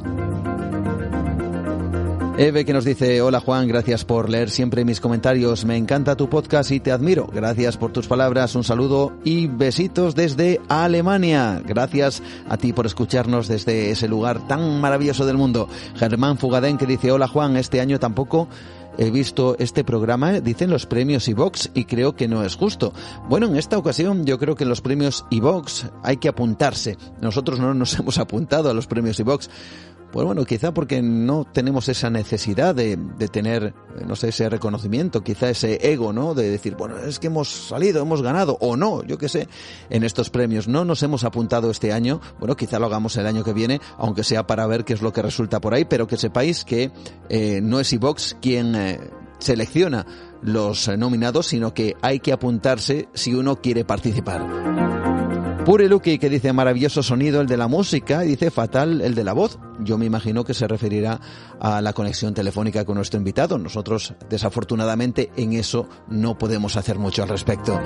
Eve, que nos dice: hola Juan, gracias por leer siempre mis comentarios, me encanta tu podcast y te admiro, gracias por tus palabras, un saludo y besitos desde Alemania. Gracias a ti por escucharnos desde ese lugar tan maravilloso del mundo. Germán Fugadén, que dice: hola Juan, este año tampoco he visto este programa, dicen los premios iVox, y creo que no es justo. Bueno, en esta ocasión yo creo que en los premios iVox hay que apuntarse. Nosotros no nos hemos apuntado a los premios iVox. Pues bueno, quizá porque no tenemos esa necesidad de tener, no sé, ese reconocimiento, quizá ese ego, ¿no? De decir, bueno, es que hemos salido, hemos ganado, o no, yo qué sé, en estos premios. No nos hemos apuntado este año, bueno, quizá lo hagamos el año que viene, aunque sea para ver qué es lo que resulta por ahí, pero que sepáis que no es iVox quien selecciona los nominados, sino que hay que apuntarse si uno quiere participar. Pure Lucky, que dice: maravilloso sonido el de la música, y dice: fatal el de la voz. Yo me imagino que se referirá a la conexión telefónica con nuestro invitado. Nosotros, desafortunadamente, en eso no podemos hacer mucho al respecto.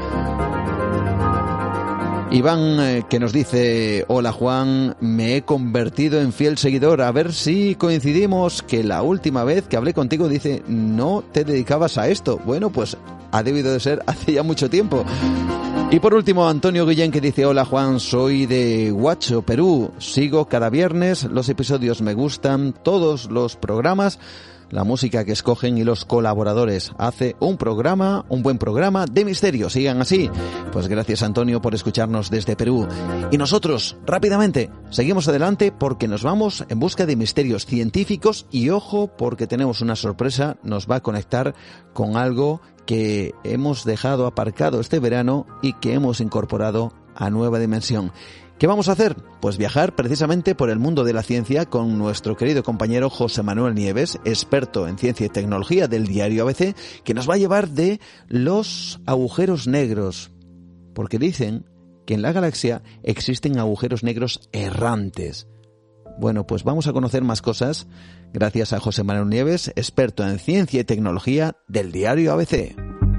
Iván, que nos dice: hola Juan, me he convertido en fiel seguidor, a ver si coincidimos, que la última vez que hablé contigo, dice, no te dedicabas a esto. Bueno, pues ha debido de ser hace ya mucho tiempo. Y por último, Antonio Guillén, que dice: hola Juan, soy de Huacho, Perú, sigo cada viernes, los episodios me gustan, todos los programas, la música que escogen y los colaboradores. Hace un buen programa de misterio. Sigan así. Pues gracias, Antonio, por escucharnos desde Perú. Y nosotros, rápidamente, seguimos adelante porque nos vamos en busca de misterios científicos y ojo, porque tenemos una sorpresa, nos va a conectar con algo que hemos dejado aparcado este verano y que hemos incorporado a Nueva Dimensión. ¿Qué vamos a hacer? Pues viajar precisamente por el mundo de la ciencia con nuestro querido compañero José Manuel Nieves, experto en ciencia y tecnología del diario ABC, que nos va a llevar de los agujeros negros. Porque dicen que en la galaxia existen agujeros negros errantes. Bueno, pues vamos a conocer más cosas gracias a José Manuel Nieves, experto en ciencia y tecnología del diario ABC.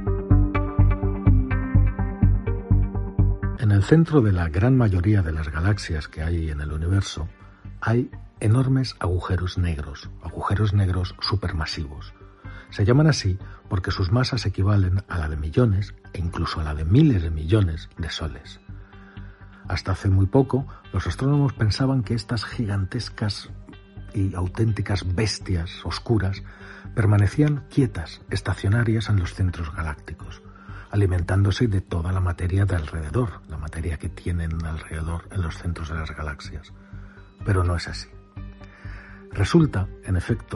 En el centro de la gran mayoría de las galaxias que hay en el universo hay enormes agujeros negros supermasivos. Se llaman así porque sus masas equivalen a la de millones e incluso a la de miles de millones de soles. Hasta hace muy poco, los astrónomos pensaban que estas gigantescas y auténticas bestias oscuras permanecían quietas, estacionarias en los centros galácticos, alimentándose de toda la materia de alrededor, la materia que tienen alrededor en los centros de las galaxias. Pero no es así. Resulta, en efecto,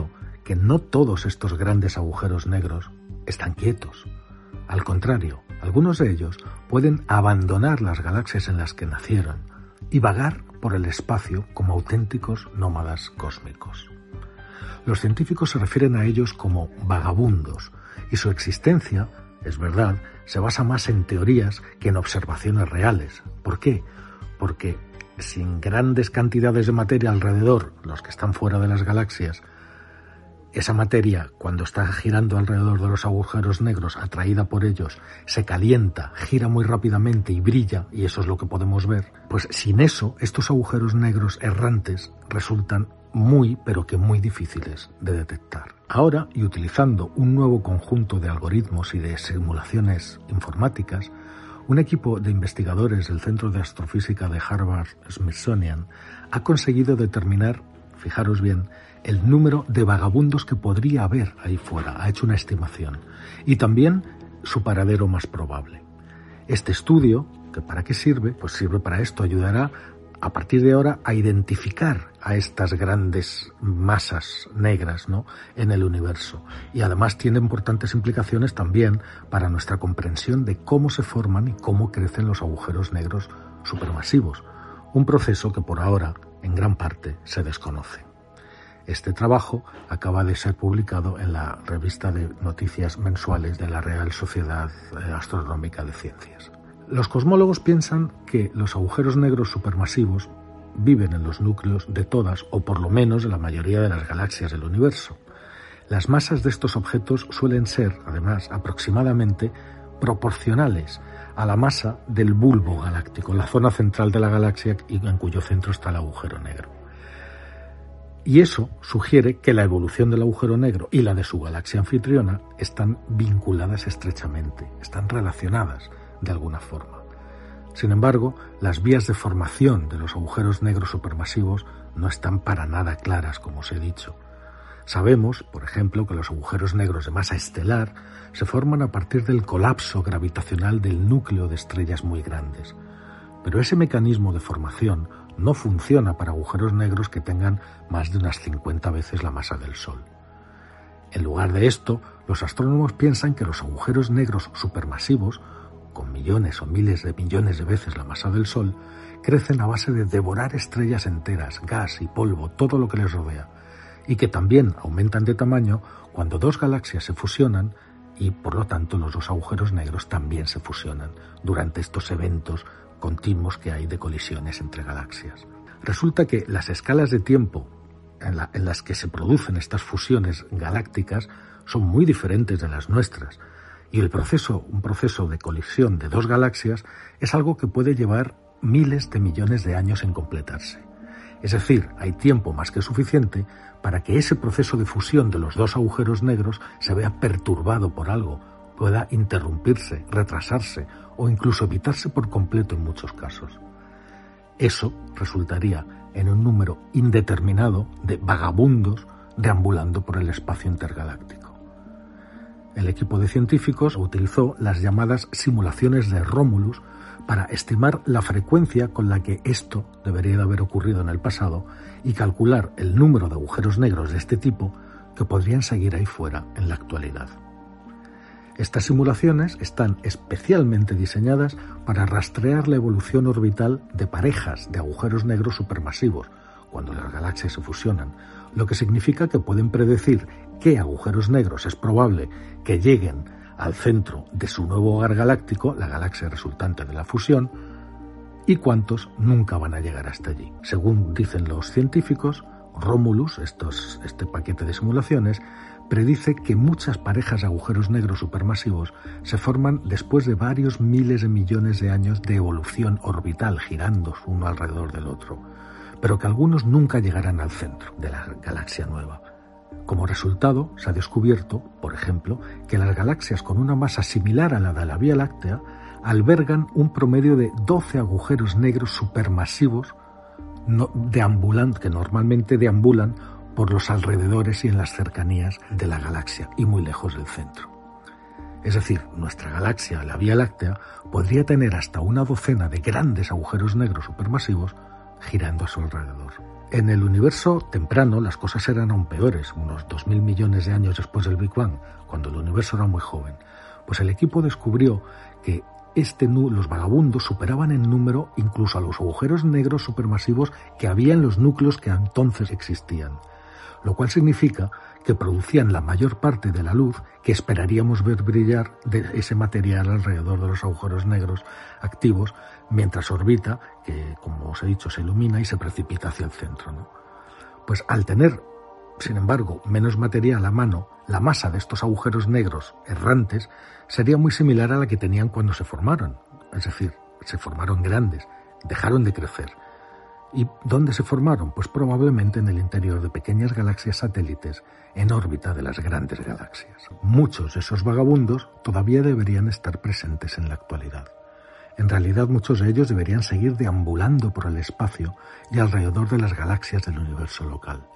que no todos estos grandes agujeros negros están quietos. Al contrario, algunos de ellos pueden abandonar las galaxias en las que nacieron y vagar por el espacio como auténticos nómadas cósmicos. Los científicos se refieren a ellos como vagabundos, y su existencia, es verdad, se basa más en teorías que en observaciones reales. ¿Por qué? Porque sin grandes cantidades de materia alrededor, los que están fuera de las galaxias, esa materia, cuando está girando alrededor de los agujeros negros, atraída por ellos, se calienta, gira muy rápidamente y brilla, y eso es lo que podemos ver. Pues sin eso, estos agujeros negros errantes resultan muy, pero que muy difíciles de detectar. Ahora, y utilizando un nuevo conjunto de algoritmos y de simulaciones informáticas, un equipo de investigadores del Centro de Astrofísica de Harvard-Smithsonian ha conseguido determinar, fijaros bien, el número de vagabundos que podría haber ahí fuera. Ha hecho una estimación. Y también su paradero más probable. Este estudio, ¿que para qué sirve? Pues sirve para esto, ayudará a partir de ahora a identificar a estas grandes masas negras, ¿no?, en el universo. Y además tiene importantes implicaciones también para nuestra comprensión de cómo se forman y cómo crecen los agujeros negros supermasivos. Un proceso que por ahora, en gran parte, se desconoce. Este trabajo acaba de ser publicado en la revista de noticias mensuales de la Real Sociedad Astronómica de Ciencias. Los cosmólogos piensan que los agujeros negros supermasivos viven en los núcleos de todas, o por lo menos de la mayoría de las galaxias del universo. Las masas de estos objetos suelen ser, además, aproximadamente proporcionales a la masa del bulbo galáctico, la zona central de la galaxia en cuyo centro está el agujero negro. Y eso sugiere que la evolución del agujero negro y la de su galaxia anfitriona están vinculadas estrechamente, están relacionadas de alguna forma. Sin embargo, las vías de formación de los agujeros negros supermasivos no están para nada claras, como os he dicho. Sabemos, por ejemplo, que los agujeros negros de masa estelar se forman a partir del colapso gravitacional del núcleo de estrellas muy grandes. Pero ese mecanismo de formación no funciona para agujeros negros que tengan más de unas 50 veces la masa del Sol. En lugar de esto, los astrónomos piensan que los agujeros negros supermasivos, con millones o miles de millones de veces la masa del Sol, crecen a base de devorar estrellas enteras, gas y polvo, todo lo que les rodea, y que también aumentan de tamaño cuando dos galaxias se fusionan y, por lo tanto, los dos agujeros negros también se fusionan durante estos eventos continuos que hay de colisiones entre galaxias. Resulta que las escalas de tiempo en las que se producen estas fusiones galácticas son muy diferentes de las nuestras, y un proceso de colisión de dos galaxias es algo que puede llevar miles de millones de años en completarse. Es decir, hay tiempo más que suficiente para que ese proceso de fusión de los dos agujeros negros se vea perturbado por algo, pueda interrumpirse, retrasarse o incluso evitarse por completo en muchos casos. Eso resultaría en un número indeterminado de vagabundos deambulando por el espacio intergaláctico. El equipo de científicos utilizó las llamadas simulaciones de Romulus para estimar la frecuencia con la que esto debería de haber ocurrido en el pasado y calcular el número de agujeros negros de este tipo que podrían seguir ahí fuera en la actualidad. Estas simulaciones están especialmente diseñadas para rastrear la evolución orbital de parejas de agujeros negros supermasivos cuando las galaxias se fusionan, lo que significa que pueden predecir qué agujeros negros es probable que lleguen al centro de su nuevo hogar galáctico, la galaxia resultante de la fusión, y cuántos nunca van a llegar hasta allí. Según dicen los científicos, Romulus, este paquete de simulaciones, predice que muchas parejas de agujeros negros supermasivos se forman después de varios miles de millones de años de evolución orbital, girando uno alrededor del otro, pero que algunos nunca llegarán al centro de la galaxia nueva. Como resultado, se ha descubierto, por ejemplo, que las galaxias con una masa similar a la de la Vía Láctea albergan un promedio de 12 agujeros negros supermasivos que normalmente deambulan por los alrededores y en las cercanías de la galaxia y muy lejos del centro. Es decir, nuestra galaxia, la Vía Láctea, podría tener hasta una docena de grandes agujeros negros supermasivos girando a su alrededor. En el universo temprano las cosas eran aún peores, unos 2.000 millones de años después del Big Bang, cuando el universo era muy joven. Pues el equipo descubrió que los vagabundos superaban en número incluso a los agujeros negros supermasivos que había en los núcleos que entonces existían, lo cual significa que producían la mayor parte de la luz que esperaríamos ver brillar de ese material alrededor de los agujeros negros activos mientras orbita, que como os he dicho se ilumina y se precipita hacia el centro, ¿no? Pues al tener, sin embargo, menos material a mano, la masa de estos agujeros negros errantes sería muy similar a la que tenían cuando se formaron, es decir, se formaron grandes, dejaron de crecer. ¿Y dónde se formaron? Pues probablemente en el interior de pequeñas galaxias satélites en órbita de las grandes galaxias. Muchos de esos vagabundos todavía deberían estar presentes en la actualidad. En realidad muchos de ellos deberían seguir deambulando por el espacio y alrededor de las galaxias del universo local.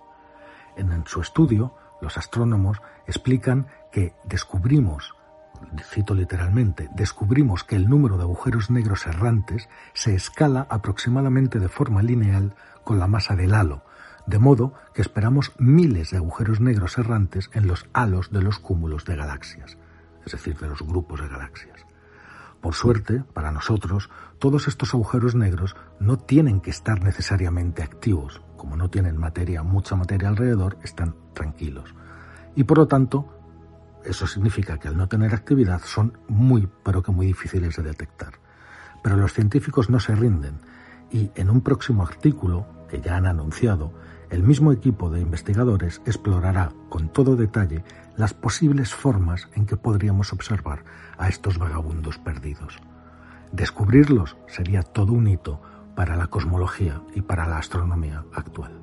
En su estudio, los astrónomos explican que descubrimos, cito literalmente, descubrimos que el número de agujeros negros errantes se escala aproximadamente de forma lineal con la masa del halo, de modo que esperamos miles de agujeros negros errantes en los halos de los cúmulos de galaxias, es decir, de los grupos de galaxias. Por suerte, para nosotros, todos estos agujeros negros no tienen que estar necesariamente activos. Como no tienen mucha materia alrededor, están tranquilos. Y por lo tanto, eso significa que al no tener actividad son muy difíciles de detectar. Pero los científicos no se rinden y en un próximo artículo, que ya han anunciado, el mismo equipo de investigadores explorará con todo detalle las posibles formas en que podríamos observar a estos vagabundos perdidos. Descubrirlos sería todo un hito para la cosmología y para la astronomía actual.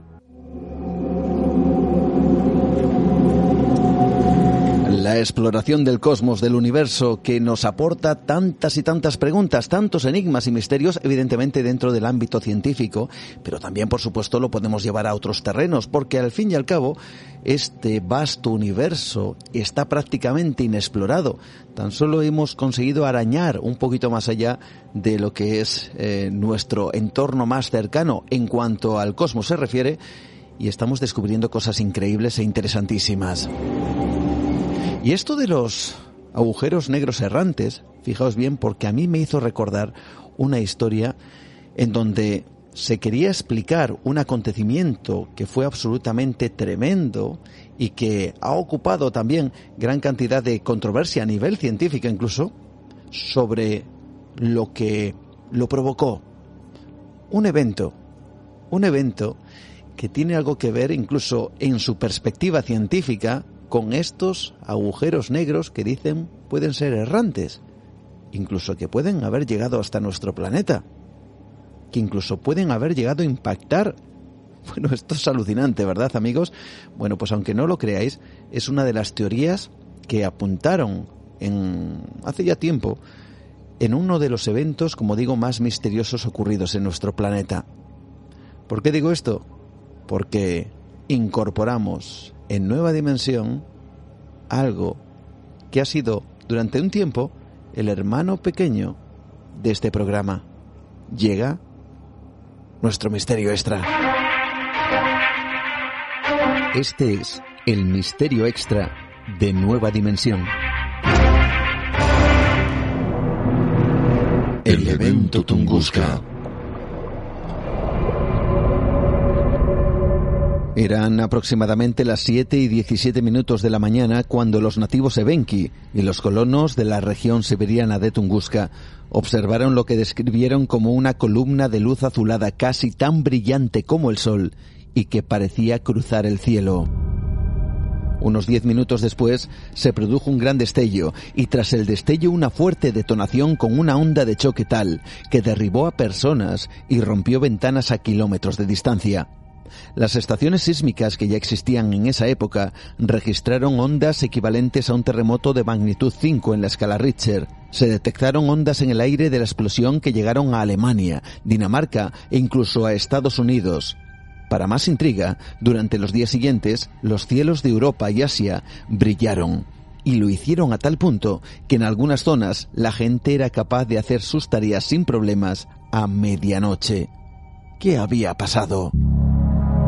La exploración del cosmos, del universo, que nos aporta tantas y tantas preguntas, tantos enigmas y misterios, evidentemente dentro del ámbito científico, pero también, por supuesto, lo podemos llevar a otros terrenos, porque al fin y al cabo, este vasto universo está prácticamente inexplorado. Tan solo hemos conseguido arañar un poquito más allá de lo que es nuestro entorno más cercano en cuanto al cosmos se refiere, y estamos descubriendo cosas increíbles e interesantísimas. Y esto de los agujeros negros errantes, fijaos bien, porque a mí me hizo recordar una historia en donde se quería explicar un acontecimiento que fue absolutamente tremendo y que ha ocupado también gran cantidad de controversia a nivel científico incluso, sobre lo que lo provocó. Un evento que tiene algo que ver incluso en su perspectiva científica con estos agujeros negros que dicen pueden ser errantes, incluso que pueden haber llegado hasta nuestro planeta, que incluso pueden haber llegado a impactar. Bueno, esto es alucinante, ¿verdad, amigos? Bueno, pues aunque no lo creáis, es una de las teorías que apuntaron hace ya tiempo en uno de los eventos, como digo, más misteriosos ocurridos en nuestro planeta. ¿Por qué digo esto? Porque incorporamos en Nueva Dimensión algo que ha sido durante un tiempo el hermano pequeño de este programa. Llega nuestro misterio extra. Este es el misterio extra de Nueva Dimensión. El evento Tunguska. Eran aproximadamente las 7:17 de la mañana cuando los nativos evenki y los colonos de la región siberiana de Tunguska observaron lo que describieron como una columna de luz azulada casi tan brillante como el sol y que parecía cruzar el cielo. Unos 10 minutos después se produjo un gran destello y tras el destello una fuerte detonación con una onda de choque tal que derribó a personas y rompió ventanas a kilómetros de distancia. Las estaciones sísmicas que ya existían en esa época registraron ondas equivalentes a un terremoto de magnitud 5 en la escala Richter. Se detectaron ondas en el aire de la explosión que llegaron a Alemania, Dinamarca e incluso a Estados Unidos. Para más intriga, durante los días siguientes, los cielos de Europa y Asia brillaron. Y lo hicieron a tal punto que en algunas zonas la gente era capaz de hacer sus tareas sin problemas a medianoche. ¿Qué había pasado?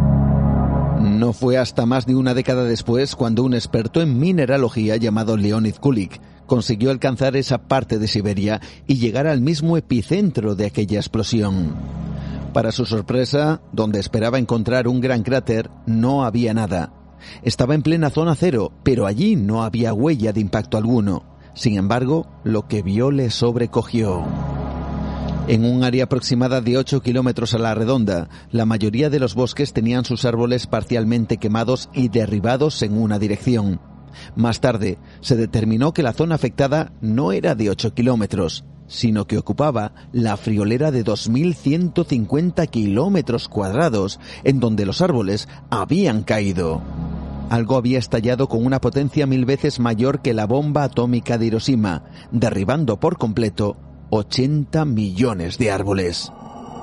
No fue hasta más de una década después cuando un experto en mineralogía llamado Leonid Kulik consiguió alcanzar esa parte de Siberia y llegar al mismo epicentro de aquella explosión. Para su sorpresa, donde esperaba encontrar un gran cráter, no había nada. Estaba en plena zona cero, pero allí no había huella de impacto alguno. Sin embargo, lo que vio le sobrecogió. En un área aproximada de 8 kilómetros a la redonda, la mayoría de los bosques tenían sus árboles parcialmente quemados y derribados en una dirección. Más tarde, se determinó que la zona afectada no era de 8 kilómetros, sino que ocupaba la friolera de 2.150 kilómetros cuadrados, en donde los árboles habían caído. Algo había estallado con una potencia 1000 veces mayor que la bomba atómica de Hiroshima, derribando por completo 80 millones de árboles.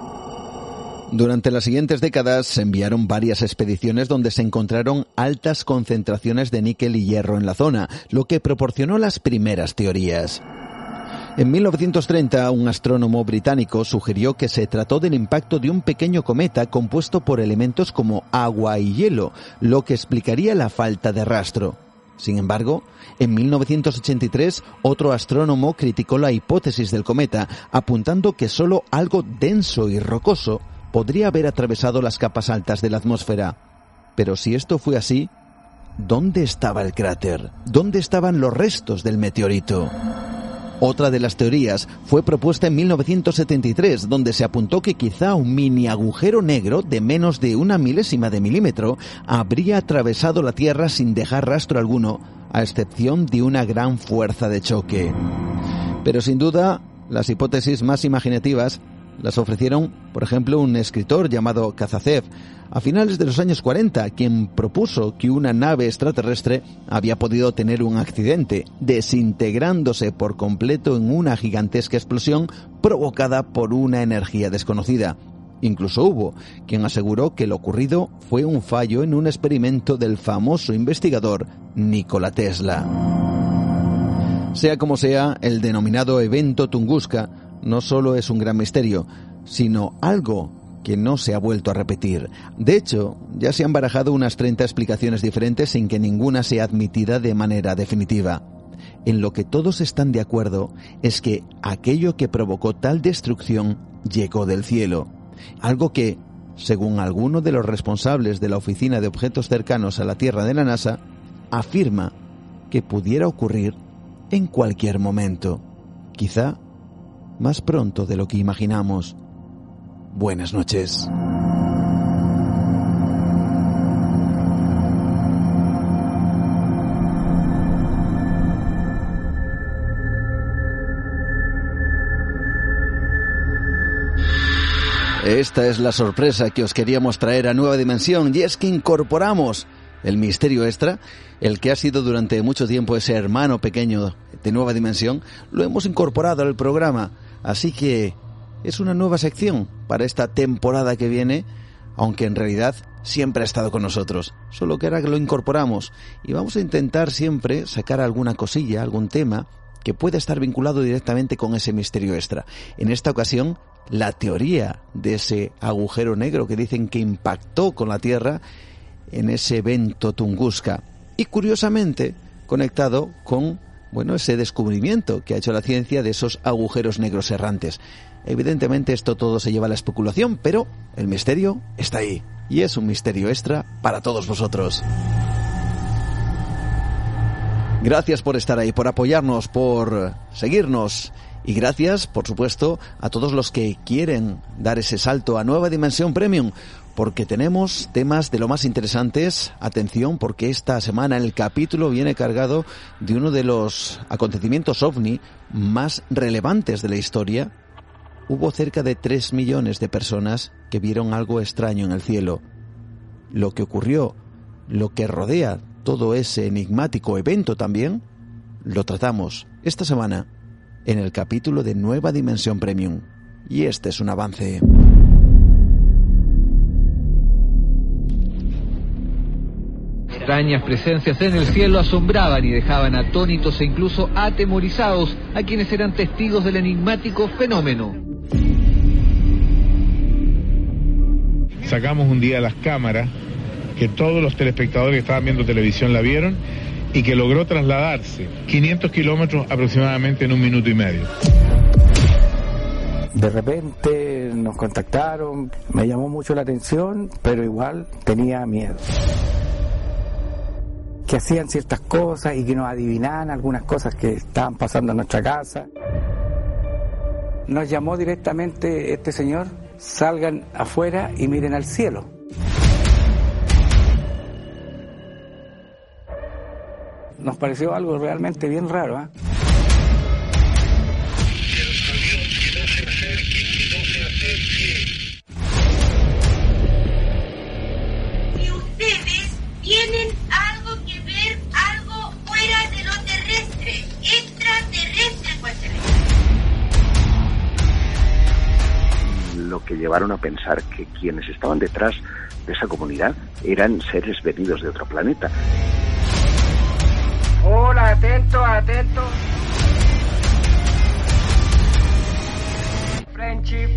Durante las siguientes décadas se enviaron varias expediciones donde se encontraron altas concentraciones de níquel y hierro en la zona, lo que proporcionó las primeras teorías. En 1930, un astrónomo británico sugirió que se trató del impacto de un pequeño cometa compuesto por elementos como agua y hielo, lo que explicaría la falta de rastro. Sin embargo, en 1983, otro astrónomo criticó la hipótesis del cometa, apuntando que solo algo denso y rocoso podría haber atravesado las capas altas de la atmósfera. Pero si esto fue así, ¿dónde estaba el cráter? ¿Dónde estaban los restos del meteorito? Otra de las teorías fue propuesta en 1973, donde se apuntó que quizá un mini agujero negro de menos de 1 milésima de milímetro habría atravesado la Tierra sin dejar rastro alguno, a excepción de una gran fuerza de choque. Pero sin duda, las hipótesis más imaginativas las ofrecieron, por ejemplo, un escritor llamado Kazazev, a finales de los años 40, quien propuso que una nave extraterrestre había podido tener un accidente, desintegrándose por completo en una gigantesca explosión provocada por una energía desconocida. Incluso hubo quien aseguró que lo ocurrido fue un fallo en un experimento del famoso investigador Nikola Tesla. Sea como sea, el denominado evento Tunguska no solo es un gran misterio, sino algo que no se ha vuelto a repetir. De hecho, ya se han barajado unas 30 explicaciones diferentes sin que ninguna sea admitida de manera definitiva. En lo que todos están de acuerdo es que aquello que provocó tal destrucción llegó del cielo. Algo que, según alguno de los responsables de la Oficina de Objetos Cercanos a la Tierra de la NASA, afirma que pudiera ocurrir en cualquier momento. Quizá más pronto de lo que imaginamos. Buenas noches. Esta es la sorpresa que os queríamos traer a Nueva Dimensión, y es que incorporamos el misterio extra, el que ha sido durante mucho tiempo ese hermano pequeño de Nueva Dimensión, lo hemos incorporado al programa, así que es una nueva sección para esta temporada que viene, aunque en realidad siempre ha estado con nosotros, solo que ahora lo incorporamos y vamos a intentar siempre sacar alguna cosilla, algún tema que pueda estar vinculado directamente con ese misterio extra. En esta ocasión, la teoría de ese agujero negro que dicen que impactó con la Tierra en ese evento Tunguska, y curiosamente conectado con ese descubrimiento que ha hecho la ciencia de esos agujeros negros errantes. Evidentemente esto todo se lleva a la especulación, pero el misterio está ahí, y es un misterio extra para todos vosotros. Gracias por estar ahí, por apoyarnos, por seguirnos, y gracias, por supuesto, a todos los que quieren dar ese salto a Nueva Dimensión Premium, porque tenemos temas de lo más interesantes. Atención, porque esta semana el capítulo viene cargado de uno de los acontecimientos OVNI más relevantes de la historia. Hubo cerca de 3 millones de personas que vieron algo extraño en el cielo. Lo que ocurrió, lo que rodea todo ese enigmático evento también, lo tratamos esta semana en el capítulo de Nueva Dimensión Premium. Y este es un avance. Extrañas presencias en el cielo asombraban y dejaban atónitos e incluso atemorizados a quienes eran testigos del enigmático fenómeno. Sacamos un día las cámaras que todos los telespectadores que estaban viendo televisión la vieron y que logró trasladarse 500 kilómetros aproximadamente en 1 minuto y medio. De repente nos contactaron, me llamó mucho la atención, pero igual tenía miedo. Que hacían ciertas cosas y que nos adivinaban algunas cosas que estaban pasando en nuestra casa. Nos llamó directamente este señor: salgan afuera y miren al cielo. Nos pareció algo realmente bien raro, ¿eh? Si ustedes tienen algo que ver, algo fuera de lo terrestre, extraterrestre, pues lo que llevaron a pensar que quienes estaban detrás de esa comunidad eran seres venidos de otro planeta. Hola, atento, atento. Friendship.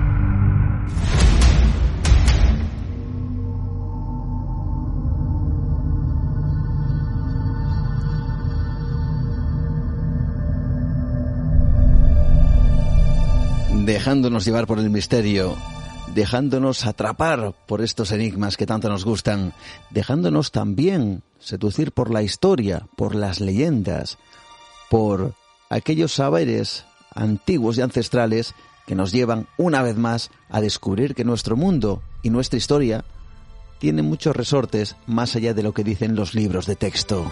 Dejándonos llevar por el misterio, dejándonos atrapar por estos enigmas que tanto nos gustan, dejándonos también seducir por la historia, por las leyendas, por aquellos saberes antiguos y ancestrales que nos llevan una vez más a descubrir que nuestro mundo y nuestra historia tienen muchos resortes más allá de lo que dicen los libros de texto.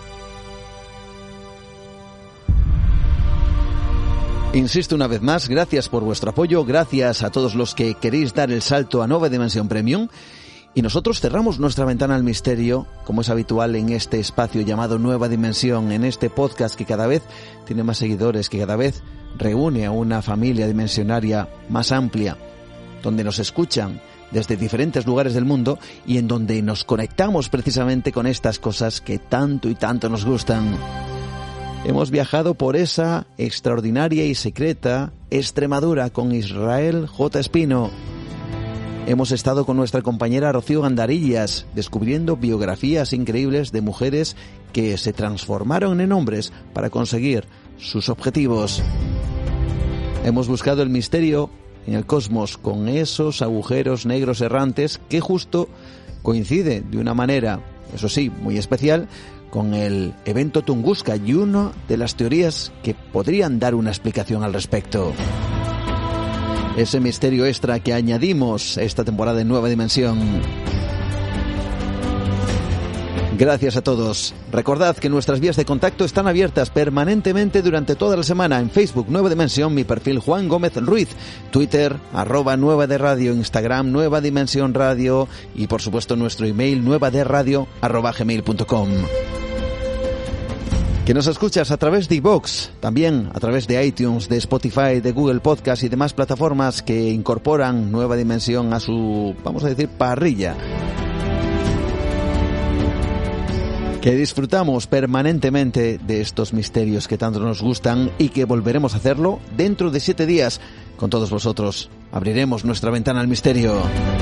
Insisto una vez más, gracias por vuestro apoyo, gracias a todos los que queréis dar el salto a Nueva Dimensión Premium, y nosotros cerramos nuestra ventana al misterio, como es habitual en este espacio llamado Nueva Dimensión, en este podcast que cada vez tiene más seguidores, que cada vez reúne a una familia dimensionaria más amplia, donde nos escuchan desde diferentes lugares del mundo y en donde nos conectamos precisamente con estas cosas que tanto y tanto nos gustan. Hemos viajado por esa extraordinaria y secreta Extremadura con Israel J. Espino. Hemos estado con nuestra compañera Rocío Gandarillas, descubriendo biografías increíbles de mujeres que se transformaron en hombres para conseguir sus objetivos. Hemos buscado el misterio en el cosmos con esos agujeros negros errantes que justo coincide de una manera, eso sí, muy especial, con el evento Tunguska y una de las teorías que podrían dar una explicación al respecto. Ese misterio extra que añadimos esta temporada en Nueva Dimensión. Gracias a todos. Recordad que nuestras vías de contacto están abiertas permanentemente durante toda la semana. En Facebook Nueva Dimensión, mi perfil Juan Gómez Ruiz, Twitter @Nueva de Radio, Instagram Nueva Dimensión Radio y por supuesto nuestro email nuevaderadio@gmail.com. Que nos escuchas a través de iVoox, también a través de iTunes, de Spotify, de Google Podcast y demás plataformas que incorporan Nueva Dimensión a su, vamos a decir, parrilla. Que disfrutamos permanentemente de estos misterios que tanto nos gustan y que volveremos a hacerlo dentro de 7 días con todos vosotros. Abriremos nuestra ventana al misterio.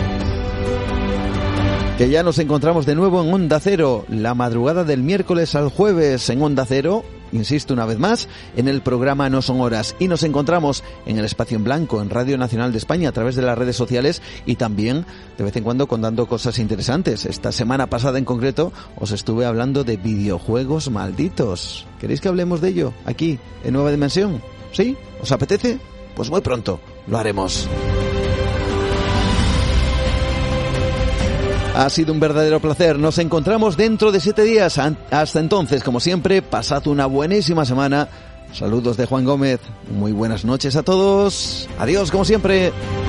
Que ya nos encontramos de nuevo en Onda Cero, la madrugada del miércoles al jueves en Onda Cero, insisto una vez más, en el programa No Son Horas, y nos encontramos en el Espacio en Blanco, en Radio Nacional de España, a través de las redes sociales y también de vez en cuando contando cosas interesantes. Esta semana pasada en concreto os estuve hablando de videojuegos malditos. ¿Queréis que hablemos de ello aquí en Nueva Dimensión? ¿Sí? ¿Os apetece? Pues muy pronto lo haremos. Ha sido un verdadero placer. Nos encontramos dentro de 7 días. Hasta entonces, como siempre, pasad una buenísima semana. Saludos de Juan Gómez. Muy buenas noches a todos. Adiós, como siempre.